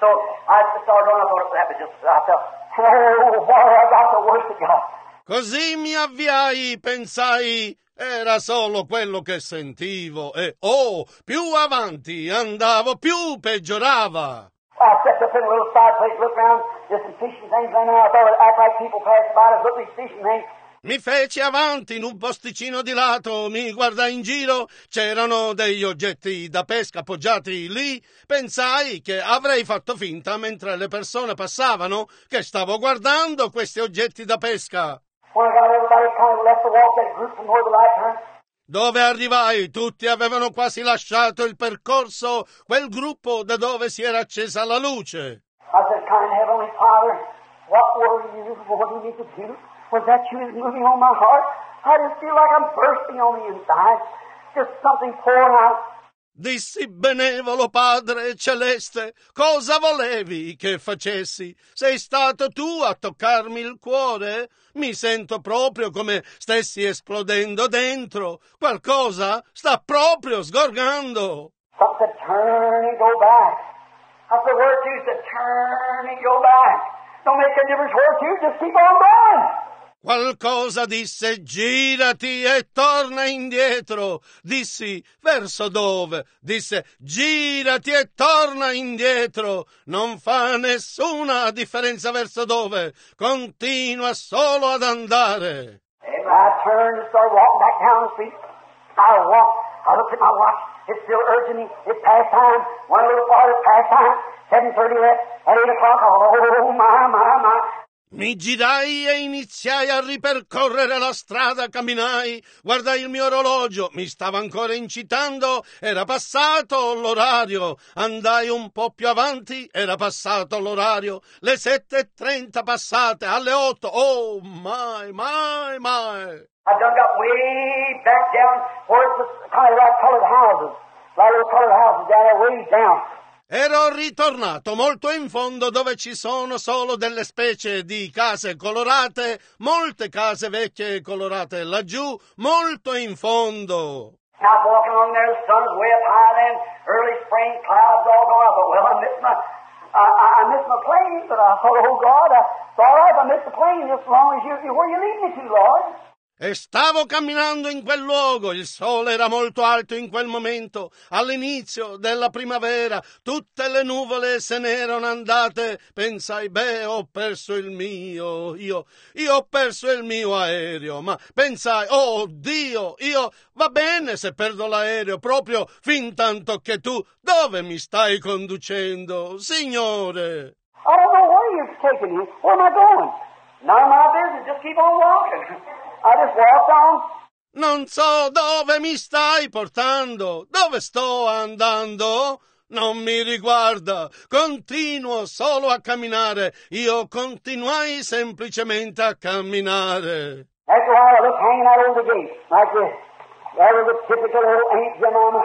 So I started on, I thought that was just, I thought, oh, boy, I got the worst it got. Così mi avviai, pensai, era solo quello che sentivo e, oh, più avanti andavo, più peggiorava. I stepped up in a little side place, looked around, just some fishing things laying there. I thought it would act like people passed by us, look at these fishing things. Mi feci avanti in un posticino di lato, mi guardai in giro, c'erano degli oggetti da pesca appoggiati lì, pensai che avrei fatto finta mentre le persone passavano che stavo guardando questi oggetti da pesca. When I got everybody kind of left the walk, that group from where the light turned. Dove arrivai, tutti avevano quasi lasciato il percorso, quel gruppo da dove si era accesa la luce. I said, kind Heavenly Father, what were you wanting me to do? Was that you moving on my heart? I just feel like I'm bursting on the inside. Just something pouring out. Dissi, benevolo Padre Celeste, cosa volevi che facessi? Sei stato tu a toccarmi il cuore? Mi sento proprio come stessi esplodendo dentro. Qualcosa sta proprio sgorgando. Something said, turn and go back. I said, where to? He said, turn and go back. Don't make a difference where to, just keep on going. Qualcosa disse, girati e torna indietro. Dissi, verso dove? Disse, girati e torna indietro. Non fa nessuna differenza verso dove. Continua solo ad andare. I turned and started walking back down the street. I walked. I looked at my watch. It's still urging me. It's past time. One little farther, past time. seven thirty left. At eight o'clock. Oh, my, my, my. Mi girai e iniziai a ripercorrere la strada, camminai, guardai il mio orologio, mi stava ancora incitando, era passato l'orario, andai un po' più avanti, era passato l'orario, le sette e trenta passate, alle otto, oh, mai, mai, mai. I done got way back down where it's the kind of like colored houses, like little colored houses down there, way down. Ero ritornato molto in fondo dove ci sono solo delle specie di case colorate, molte case vecchie colorate laggiù, molto in fondo. And I was walking along there, the sun's way up high then, early spring, clouds all gone. I thought, well, I missed my, I, I, I missed my plane, but I thought, oh God, I, it's all right if I missed the plane just as long as you, where you lead me to, Lord. E stavo camminando in quel luogo, il sole era molto alto in quel momento, all'inizio della primavera, tutte le nuvole se ne erano andate, pensai, beh, ho perso il mio, io, io ho perso il mio aereo, ma pensai, oh Dio, io, va bene se perdo l'aereo, proprio fin tanto che tu, dove mi stai conducendo, Signore? I don't know where you're taking me, where am I going? None of my business, just keep on walking. I just walked on. Non so dove mi stai portando, dove sto andando, non mi riguarda, continuo solo a camminare, io continuai semplicemente a camminare. After a while I looked hanging out over the gate, like this. There was a typical old Aunt Jemima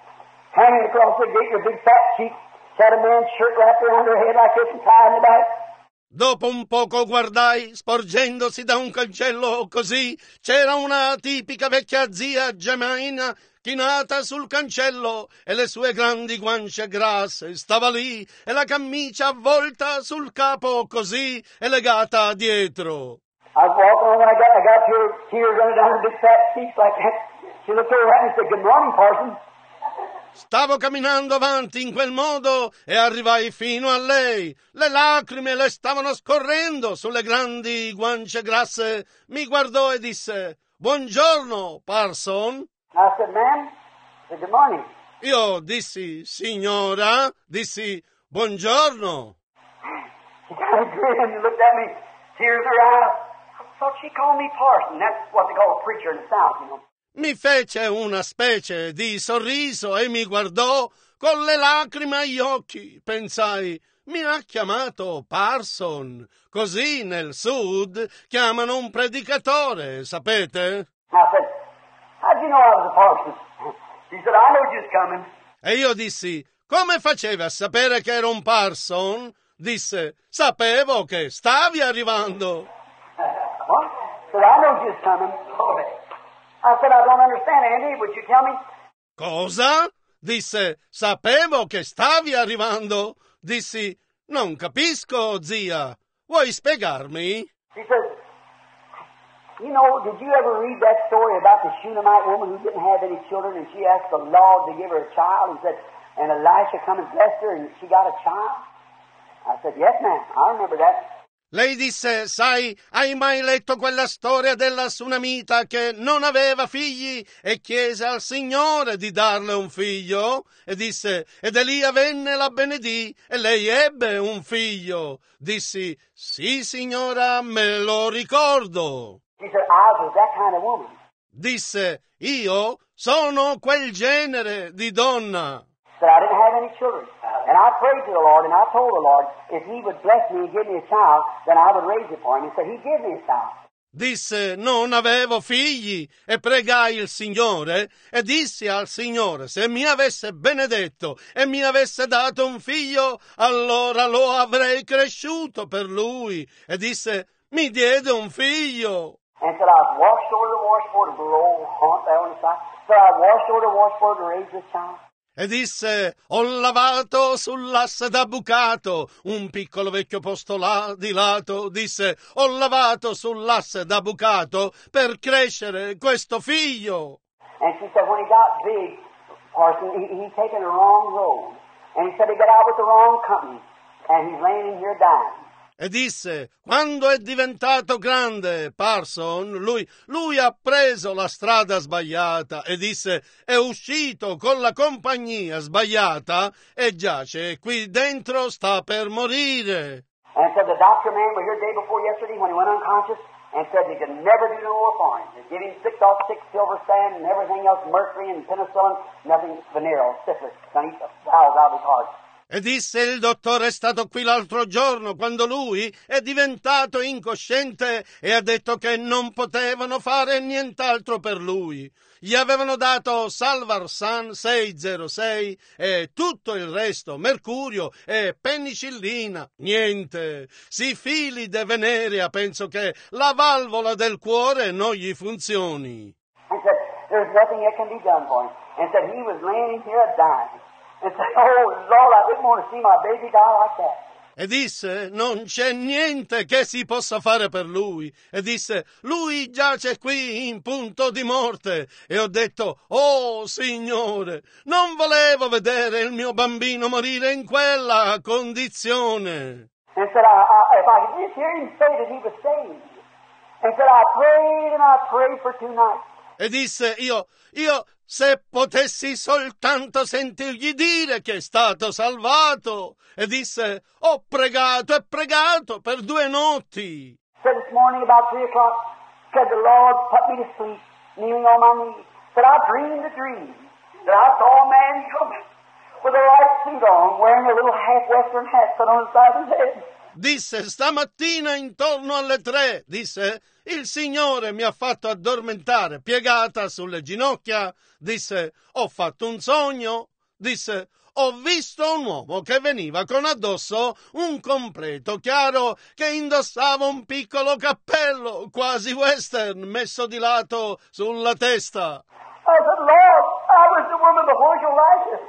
hanging across the gate with big fat cheeks. She had a man's shirt wrapped around her head like this and tied in the back. Dopo un poco guardai, sporgendosi da un cancello così, c'era una tipica vecchia zia Gemaina chinata sul cancello e le sue grandi guance grasse, stava lì e la camicia avvolta sul capo così e legata dietro. I was walking on when I got, I got to her, tears running down her big fat cheeks like that. She looked over at me and said, good morning, Parson. Stavo camminando avanti in quel modo e arrivai fino a lei. Le lacrime le stavano scorrendo sulle grandi guance grasse. Mi guardò e disse, buongiorno, Parson. I said, ma'am, I said, good morning. Io dissi, signora, dissi, buongiorno. She kind of grinned and looked at me, tears in her eyes. I thought she called me Parson. That's what they call a preacher in the South, you know. Mi fece una specie di sorriso e mi guardò con le lacrime agli occhi. Pensai, mi ha chiamato Parson. Così nel sud chiamano un predicatore, sapete? I said, how'd you know I was a parson? She said, I know you was coming. E io dissi, come facevi a sapere che ero un Parson? Disse, sapevo che stavi arrivando. What? Said, I know you was coming. I said, I don't understand, Andy. Would you tell me? Cosa? Disse, sapevo che stavi arrivando. Dissi, non capisco, zia. Vuoi spiegarmi? She says, you know, did you ever read that story about the Shunammite woman who didn't have any children, and she asked the Lord to give her a child, and said, and Elisha come and blessed her, and she got a child? I said, yes, ma'am, I remember that. Lei disse, sai, hai mai letto quella storia della Sunamita che non aveva figli e chiese al Signore di darle un figlio? E disse, ed Elia venne e la benedì e lei ebbe un figlio. Dissi, sì signora, me lo ricordo. She said, I was that kind of woman. Disse, io sono quel genere di donna. Said I didn't have any children. And I prayed to the Lord, and I told the Lord, if He would bless me and give me a child, then I would raise it for Him. He said, He gave me a child. Disse, non avevo figli, e pregai il Signore, e dissi al Signore, se mi avesse benedetto e mi avesse dato un figlio, allora lo avrei cresciuto per Lui. E disse, mi diede un figlio. And said, I washed over the washboard, a little old haunt there on the side. Said, I washed over the washboard to raise this child. E disse, ho lavato sull'asse da bucato, un piccolo vecchio posto là di lato, disse, ho lavato sull'asse da bucato per crescere questo figlio. And she said, when he got big, Parson, he, he's taken the wrong road. And he said he got out with the wrong company. And he's laying in here dying. E disse, quando è diventato grande, Parson, lui, lui ha preso la strada sbagliata e disse, è uscito con la compagnia sbagliata e giace qui dentro, sta per morire. And said the doctor man was here the day before yesterday when he went unconscious and said he could never do no more for him. They give him six off six silver sand and everything else, mercury and penicillin, nothing venereal, syphilis, gonna eat the bowels out of his heart. E disse, il dottore è stato qui l'altro giorno quando lui è diventato incosciente e ha detto che non potevano fare nient'altro per lui. Gli avevano dato Salvarsan seicentosei e tutto il resto, mercurio e penicillina, niente. Sifilide venerea, penso che la valvola del cuore non gli funzioni. And said, there's nothing that can be done for him. And said he was laying here dying. And said, oh, Lord, I didn't want to see my baby die like that. E disse, non c'è niente che si possa fare per lui. E disse, lui giace qui in punto di morte. E ho detto, oh, Signore, non volevo vedere il mio bambino morire in quella condizione. And said, I, I, if I could just hear him say that he was saved. And said, I prayed and I prayed for two nights. E disse, io, io, se potessi soltanto sentirgli dire che è stato salvato. E disse, ho pregato e pregato per due notti. Said this morning about three o'clock, said the Lord put me to sleep, kneeling on my knees. Said I dreamed a dream that I saw a man coming with a white suit on, wearing a little half-western hat set on the side of his head. Disse, stamattina intorno alle tre, disse, il Signore mi ha fatto addormentare, piegata sulle ginocchia. Disse, ho fatto un sogno. Disse, ho visto un uomo che veniva con addosso un completo chiaro che indossava un piccolo cappello, quasi western, messo di lato sulla testa. I said, Lord, I was the woman before Elijah.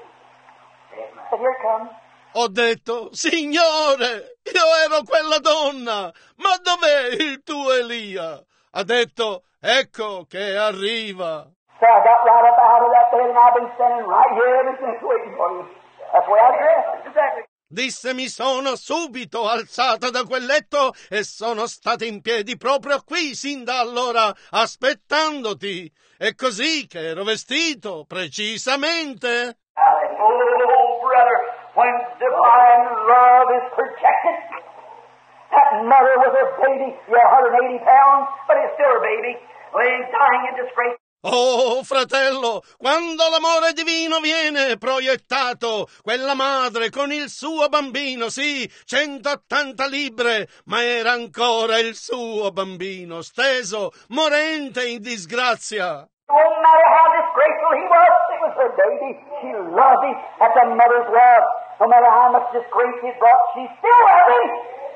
But here it comes. Ho detto, Signore, io ero quella donna, ma dov'è il tuo Elia? Ha detto, ecco che arriva. So I got right up out of that bed and I've been standing right here ever since waiting for you. That's the way I dressed. Exactly. Disse, mi sono subito alzata da quel letto e sono stata in piedi proprio qui sin da allora aspettandoti. È così che ero vestito, precisamente. Oh, brother, when divine love is projected, that mother with her baby, yeah, one hundred eighty pounds, but it's still her baby, laying dying in disgrace. Oh, fratello, quando l'amore divino viene proiettato, quella madre con il suo bambino, sì, centottanta libbre, ma era ancora il suo bambino, steso, morente in disgrazia. No matter how disgraceful he was, it was her baby. She loved him. That's a mother's love. No matter how much disgrace he brought, she still loved him.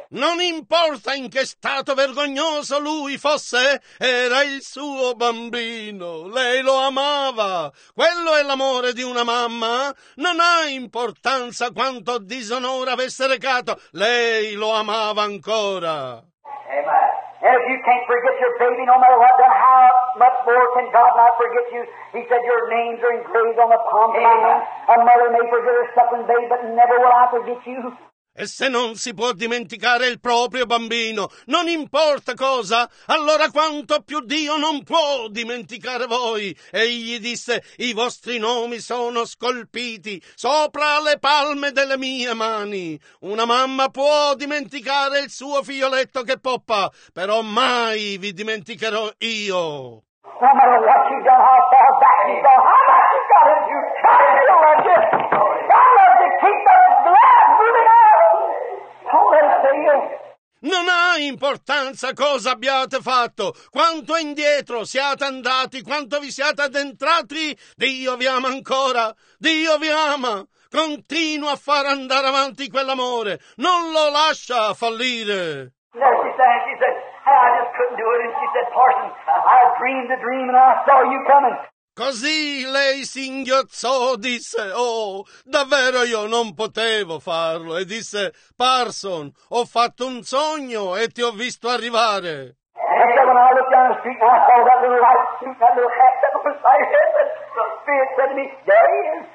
Non importa in che stato vergognoso lui fosse, era il suo bambino, lei lo amava. Quello è l'amore di una mamma. Non ha importanza quanto disonore avesse recato, lei lo amava ancora. Amen. And if you can't forget your baby, no matter what, then how much more can God not forget you? He said, your names are engraved on the palms of my hand. A mother may forget her suckling baby, but never will I forget you. E se non si può dimenticare il proprio bambino, non importa cosa, allora quanto più Dio non può dimenticare voi. Egli disse, i vostri nomi sono scolpiti sopra le palme delle mie mani. Una mamma può dimenticare il suo figlioletto che poppa, però mai vi dimenticherò io. No matter what you've done, how far back you've gone, how much you've got into, God still loves you. God loves to keep the blood moving on. Don't let it say you. Non ha importanza cosa abbiate fatto, quanto indietro siate andati, quanto vi siate addentrati, Dio vi ama ancora, Dio vi ama. Continua a far andare avanti quell'amore, non lo lascia fallire. There she said, she said, hey, I just couldn't do it. And she said, Parson, I dreamed a dream and I saw you coming. Così lei si inghiozzò, disse, oh, davvero io non potevo farlo, e disse, Parson, ho fatto un sogno e ti ho visto arrivare. And so when I looked down the street and I saw that little white suit, that little hat that was beside her head, the Spirit said to me, there he is.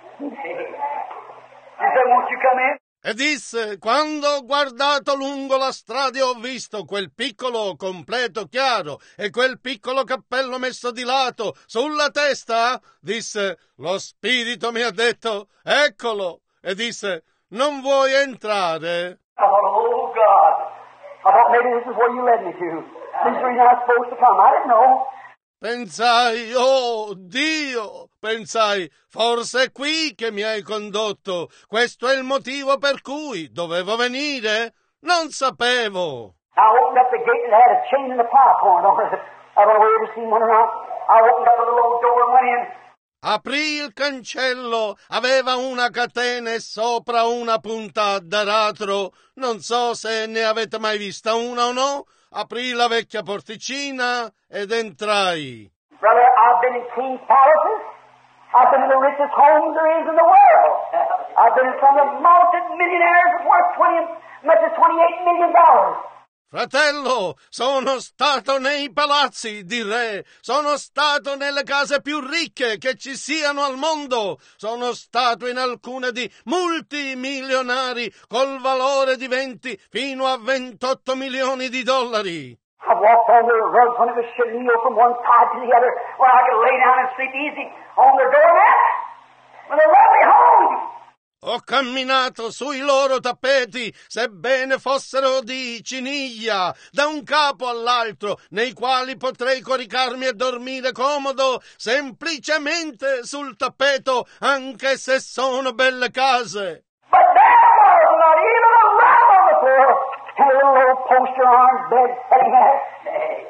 She said, won't you come in? E disse, quando ho guardato lungo la strada e ho visto quel piccolo completo chiaro e quel piccolo cappello messo di lato sulla testa, disse, lo spirito mi ha detto, eccolo, e disse, non vuoi entrare? I thought, oh God, I thought maybe this is where you led me to. This is the reason I was supposed to come. I didn't know. Pensai, oh Dio, pensai, forse è qui che mi hai condotto, questo è il motivo per cui dovevo venire? Non sapevo. I opened up the gate and it had a chain in the popcorn on it. I don't know whether you ever seen one or not. I opened up the little old door and went in. Aprì il cancello, aveva una catena e sopra una punta d'aratro, non so se ne avete mai vista una o no. Aprì la vecchia porticina ed entrai. Brother, I've been in king's palaces. I've been in the richest homes there is in the world. I've been in some of the multi-millionaires worth twenty, much as twenty-eight million dollars. Fratello, sono stato nei palazzi di re, sono stato nelle case più ricche che ci siano al mondo, sono stato in alcune di multimilionari col valore di venti fino a ventotto milioni di dollari. I walked on the rugs when it was chenille from one side to the other, where I could lay down and sleep easy on the doormat with a lovely home. Ho camminato sui loro tappeti, sebbene fossero di ciniglia, da un capo all'altro, nei quali potrei coricarmi e dormire comodo, semplicemente sul tappeto, anche se sono belle case. But there was not even a rug on the floor, and a little old poster iron bed sitting there.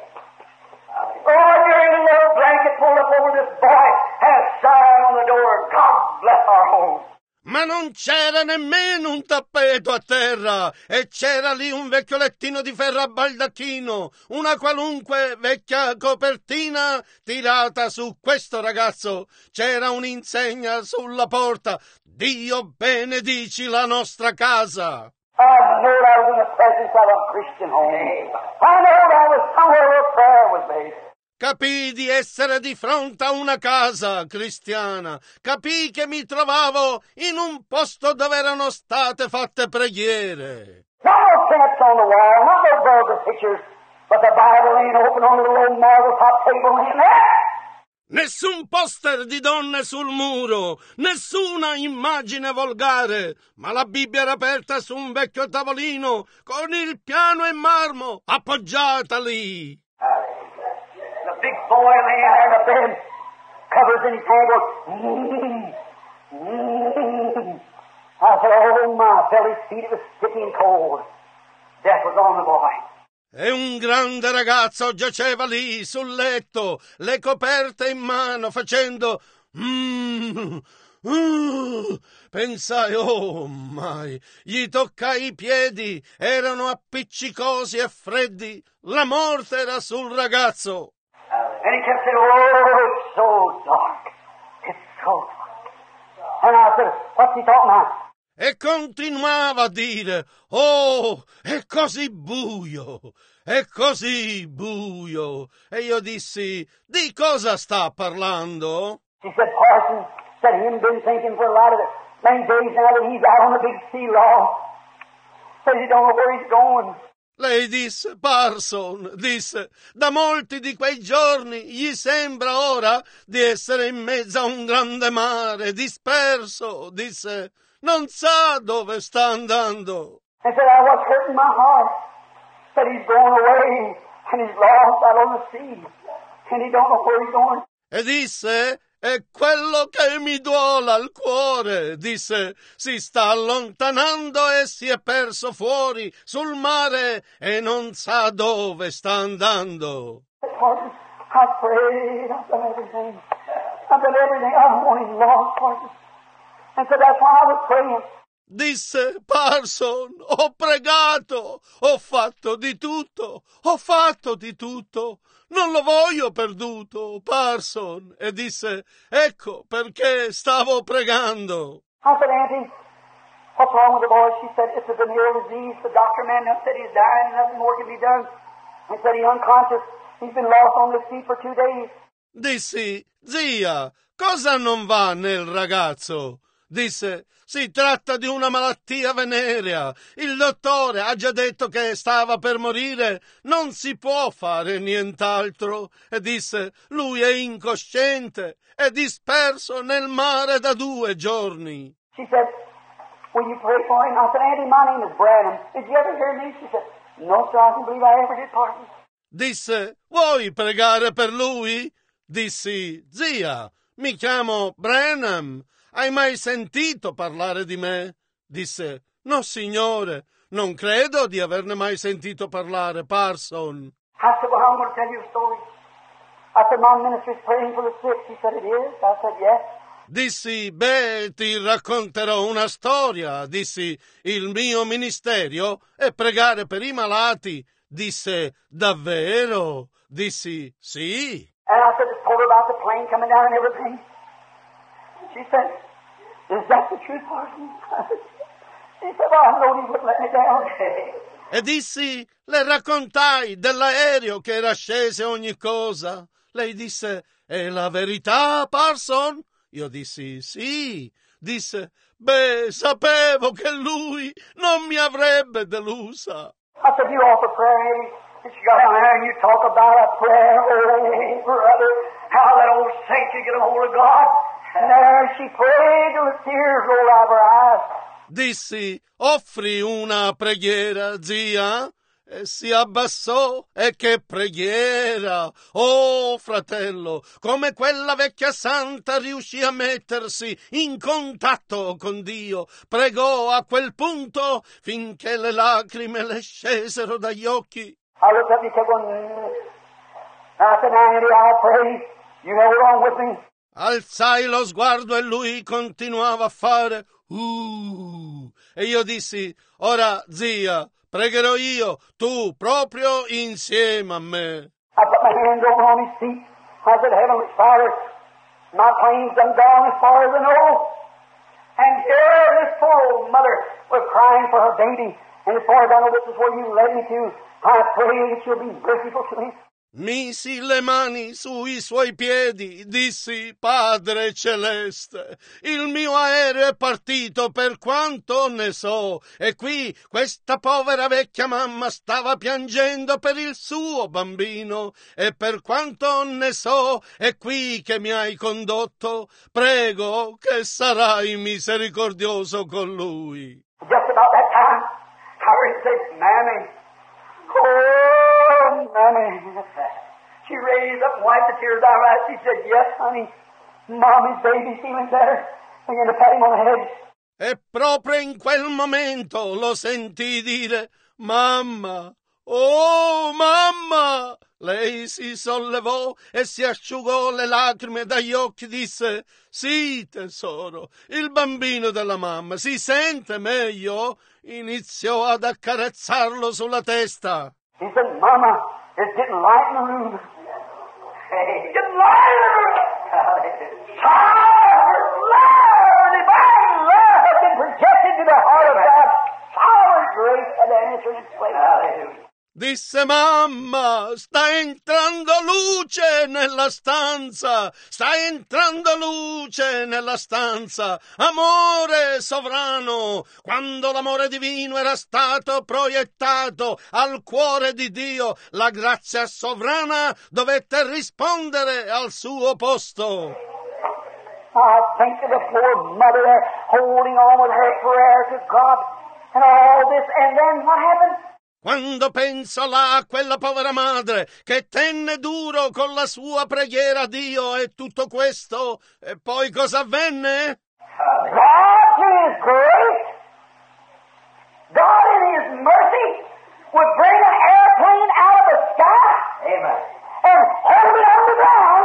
Oh, during a little blanket pulled up over this boy, and a sign on the door, God bless our home. Ma non c'era nemmeno un tappeto a terra e c'era lì un vecchio lettino di ferro a baldacchino, una qualunque vecchia copertina tirata su questo ragazzo. C'era un'insegna sulla porta, Dio benedici la nostra casa. I knew I was in the presence of a Christian home. I knew I was somewhere where prayer was made. Capii di essere di fronte a una casa cristiana. Capii che mi trovavo in un posto dove erano state fatte preghiere. Not no pin-ups on the wall, not no vulgar pictures, but the Bible laying open on a little old marble top table laying there. Nessun poster di donne sul muro, nessuna immagine volgare, ma la Bibbia era aperta su un vecchio tavolino con il piano in marmo appoggiata lì. The big boy laying there in the bed, covers in his hand, goes, mm-hmm. I said, oh my, I felt his feet, it was sticky and cold. Death was on the boy. E un grande ragazzo giaceva lì sul letto, le coperte in mano, facendo mm, Uh, pensai, oh mai, gli toccai i piedi, erano appiccicosi e freddi, la morte era sul ragazzo. And he kept saying, oh, it's so dark. It's so dark. And I said, what's he talking about? E continuava a dire, oh, è così buio, è così buio. E io dissi, di cosa sta parlando? He said, Parson, said he hadn't been thinking for a lot of the many days now that he's out on the big sea law. Said he don't know where he's going. Lei disse, Parson, disse, da molti di quei giorni gli sembra ora di essere in mezzo a un grande mare, disperso, disse, non sa dove sta andando. And said, I was hurting my heart. Said he's going away and he's lost out on the sea and he don't know where he's going. E disse, è quello che mi duola al cuore, disse, si sta allontanando e si è perso fuori sul mare e non sa dove sta andando. Parson, I prayed, I've done everything. I've done everything. I'm wanting lost, Parson. And so that's why I was praying. Disse, Parson, ho pregato, ho fatto di tutto, ho fatto di tutto, non lo voglio perduto, Parson. E disse, ecco perché stavo pregando. I said, Auntie, what's wrong with the boy? She said, it's a venereal disease. The doctor man said he's dying and nothing more can be done. He said he's unconscious. He's been lost on the sea for two days. Dissi, zia, cosa non va nel ragazzo? Disse, si tratta di una malattia venerea. Il dottore ha già detto che stava per morire. Non si può fare nient'altro. E disse, lui è incosciente, è disperso nel mare da due giorni. She said, will you pray for him? I said, Auntie, my name is Branham. Did you ever hear me? She said, no, sir, I don't believe I ever did, Parson. Disse, vuoi pregare per lui? Dissi, zia, mi chiamo Branham. Hai mai sentito parlare di me? Disse, no signore, non credo di averne mai sentito parlare, Parson. I said, well, I'm going to tell you a story. I said, my ministry's praying for the sick. She said, it is? I said, yes. Dissi, beh, ti racconterò una storia. Dissi, il mio ministerio è pregare per i malati. Disse, davvero? Dissi, sì. And I said, told her about the plane coming down and everything. She said, is that the truth, Parson? She said, well, I know he wouldn't let me down. E dissi, le raccontai dell'aereo che era sceso ogni cosa. Lei disse, è la verità, Parson? Io dissi, sì. Disse, beh, sapevo che lui non mi avrebbe delusa. I said, you offer prayer. And she got down there and you talk about a prayer. Oh, brother, how that old saint could get a hold of God. And there she prayed till the tears rolled out of her eyes. Dissi, offri una preghiera, zia? E si abbassò, e che preghiera! Oh, fratello, come quella vecchia santa riuscì a mettersi in contatto con Dio. Pregò a quel punto finché le lacrime le scesero dagli occhi. I looked up and he kept going, mm. I said, Andy, I'll pray. You hold on with me. Alzai lo sguardo e lui continuava a fare uh, e io dissi, ora zia, pregherò io, tu proprio insieme a me. I put my hands over on his feet. I said, Heavenly Father, my plane's done gone as far as I know. And here this poor old mother was crying for her baby. And as far as I know, this is where you led me to. I pray that you'll be merciful to me. Misi le mani sui suoi piedi, dissi, Padre Celeste, il mio aereo è partito per quanto ne so, e qui questa povera vecchia mamma stava piangendo per il suo bambino, e per quanto ne so, è qui che mi hai condotto, prego che sarai misericordioso con lui. Just about that time, I heard him say, Mammy, oh, Mammy. She raised up and wiped the tears out of her eyes. She said, yes, honey, Mommy's baby's feeling better. I'm going to pat him on the head. E proprio in quel momento lo sentii dire, mamma, oh mamma, Lei si sollevò e si asciugò le lacrime dagli occhi, disse: «Sì, tesoro, il bambino della mamma si sente meglio?» Iniziò ad accarezzarlo sulla testa. He said, Mama, it's getting light in the room. It's getting lighter. Sovereign love, divine love has been projected to the heart of God. Sovereign grace had answered its place. Hallelujah. Disse: «Mamma, sta entrando luce nella stanza, sta entrando luce nella stanza, amore sovrano». Quando l'amore divino era stato proiettato al cuore di Dio, la grazia sovrana dovette rispondere al suo posto. I think of the poor mother there holding on with her prayer to God and all this, and then what happened? Quando penso là a quella povera madre che tenne duro con la sua preghiera a Dio e tutto questo, e poi cosa avvenne? God in His grace, God in His mercy would bring an airplane out of the sky. Amen. And hold it on the ground.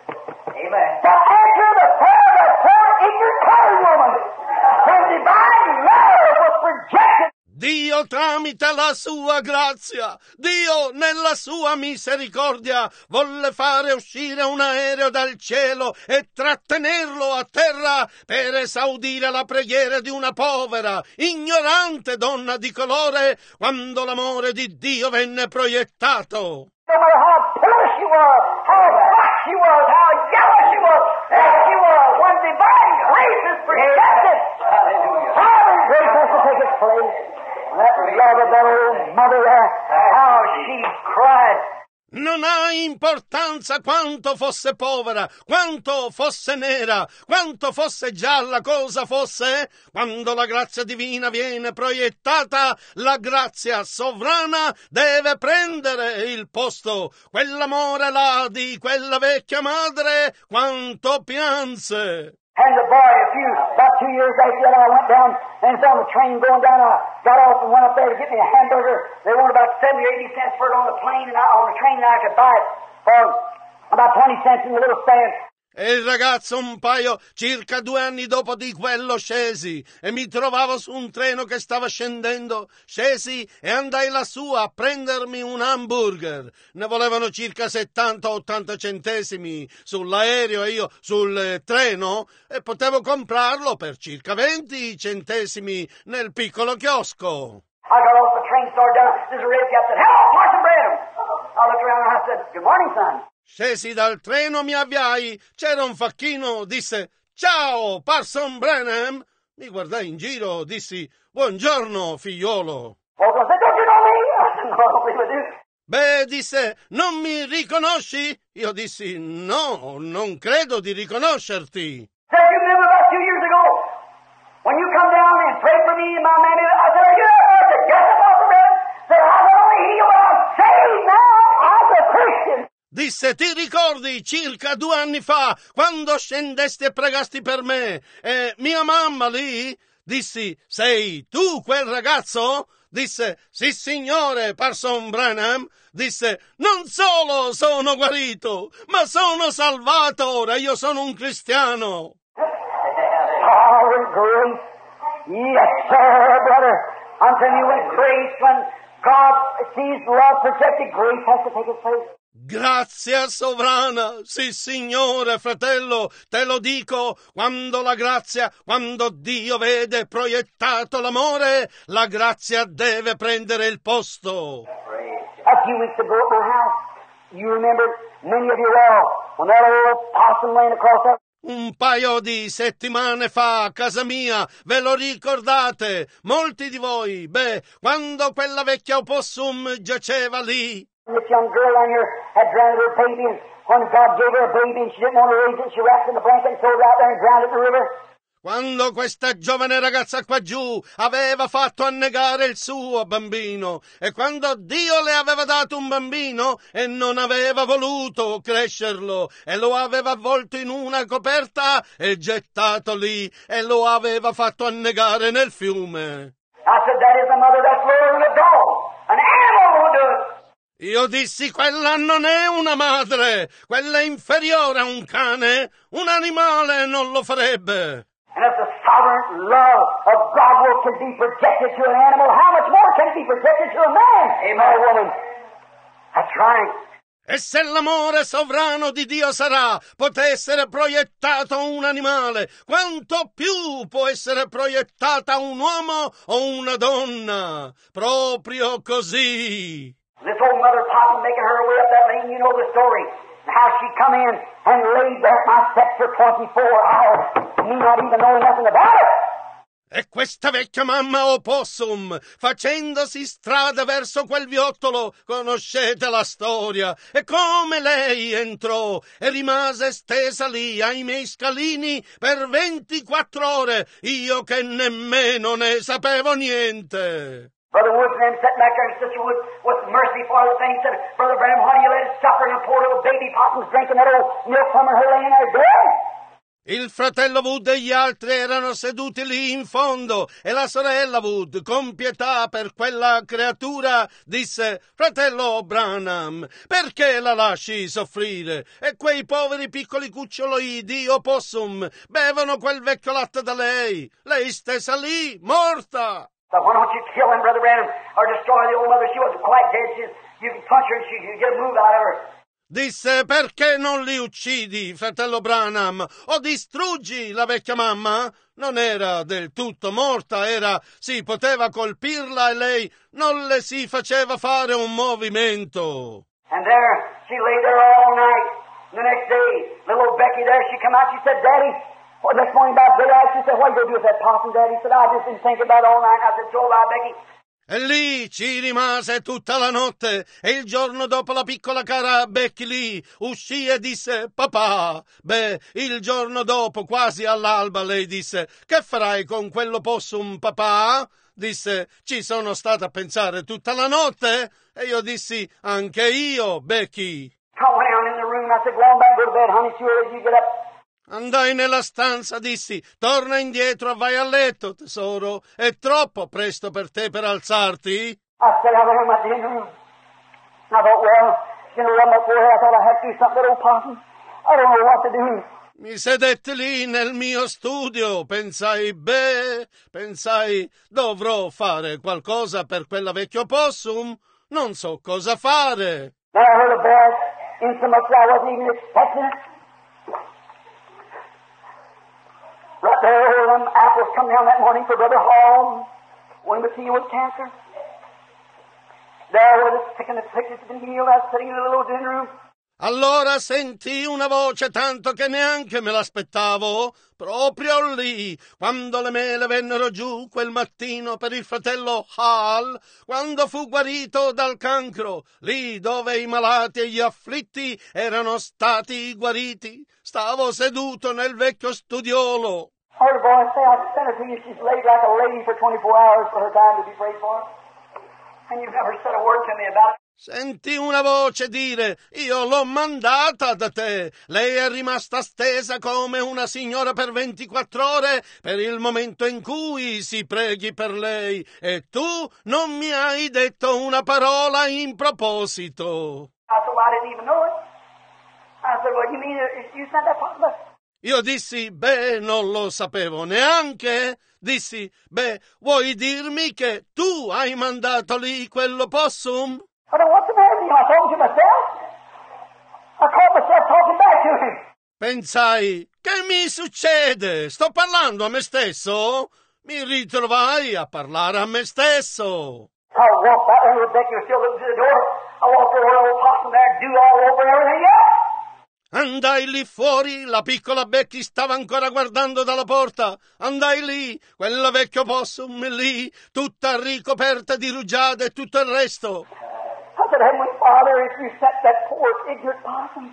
Amen. To answer the prayer of a poor ignorant colored woman. When divine love was projected. Dio tramite la sua grazia, Dio nella sua misericordia volle fare uscire un aereo dal cielo e trattenerlo a terra per esaudire la preghiera di una povera, ignorante donna di colore quando l'amore di Dio venne proiettato. No matter how poor she was, how black she was, how yellow she was, there she was, when divine grace is projected. Sovereign grace has to take its place. That love of that old mother there, how she cried. Non ha importanza quanto fosse povera, quanto fosse nera, quanto fosse gialla, cosa fosse, quando la grazia divina viene proiettata, la grazia sovrana deve prendere il posto. Quell'amore là di quella vecchia madre, quanto pianse. And the boy, a few, about two years after that, I went down and saw the train going down. I got off and went up there to get me a hamburger. They wanted about seventy or eighty cents for it on the plane and I, on the train, and I could buy it for about twenty cents in the little stand. E il ragazzo un paio, circa due anni dopo di quello, scesi e mi trovavo su un treno che stava scendendo. Scesi e andai lassù a prendermi un hamburger. Ne volevano circa settanta ottanta centesimi sull'aereo e io sul treno, e potevo comprarlo per circa venti centesimi nel piccolo chiosco. I got off the train, started down. There's a red cap said, "Hello, Parson Branham." I looked around and I said, "Good morning, son." Scesi dal treno, mi avviai, c'era un facchino, disse: «Ciao, Parson Branham!» Mi guardai in giro, dissi: «Buongiorno, figliolo!» Parson said, "Don't you know me?" I said, "No, I don't believe I do." Beh, disse: «Non mi riconosci?» Io dissi: «No, non credo di riconoscerti». Said, "You remember about two years ago, when you come down and prayed for me and my mammy?" I said, "Are you there?" I said, "Yes, Parson Branham." I said, "I not only healed, but I'm saved now. I'm a Christian." Disse: «Ti ricordi circa due anni fa, quando scendesti e pregasti per me, e mia mamma lì?» Dissi: «Sei tu quel ragazzo?» Disse: «Sì, signore, Parson Branham». Disse: «Non solo sono guarito, ma sono salvato ora, io sono un cristiano». Sovereign grace. Yes, sir, brother. I'm telling you, when grace, when God sees love projected, grace has to take its place. Grazia sovrana, sì signore, fratello, te lo dico, quando la grazia, quando Dio vede proiettato l'amore, la grazia deve prendere il posto. A few weeks ago at my house, you remember, many of you all, when that old possum laying across that. Un paio di settimane fa a casa mia, ve lo ricordate, molti di voi, beh, quando quella vecchia opossum giaceva lì. This young girl down here had drowned her baby, and when God gave her a baby and she didn't want to raise it, she wrapped it in a blanket and threw it out there and drowned it in the river. Quando questa giovane ragazza qua giù aveva fatto annegare il suo bambino, e quando Dio le aveva dato un bambino e non aveva voluto crescerlo, e lo aveva avvolto in una coperta e gettato lì, e lo aveva fatto annegare nel fiume. I said, that is a mother that's lower than a dog. An animal will do it. Io dissi, quella non è una madre, quella è inferiore a un cane, un animale non lo farebbe. And if the sovereign love of God will can be projected to an animal, how much more can it be projected to a man? Amen, woman. That's right. E se l'amore sovrano di Dio sarà, poté essere proiettato a un animale, quanto più può essere proiettata a un uomo o una donna? Proprio così. This old mother possum making her way up that lane, you know the story. How she come in and laid there at my steps for twenty-four hours, me not even knowing nothing about it. E questa vecchia mamma opossum, facendosi strada verso quel viottolo, conoscete la storia, e come lei entrò e rimase stesa lì ai miei scalini per ventiquattro ore, io che nemmeno ne sapevo niente. Brother Woods and them sitting back there, and Sister Woods, with mercy for the thing, said, Brother Branham, why do you let it suffer? And a poor little baby possum's drinking that old milk from her, her laying there dead. Il fratello Wood e gli altri erano seduti lì in fondo e la sorella Wood, con pietà per quella creatura, disse: fratello Branham, perché la lasci soffrire? E quei poveri piccoli cuccioli di opossum bevono quel vecchio latte da lei, lei stessa lì, morta. So why don't you kill him, Brother Branham, or destroy the old mother? She wasn't quite dead. She, you can punch her and she can get a move out of her. Disse: perché non li uccidi, fratello Branham, o distruggi la vecchia mamma? Non era del tutto morta, era, si poteva colpirla e lei non le si faceva fare un movimento. And there, she lay there all night. The next day, little old Becky there, she come out, she said, Daddy, well, next morning about daylight, she said, what are you going to do with that possum, Daddy? He said, I've just been thinking about it all night. I said, so have I, Becky. E lì ci rimase tutta la notte e il giorno dopo la piccola cara Becky lì uscì e disse: papà, beh, il giorno dopo, quasi all'alba, lei disse: che farai con quello possum, papà? Disse: ci sono stata a pensare tutta la notte. E io dissi: anche io, Becky. I went down in the room, I said, go on back, go to bed, honey, too early, you get up. Andai nella stanza, dissi: torna indietro e vai a letto, tesoro, è troppo presto per te per alzarti. I said, I went in my dinner room. I thought, well, you know, rub my forehead, I thought I had to do something to old possum. I don't know what to do. Mi sedette lì nel mio studio, pensai, beh, pensai, dovrò fare qualcosa per quella vecchio possum, non so cosa fare. Then I heard a voice, in so much that I wasn't even expecting it. Right there, all them apples come down that morning for Brother Hall, when he was cancer. There, where the sick and the sickness had been healed, I was sitting in the little dinner room. Allora sentii una voce tanto che neanche me l'aspettavo, proprio lì, quando le mele vennero giù quel mattino per il fratello Hall, quando fu guarito dal cancro, lì dove i malati e gli afflitti erano stati guariti, stavo seduto nel vecchio studiolo. I heard a voice say, I sent her to you, she's laid like a lady for twenty-four hours for her time to be prayed for. And you've never said a word to me about it. Sentì una voce dire: io l'ho mandata da te, lei è rimasta stesa come una signora per ventiquattro ore per il momento in cui si preghi per lei, e tu non mi hai detto una parola in proposito. I said, well, I didn't even know it. I said, well, you mean you sent that possible? Io dissi: beh, non lo sapevo neanche. Dissi: beh, vuoi dirmi che tu hai mandato lì quello possum? I said, what's the matter with you? Am I talking to myself? I caught myself talking back to him. Pensai: che mi succede? Sto parlando a me stesso? Mi ritrovai a parlare a me stesso. I walked out there with Becky was still looking to the door. I walked over to old possum there, dew all over and everything else. Andai lì fuori, la piccola Becky stava ancora guardando dalla porta. Andai lì, quella vecchio possum lì, tutta ricoperta di rugiada e tutto il resto. I said, Heavenly Father, if you set that poor ignorant possum,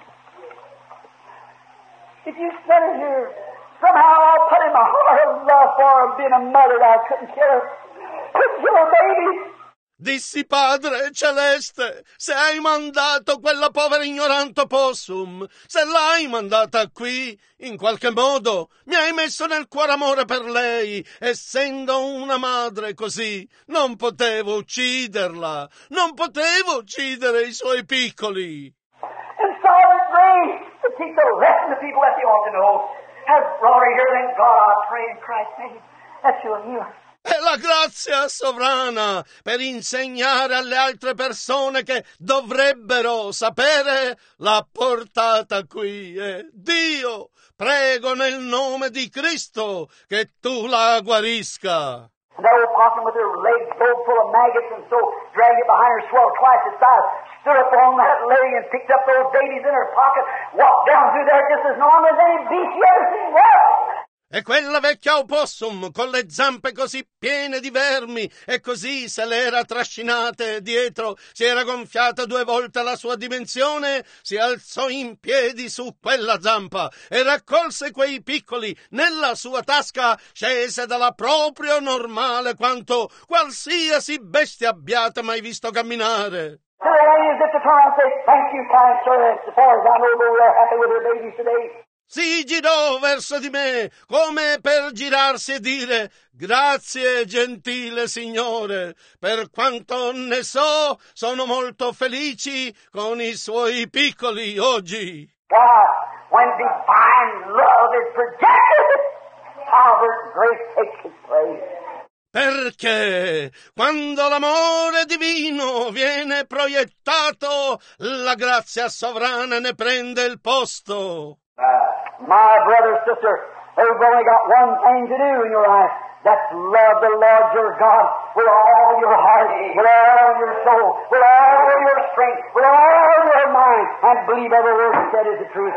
if you set her here, somehow I'll put in my heart of love for her, being a mother that I couldn't kill her, couldn't kill her baby. Dissi: Padre celeste, se hai mandato quella povera ignorante Possum, se l'hai mandata qui, in qualche modo mi hai messo nel cuore amore per lei, essendo una madre così, non potevo ucciderla, non potevo uccidere i suoi piccoli. And sovereign grace to teach the lesson to people that they ought to know has brought her here, then God, I pray in Christ's name that you'll heal her. È la grazia sovrana per insegnare alle altre persone che dovrebbero sapere, l'ha portata qui. E Dio, prego nel nome di Cristo che tu la guarisca. And that old possum with her legs both full of maggots and so dragged it behind her, swelled twice its size, stood up on that leg and picked up those babies in her pocket, walked down through there just as normal as any beast you ever seen walk. E quella vecchia opossum, con le zampe così piene di vermi, e così se l'era trascinate dietro, si era gonfiata due volte la sua dimensione, si alzò in piedi su quella zampa e raccolse quei piccoli nella sua tasca, scese dalla proprio normale quanto qualsiasi bestia abbiate mai visto camminare. So the lady as if to turn around and say, thank you, kind sir, as far as I know, they're happy with their babies today. Si girò verso di me, come per girarsi e dire: grazie, gentile signore, per quanto ne so, sono molto felici con i suoi piccoli oggi. Why, when divine love is projected, sovereign grace takes its place. Perché quando l'amore divino viene proiettato, la grazia sovrana ne prende il posto. Uh, my brother, sister, there's only got one thing to do in your life. That's love the Lord your God with all your heart, with all your soul, with all your strength, with all your mind, and believe every word he said is the truth.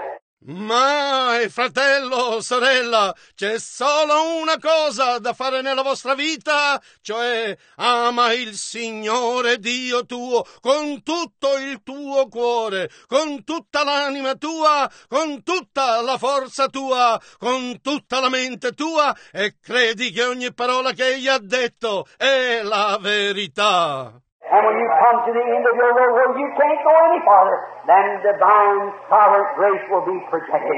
Mai, fratello, sorella, c'è solo una cosa da fare nella vostra vita, cioè ama il Signore Dio tuo con tutto il tuo cuore, con tutta l'anima tua, con tutta la forza tua, con tutta la mente tua, e credi che ogni parola che egli ha detto è la verità. And when you come to the end of your road where you can't go any farther, then divine sovereign grace will be projected.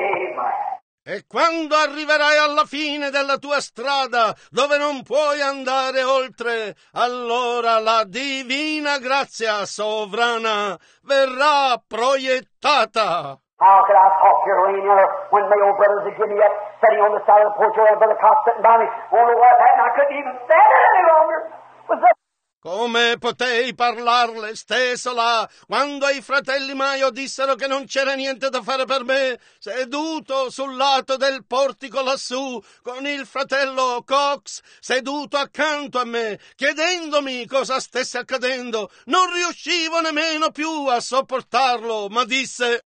E quando arriverai alla fine della tua strada, dove non puoi andare oltre, allora la divina grazia sovrana verrà proiettata. How could I talk here laying there when my old brothers would give me up, sitting on the side of the porch, and Brother Cox sitting by me, wonder what that, and I couldn't even stand it any longer. Was that? Come potei parlarle steso là, quando i fratelli Maio dissero che non c'era niente da fare per me, seduto sul lato del portico lassù, con il fratello Cox seduto accanto a me, chiedendomi cosa stesse accadendo. Non riuscivo nemmeno più a sopportarlo, ma disse: